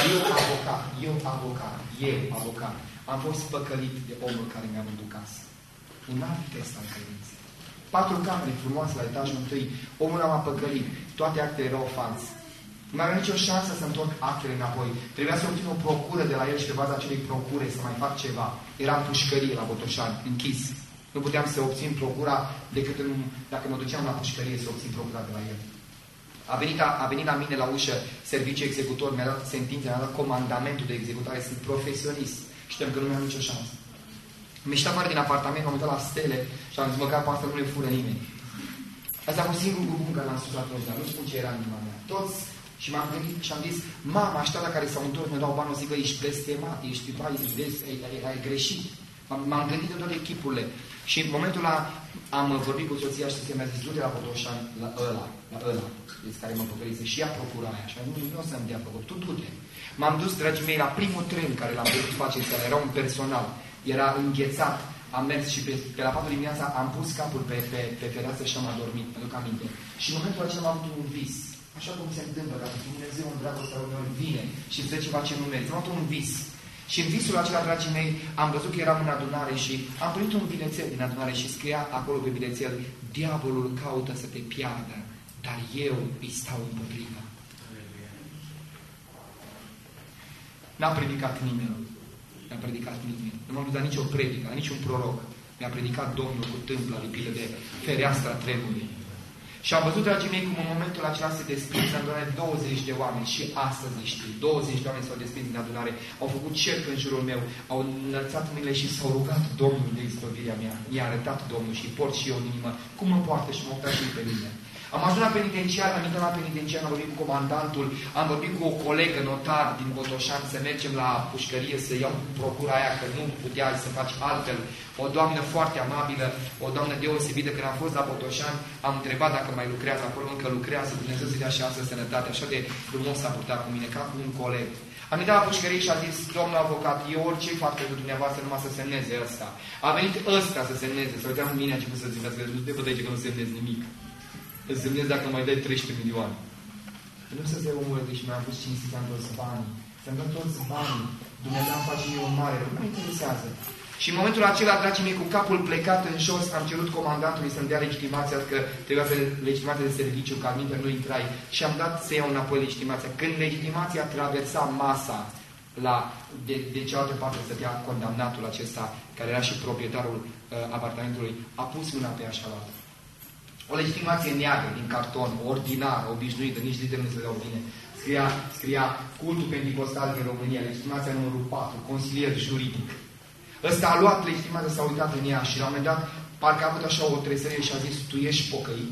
eu, avocat, am fost păcălit de omul care mi-a vândut casă. Un alt test al credinței. 4 camere frumoase la etajul 1. Omul m-a păcălit. Toate actele erau false. Nu mai avea nicio șansă să întorc actele înapoi. Trebuia să obțin o procură de la el și pe baza acelei procure să mai fac ceva. Era în pușcărie la Botoșani, închis. Nu puteam să obțin procura decât dacă mă duceam la pușcărie să obțin procura de la el. A venit la mine la ușă serviciu executor, mi-a dat sentința, mi-a dat comandamentul de executare, sunt profesionist. Știam că nu mi-am nicio șansă. Mi-a ieșit afară din apartament, m-am uitat la stele și am zis, măcar pe asta nu le fură nimeni. Asta a fost singurul lucru care l-am spus atunci, dar nu spun ce era în inima mea. Toți, și m-am gândit și am zis, mama, ăștia la care s-au întors, mi-au dau bani, o zic, că ești blestemat, ești ai greșit. M-am gândit de toate echipurile. Și în momentul ăla am vorbit cu soția și mi-a zis, du-te la Botoșani, la ăla, care mă păcălițe, și ia procura aia. Și nu o să-mi dea procură, tu du-te. M-am dus, dragii mei, la primul tren care l-am putut face, era un personal, era înghețat, am mers și pe la 4 dimineața am pus capul pe fereastră și am adormit, pentru că aminte. Și în momentul acela am avut un vis. Așa cum se întâmplă, dacă Dumnezeu în dragostea uneori vine și îți dă ceva ce nu meriți. Am avut un vis. Și în visul acela, dragii mei, am văzut că eram în adunare și am primit un bilețel din adunare și scria acolo pe bilețel, diavolul caută să te piardă, dar eu îi stau împotriva. N-a predicat nimeni. N-a predicat nimeni. Nu m-am dus la nicio predică, la niciun proroc. Mi-a predicat Domnul cu tâmpla lipită de fereastra trebului. Și am văzut, dragii mei, cum în momentul acela se desprind în adunare 20 de oameni și astăzi știu, 20 de oameni s-au desprins din adunare, au făcut cerc în jurul meu, au înălțat mâinile și s-au rugat Domnul de izbăvirea mea. Mi-a arătat Domnul și port și eu în inimă cum mă poartă și mă opta și pe mine. Am ajuns la penitenciar, am intrat la penitenciar, am vorbit cu comandantul, am vorbit cu o colegă notar din Botoșani să mergem la pușcărie să iau procura aia, că nu putea să faci altfel. O doamnă foarte amabilă, o doamnă deosebită. Când am fost la Botoșani, am întrebat dacă mai lucrează acolo, încă lucrează, Dumnezeu să dea și asta sănătate, așa de frumos s-a purtat cu mine, ca cu un coleg. Am intrat la pușcărie și a zis, domnul avocat, eu orice fac pentru dumneavoastră, numai să semneze ăsta. A venit ăsta să semneze, să uitam în mine, a început să zicească, nu te văd aici că nu semnezi nimic. Îți semnezi dacă mai dai 13 milioane. Nu să se omule, deci mi-am pus cinstit, am toți banii. Să-mi dăm toți banii. Dumnezeu îmi face eu un mare. Nu mă interesează. Și în momentul acela, dragii mei, cu capul plecat în jos, am cerut comandantului să-mi dea legitimația, că trebuia să legitimația de serviciu, că alminte nu intrai. Și am dat să iau înapoi legitimația. Când legitimația traversa masa de cealaltă parte, stătea condamnatul acesta, care era și proprietarul apartamentului, a pus mâna pe așalaltă. O legitimație neagră, din carton, ordinară, obișnuită, nici literele nu se dau bine. Scria cultul pentecostal din România, legitimația numărul 4, consilier juridic. Ăsta a luat legitimația, s-a uitat în ea și la un moment dat, parcă a avut așa o tresărie și a zis, tu ești pocăit?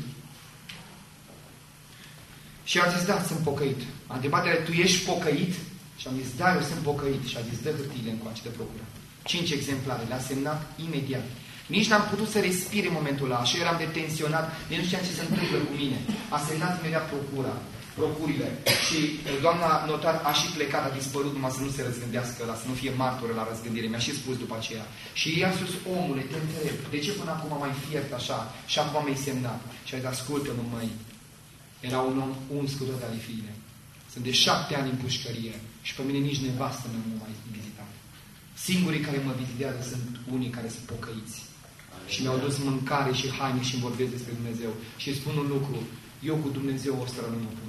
Și a zis, da, sunt pocăit. A întrebat, tu ești pocăit? Și am zis, da, eu sunt pocăit. Și a zis, dă hârtiile încoace de procură. 5 exemplare, le-a semnat imediat. Nici n-am putut să respir în momentul ăla, așa eram de tensionat, nici nu știam ce se întâmplă cu mine. A semnat imediat procurile. Și doamna notar a și plecat, a dispărut numai să nu se răzgândească ăla, să nu fie martoră la răzgândire. Mi-a și spus după aceea. Și i-a spus, omule, te întreb, de ce până acum mai fiert așa și acum mi-ai semnat? Și a zis, ascultă-mă, măi, era un om uns cu toate ale fiile. Sunt de 7 ani în pușcărie și pe mine nici nevastă nu mă mai vizitat. Singurii care mă vizitează sunt unii care sunt pocăiți. Și mi-au dus mâncare și haine și îmi vorbesc despre Dumnezeu. Și îi spun un lucru, eu cu Dumnezeu o stră nu mă pun.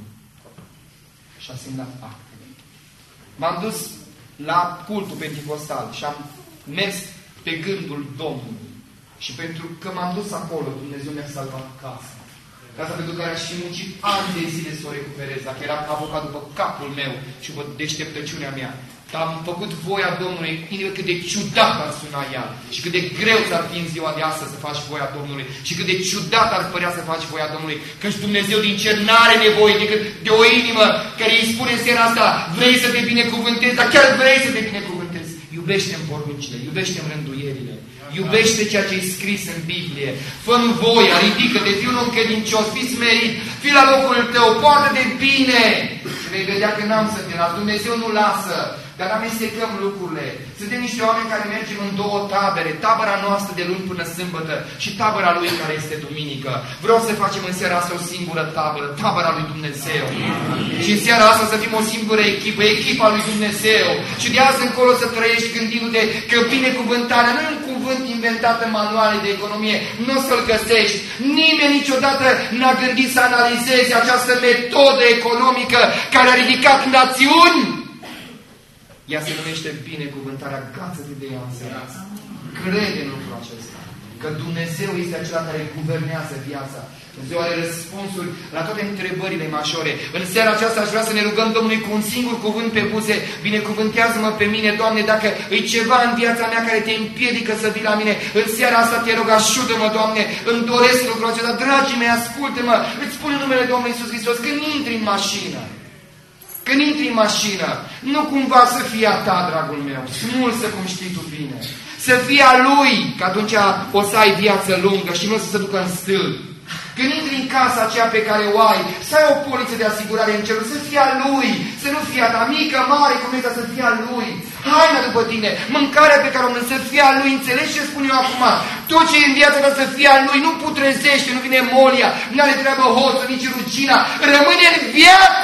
Și a semnat actele. M-am dus la cultul pentecostal și am mers pe gândul Domnului. Și pentru că m-am dus acolo, Dumnezeu mi-a salvat casa. Casa pentru care aș fi muncit ani de zile să o recuperez, dacă eram avocat după capul meu și după deșteptăciunea mea. Dar am făcut voia Domnului, indiferent cât de ciudat ar suna ea și cât de greu ți-ar fi în ziua de astăzi să faci voia Domnului și cât de ciudat ar părea să faci voia Domnului, căci Dumnezeu din cer n-are nevoie decât de o inimă care îi spune în seara asta, vrei să te binecuvântezi, dar chiar vrei să te binecuvântezi. Iubește-mi poruncile, iubește-mi rânduierile, iubește ceea ce e scris în Biblie, fă-mi voia, ridică-te, fii un om credincios, fii smerit, fii la locul tău, poartă-te bine și vei vedea că n-am să te las, Dumnezeu nu lasă. Dar amestecăm lucrurile. Suntem niște oameni care mergem în 2 tabere. Tabăra noastră de luni până sâmbătă și tabăra Lui care este duminică. Vreau să facem în seara asta o singură tabără. Tabăra Lui Dumnezeu. Și în seara asta să fim o singură echipă. Echipa Lui Dumnezeu. Și de azi încolo să trăiești gândindu-te că binecuvântarea nu e un cuvânt inventat în manuale de economie. Nu o să-l găsești. Nimeni niciodată n-a gândit să analizeze această metodă economică care a ridicat națiuni. Ea se numește binecuvântarea, gață-te de ea în seara asta. Crede în lucrul acesta. Că Dumnezeu este acela care guvernează viața. Dumnezeu are răspunsuri la toate întrebările majore. În seara aceasta aș vrea să ne rugăm Domnului cu un singur cuvânt pe buze. Binecuvântează-mă pe mine, Doamne, dacă e ceva în viața mea care te împiedică să vii la mine. În seara asta te rog, ajută-mă, Doamne, îmi doresc lucrul acesta. Dragii mei, ascultă-mă, îți spune numele Domnului Iisus Hristos, când intri în mașină. Când intri în mașină, nu cumva să fie a ta, dragul meu, smulsă cum știi tu bine. Să fie a Lui, că atunci o să ai viață lungă și nu să se ducă în stâlp. Când intri în casa aceea pe care o ai, să ai o poliță de asigurare în cerul, să fie a Lui, să nu fie a ta, mică, mare, cum este, să fie a Lui. Haina după tine, mâncarea pe care o mănânci, să fie a Lui, înțelegi ce spun eu acum? Tot ce e în viața ta să fie a Lui, nu putrezește, nu vine molia, nu are treabă hoțul, nici rugina, rămâne în viață.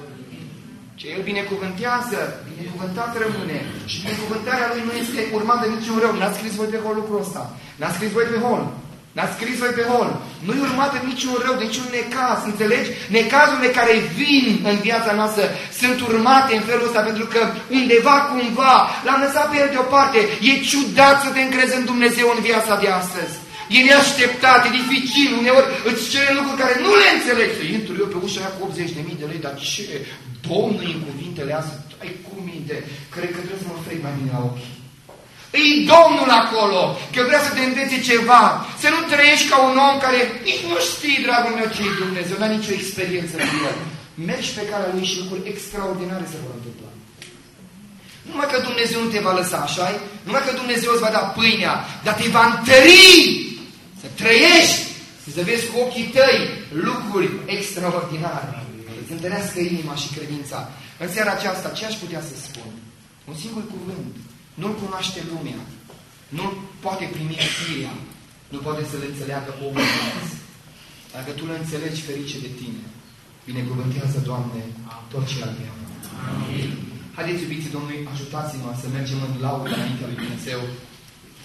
Ce El binecuvântează, binecuvântat rămâne. Și binecuvântarea Lui nu este urmată niciun rău. N-ați scris voi pe hol lucrul ăsta. N-ați scris voi pe hol. N-ați scris voi pe hol. Nu e urmată niciun rău, niciun necaz. Înțelegi? Necazurile care vin în viața noastră sunt urmate în felul ăsta pentru că undeva, cumva, l-am lăsat pe El deoparte. E ciudat să te încrezi în Dumnezeu în viața de astăzi. E neașteptat, e dificil, uneori îți cere lucruri care nu le înțelegi. Să intru eu pe ușa aia cu 80.000 de lei, dar ce? Domnul în cuvintele astea, ai cu minte, cred că trebuie să mă frec mai bine la ochi. E Domnul acolo, că vrea să te învețe ceva, să nu trăiești ca un om care nici nu știi, dragul meu, ce e Dumnezeu, n-ai nicio experiență cu El. Mergi pe calea Lui și lucruri extraordinare se vor întâmpla. Numai că Dumnezeu nu te va lăsa, așa-i? Numai că Dumnezeu îți va da pâinea, dar te va întări să trăiești, să vezi cu ochii tăi lucruri extraordinare. Să întărească inima și credința. În seara aceasta, ce aș putea să spun? Un singur cuvânt. Nu-L cunoaște lumea. Nu-L poate primi firea. Nu poate să-L înțeleagă omul. Dacă tu îl înțelegi, ferice de tine. Binecuvântează, Doamne, tot ce al meu. Haideți, iubiții Domnului, ajutați-mă să mergem în laudă înaintea lui Dumnezeu.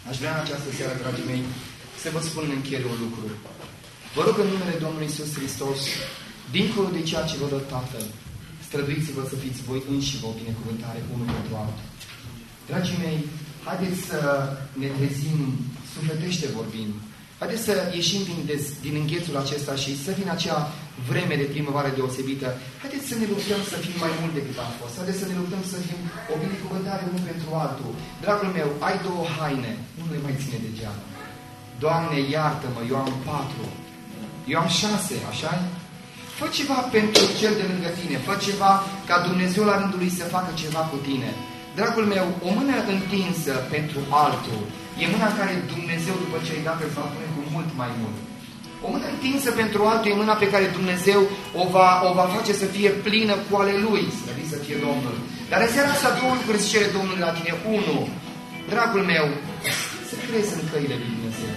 Aș vrea în această seară, dragii mei, să vă spun în încheiere un lucru. Vă rog în numele Domnului Iisus Hristos, dincolo de ceea ce vă dă Tatăl, străduiți-vă să fiți voi înși vă o binecuvântare unul pentru altul. Dragii mei, haideți să ne trezim sufletește vorbind. Haideți să ieșim din înghețul acesta și să fim în acea vreme de primăvară deosebită. Haideți să ne luptăm să fim mai mult decât am fost. Haideți să ne luptăm să fim o binecuvântare unul pentru altul. Dragul meu, ai 2 haine, nu le mai ține degeaba. Doamne, iartă-mă, eu am 4. Eu am 6, așa-i? Fă ceva pentru cel de lângă tine. Fă ceva ca Dumnezeu la rândul lui să facă ceva cu tine. Dragul meu, o mână întinsă pentru altul e mâna care Dumnezeu, după ce ai dat, îți va pune cu mult mai mult. O mână întinsă pentru altul e mâna pe care Dumnezeu o va face să fie plină cu ale Lui, să fie Domnul. Dar în seara asta 2 lucruri îți cere Domnul de la tine. 1. Dragul meu, să crezi în căile lui Dumnezeu.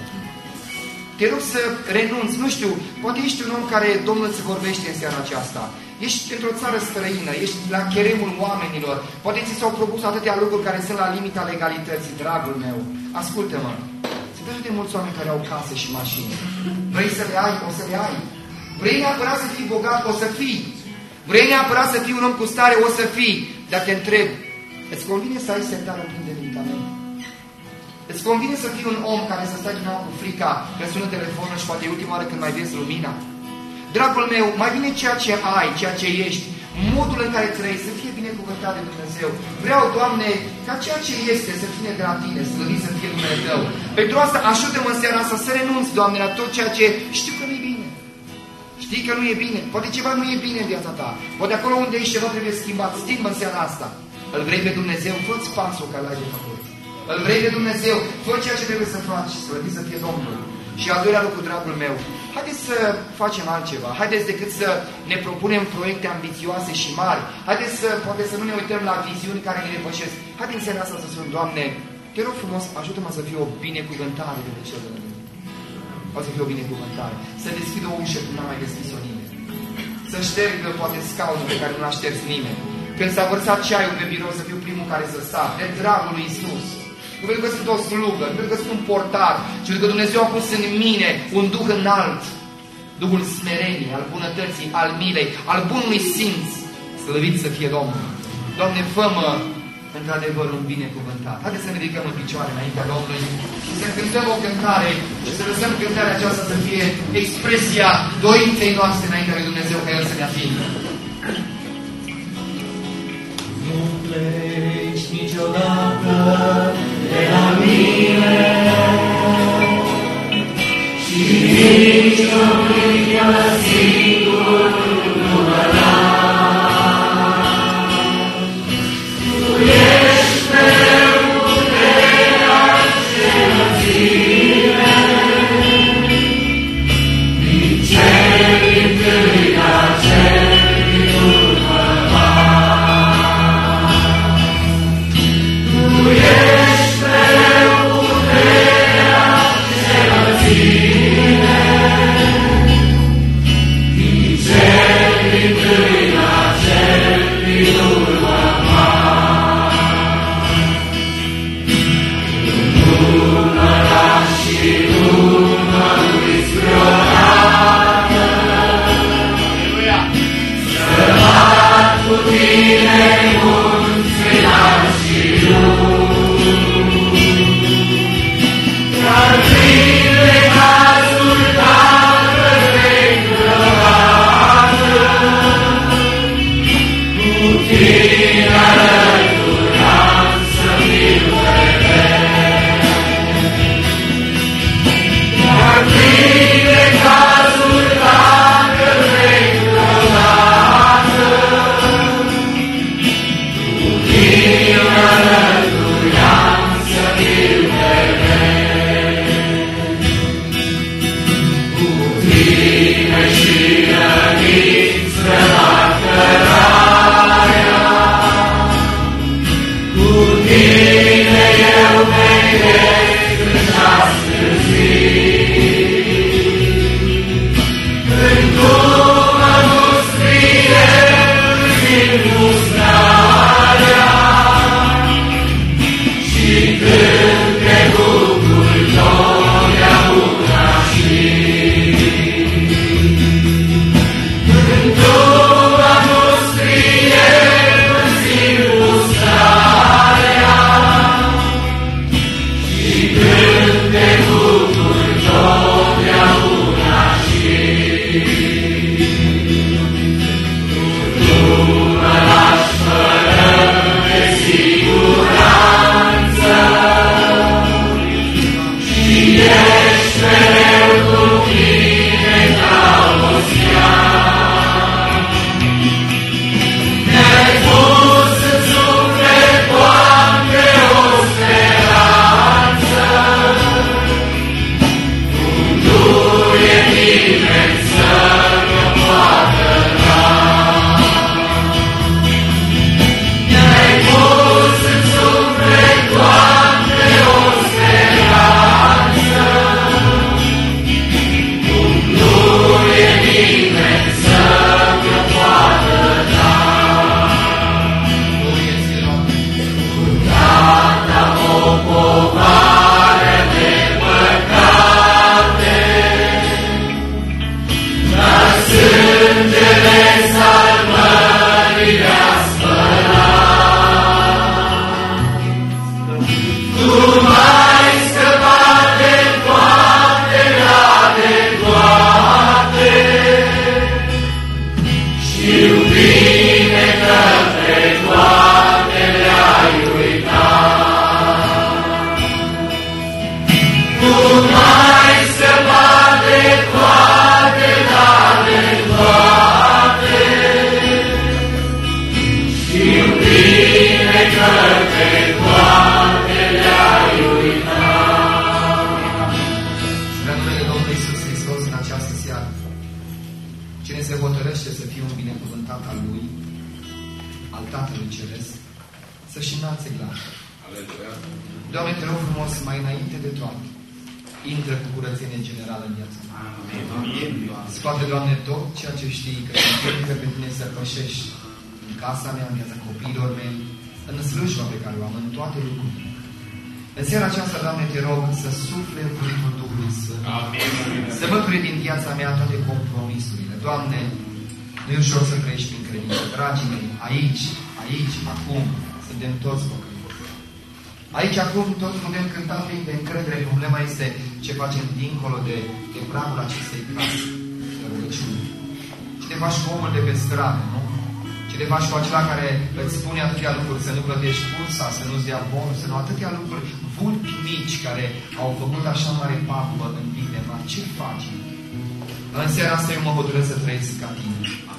Te rog să renunți, nu știu, poate ești un om care Domnul îți vorbește în seara aceasta. Ești într-o țară străină, ești la cheremul oamenilor, poate ți s-au propus atâtea lucruri care sunt la limita legalității, dragul meu. Ascultă-mă, sunt atât de mulți oameni care au case și mașini. Vrei să le ai? O să le ai. Vrei neapărat să fii bogat? O să fii. Vrei neapărat să fii un om cu stare? O să fii. Dar te întreb, îți convine să ai sertarul plin de medicamente? Îți convine să fii un om care să stai din nou cu frica că sună telefonul și poate e ultima oară când mai vezi lumina? Dragul meu, mai bine ceea ce ai, ceea ce ești, modul în care trăiești, să fie binecuvântat de Dumnezeu. Vreau, Doamne, ca ceea ce este să fie de la Tine, slăvit să fie numele Tău. Pentru asta, ajută-mă în seara asta să renunț, Doamne, la tot ceea ce știu că nu e bine. Știi că nu e bine. Poate ceva nu e bine în viața ta. Poate acolo unde ești ceva trebuie schimbat. Schimbă în seara asta. Îl vrei pe Dumnezeu? Fă-ți pasul care l-ai de făcut. Îl vrei pe Dumnezeu? Fă ceea ce trebuie să faci. Slăvit să fie Domnul. Și al doilea lucru, dragul meu, haideți să facem altceva. Haideți decât să ne propunem proiecte ambițioase și mari. Haideți să, poate să nu ne uităm la viziuni care ne depășesc. Haideți în seara asta să spun, Doamne, te rog frumos, ajută-mă să fiu o binecuvântare de cel de lângă mine. O să fiu o binecuvântare. Să deschid o ușă când n-a mai deschis-o nimeni. Să ștergă poate scaunul pe care nu l-a șters nimeni. Când s-a vărsat ceaiul pe birou, să fiu primul care să sar. De dragul lui Iisus. Nu pentru că sunt o slugă, nu pentru că sunt un portar, ci pentru că Dumnezeu a pus în mine un duh înalt, Duhul smereniei, al bunătății, al milei, al bunului simț. Slăvit să fie Domnul. Doamne, fă-mă într-adevăr un binecuvântat. Haideți să ne ridicăm în picioare înaintea Domnului și să cântăm o cântare și să lăsăm cântarea aceasta să fie expresia dorinței noastre înaintea lui Dumnezeu, ca El să ne atingă. Nu pleci niciodată de la mine și nici nu clipă singur nu mă las. Tu ești mereu puterea ce mă ține, din cer din tâi la cer din urmă Tu ești mereu puterea ce mă ține, din cer din tâi la cer din urmă Nu mă lași și nu mă uiți vreodată, să bat cu tine munți înalt și lung, dar prin Tatăl Lui, al Tatălui Ceresc, să-și înalțe glasul. Doamne, te rog frumos, mai înainte de toate, intră cu curățenie generală în viața mea. Scoate, Doamne, tot ceea ce știi că te împiedică pe tine să pășești în casa mea, în viața copiilor mei, în slujba pe care o am, în toate lucrurile. În seara aceasta, Doamne, te rog să sufle cuvântul Duhului Sfânt. Să măture din viața mea toate compromisurile. Doamne, nu e ușor să trăiești prin credință. Dragii mei, aici, acum, suntem toți păcătoși. Aici, acum, toți putem cânta plin de încredere. Problema este ce facem dincolo de pragul acestei case de rugăciune. Ce te faci cu omul de pe stradă, nu? Ce te faci cu acela care îți spune atâtea lucruri, să nu plătești cursa, să nu-ți dea bonus, să nu atâtea lucruri, vulpi mici care au făcut așa mare pagubă în bine mari. Ce faci? În seara asta eu mă hotărăsc să trăiesc ca tine.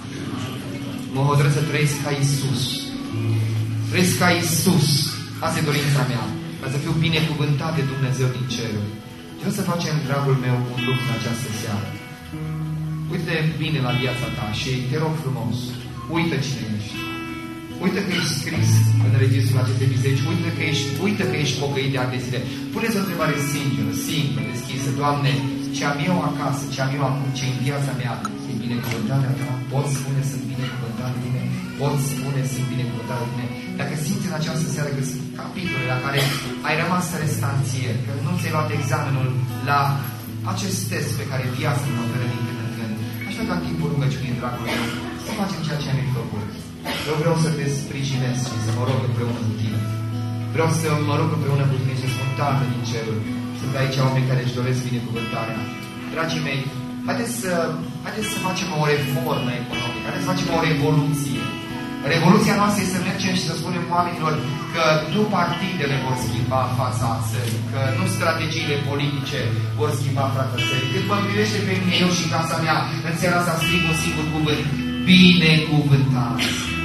Mă hotărăsc să trăiesc ca Iisus. Trăiesc ca Iisus. Asta e dorința mea. Ca să fiu binecuvântat de Dumnezeu din ceruri. Vreau să facem, dragul meu, un lucru în această seară. Uite bine la viața ta și te rog frumos, uită cine ești. Uită că ești scris în registrul acestei biserici. Uită că ești pocăit de ani de zile. Puneți o întrebare sinceră, simplă, deschisă. Doamne, ce am eu acasă, ce am eu acum, ce în viața mea, e binecuvântarea ta? Pot spune sunt binecuvântat de tine? Pot spune sunt binecuvântat de tine? Dacă simți în această seară că sunt capitole la care ai rămas restanție, că nu ți-ai luat examenul la acest test pe care viața mă oferă din când în când, aș vrea ca în timpul rugăciunii, dragul meu, să facem ceea ce am făcut. Eu vreau să te sprijinesc și să mă rog împreună cu tine. Vreau să mă rog împreună cu tine și să spun, Tată din cerul, sunt aici oameni care își doresc binecuvântarea. Dragii mei, haideți să facem o reformă economică, haideți să facem o revoluție. Revoluția noastră este să mergem și să spunem oamenilor că nu partidele vor schimba fața țării, că nu strategiile politice vor schimba fața țării. Cât mă privește pe mine, eu și casa mea, în seara asta strig un singur cuvânt. Binecuvântat!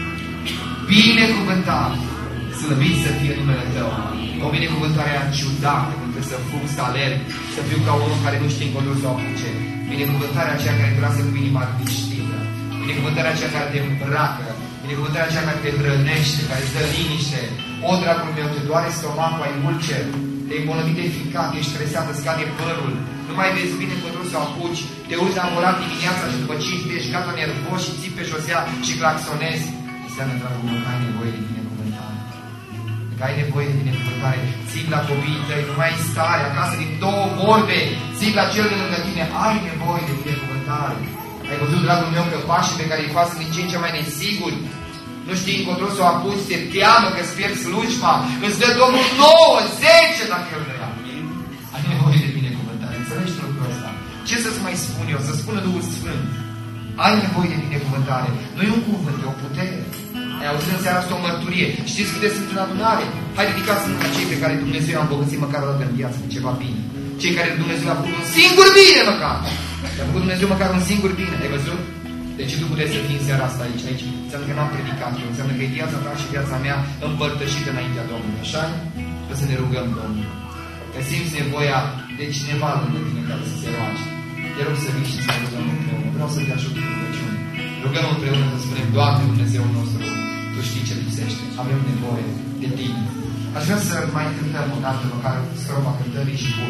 Binecuvântat! Slăvit să fie numele Tău! O binecuvântare ciudată, când trebuie să fug, să alerg, să fiu ca unul care nu știe încotro să o apuce. Binecuvântarea aceea care te lasă cu inima liniștită. Binecuvântarea aceea care te îmbracă. Binecuvântarea aceea care te hrănește, care îți dă liniște. O, dragul meu, te doare stomacul, ai ulcer, te-ai îmbolnăvit de ficat, ești stresat, îți scade părul, nu mai vezi bine încotro să o apuci, te uiți la volan dimineața și după 5 ești gata nervos și ții pe șosea și claxonezi. Înseamnă, dragul meu, că ai nevoie de binecuvântare. Că ai nevoie de binecuvântare. Ții la copiii tăi, nu mai ai stare, acasă din două vorbe, ții la cel de lângă tine, ai nevoie de binecuvântare. Ai văzut, dragul meu, că pașii pe care îi faci din ce în ce mai nesiguri, nu știi încotro să o apuci, te teamă că îți pierzi slujba, îți dă Domnul 9, 10 dacă îl vrea. Ai nevoie de binecuvântare, înțelegi lucrul ăsta? Ce să-ți mai spun eu? Să spună Duhul Sfânt. Ai nevoie de binecuvântare. Nu e un cuvânt, e o putere. Ai auzit în seara asta o mărturie. Știți câte sunt în adunare? Hai, ridicați mâna cei pe care Dumnezeu i-a îmbogățit măcar o dată în viață cu ceva bine. Cei care Dumnezeu a făcut un singur bine măcar. I-a făcut Dumnezeu măcar un singur bine. Ai văzut? Deci tu puteți să fii în seara asta aici. Înseamnă că n-am predicat eu. Înseamnă că e viața ta și viața mea împărtășită înaintea Domnului. Așa? Trebuie să ne rugăm, Domnul. Că simți nevoia de cineva lângă tine care să se roage. Te rog să vii și să rugăm împreună. Vreau să te ajut cu rugăciune. Rugăm împreună să spunem, Doamne Dumnezeul nostru, Tu știi ce lipsește. Avem nevoie de Tine. Aș vrea să mai cântăm o dată, măcar strofa cântării și cu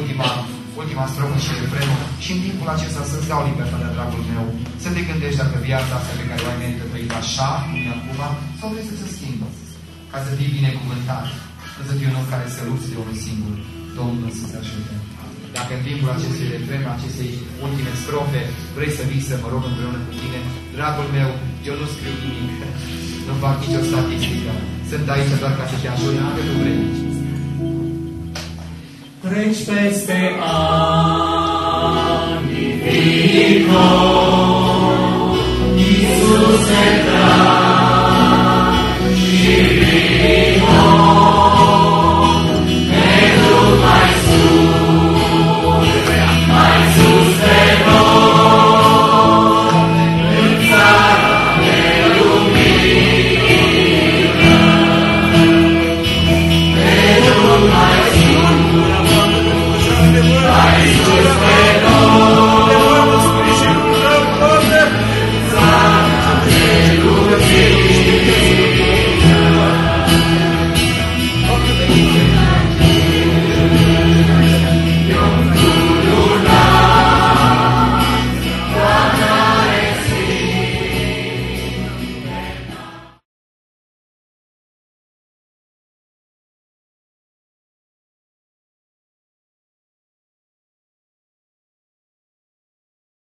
ultima strofă și refrenul. Și în timpul acesta să-ți dau libertatea, dragul meu, să te gândești dacă viața asta pe care o ai merită trăit așa, cum e acum, sau vrei să se schimbă. Ca să fii binecuvântat. Nu să fii un om care se lupți de unul singur. Domnul să-ți ajute. Dacă în timpul acestui refren, acestei ultime strofe, vrei să vii să mă rog împreună cu tine, dragul meu, eu nu scriu nimic. Nu fac nicio statistică. Sunt aici doar ca să te ajut dacă tu vrei. Treci peste ani,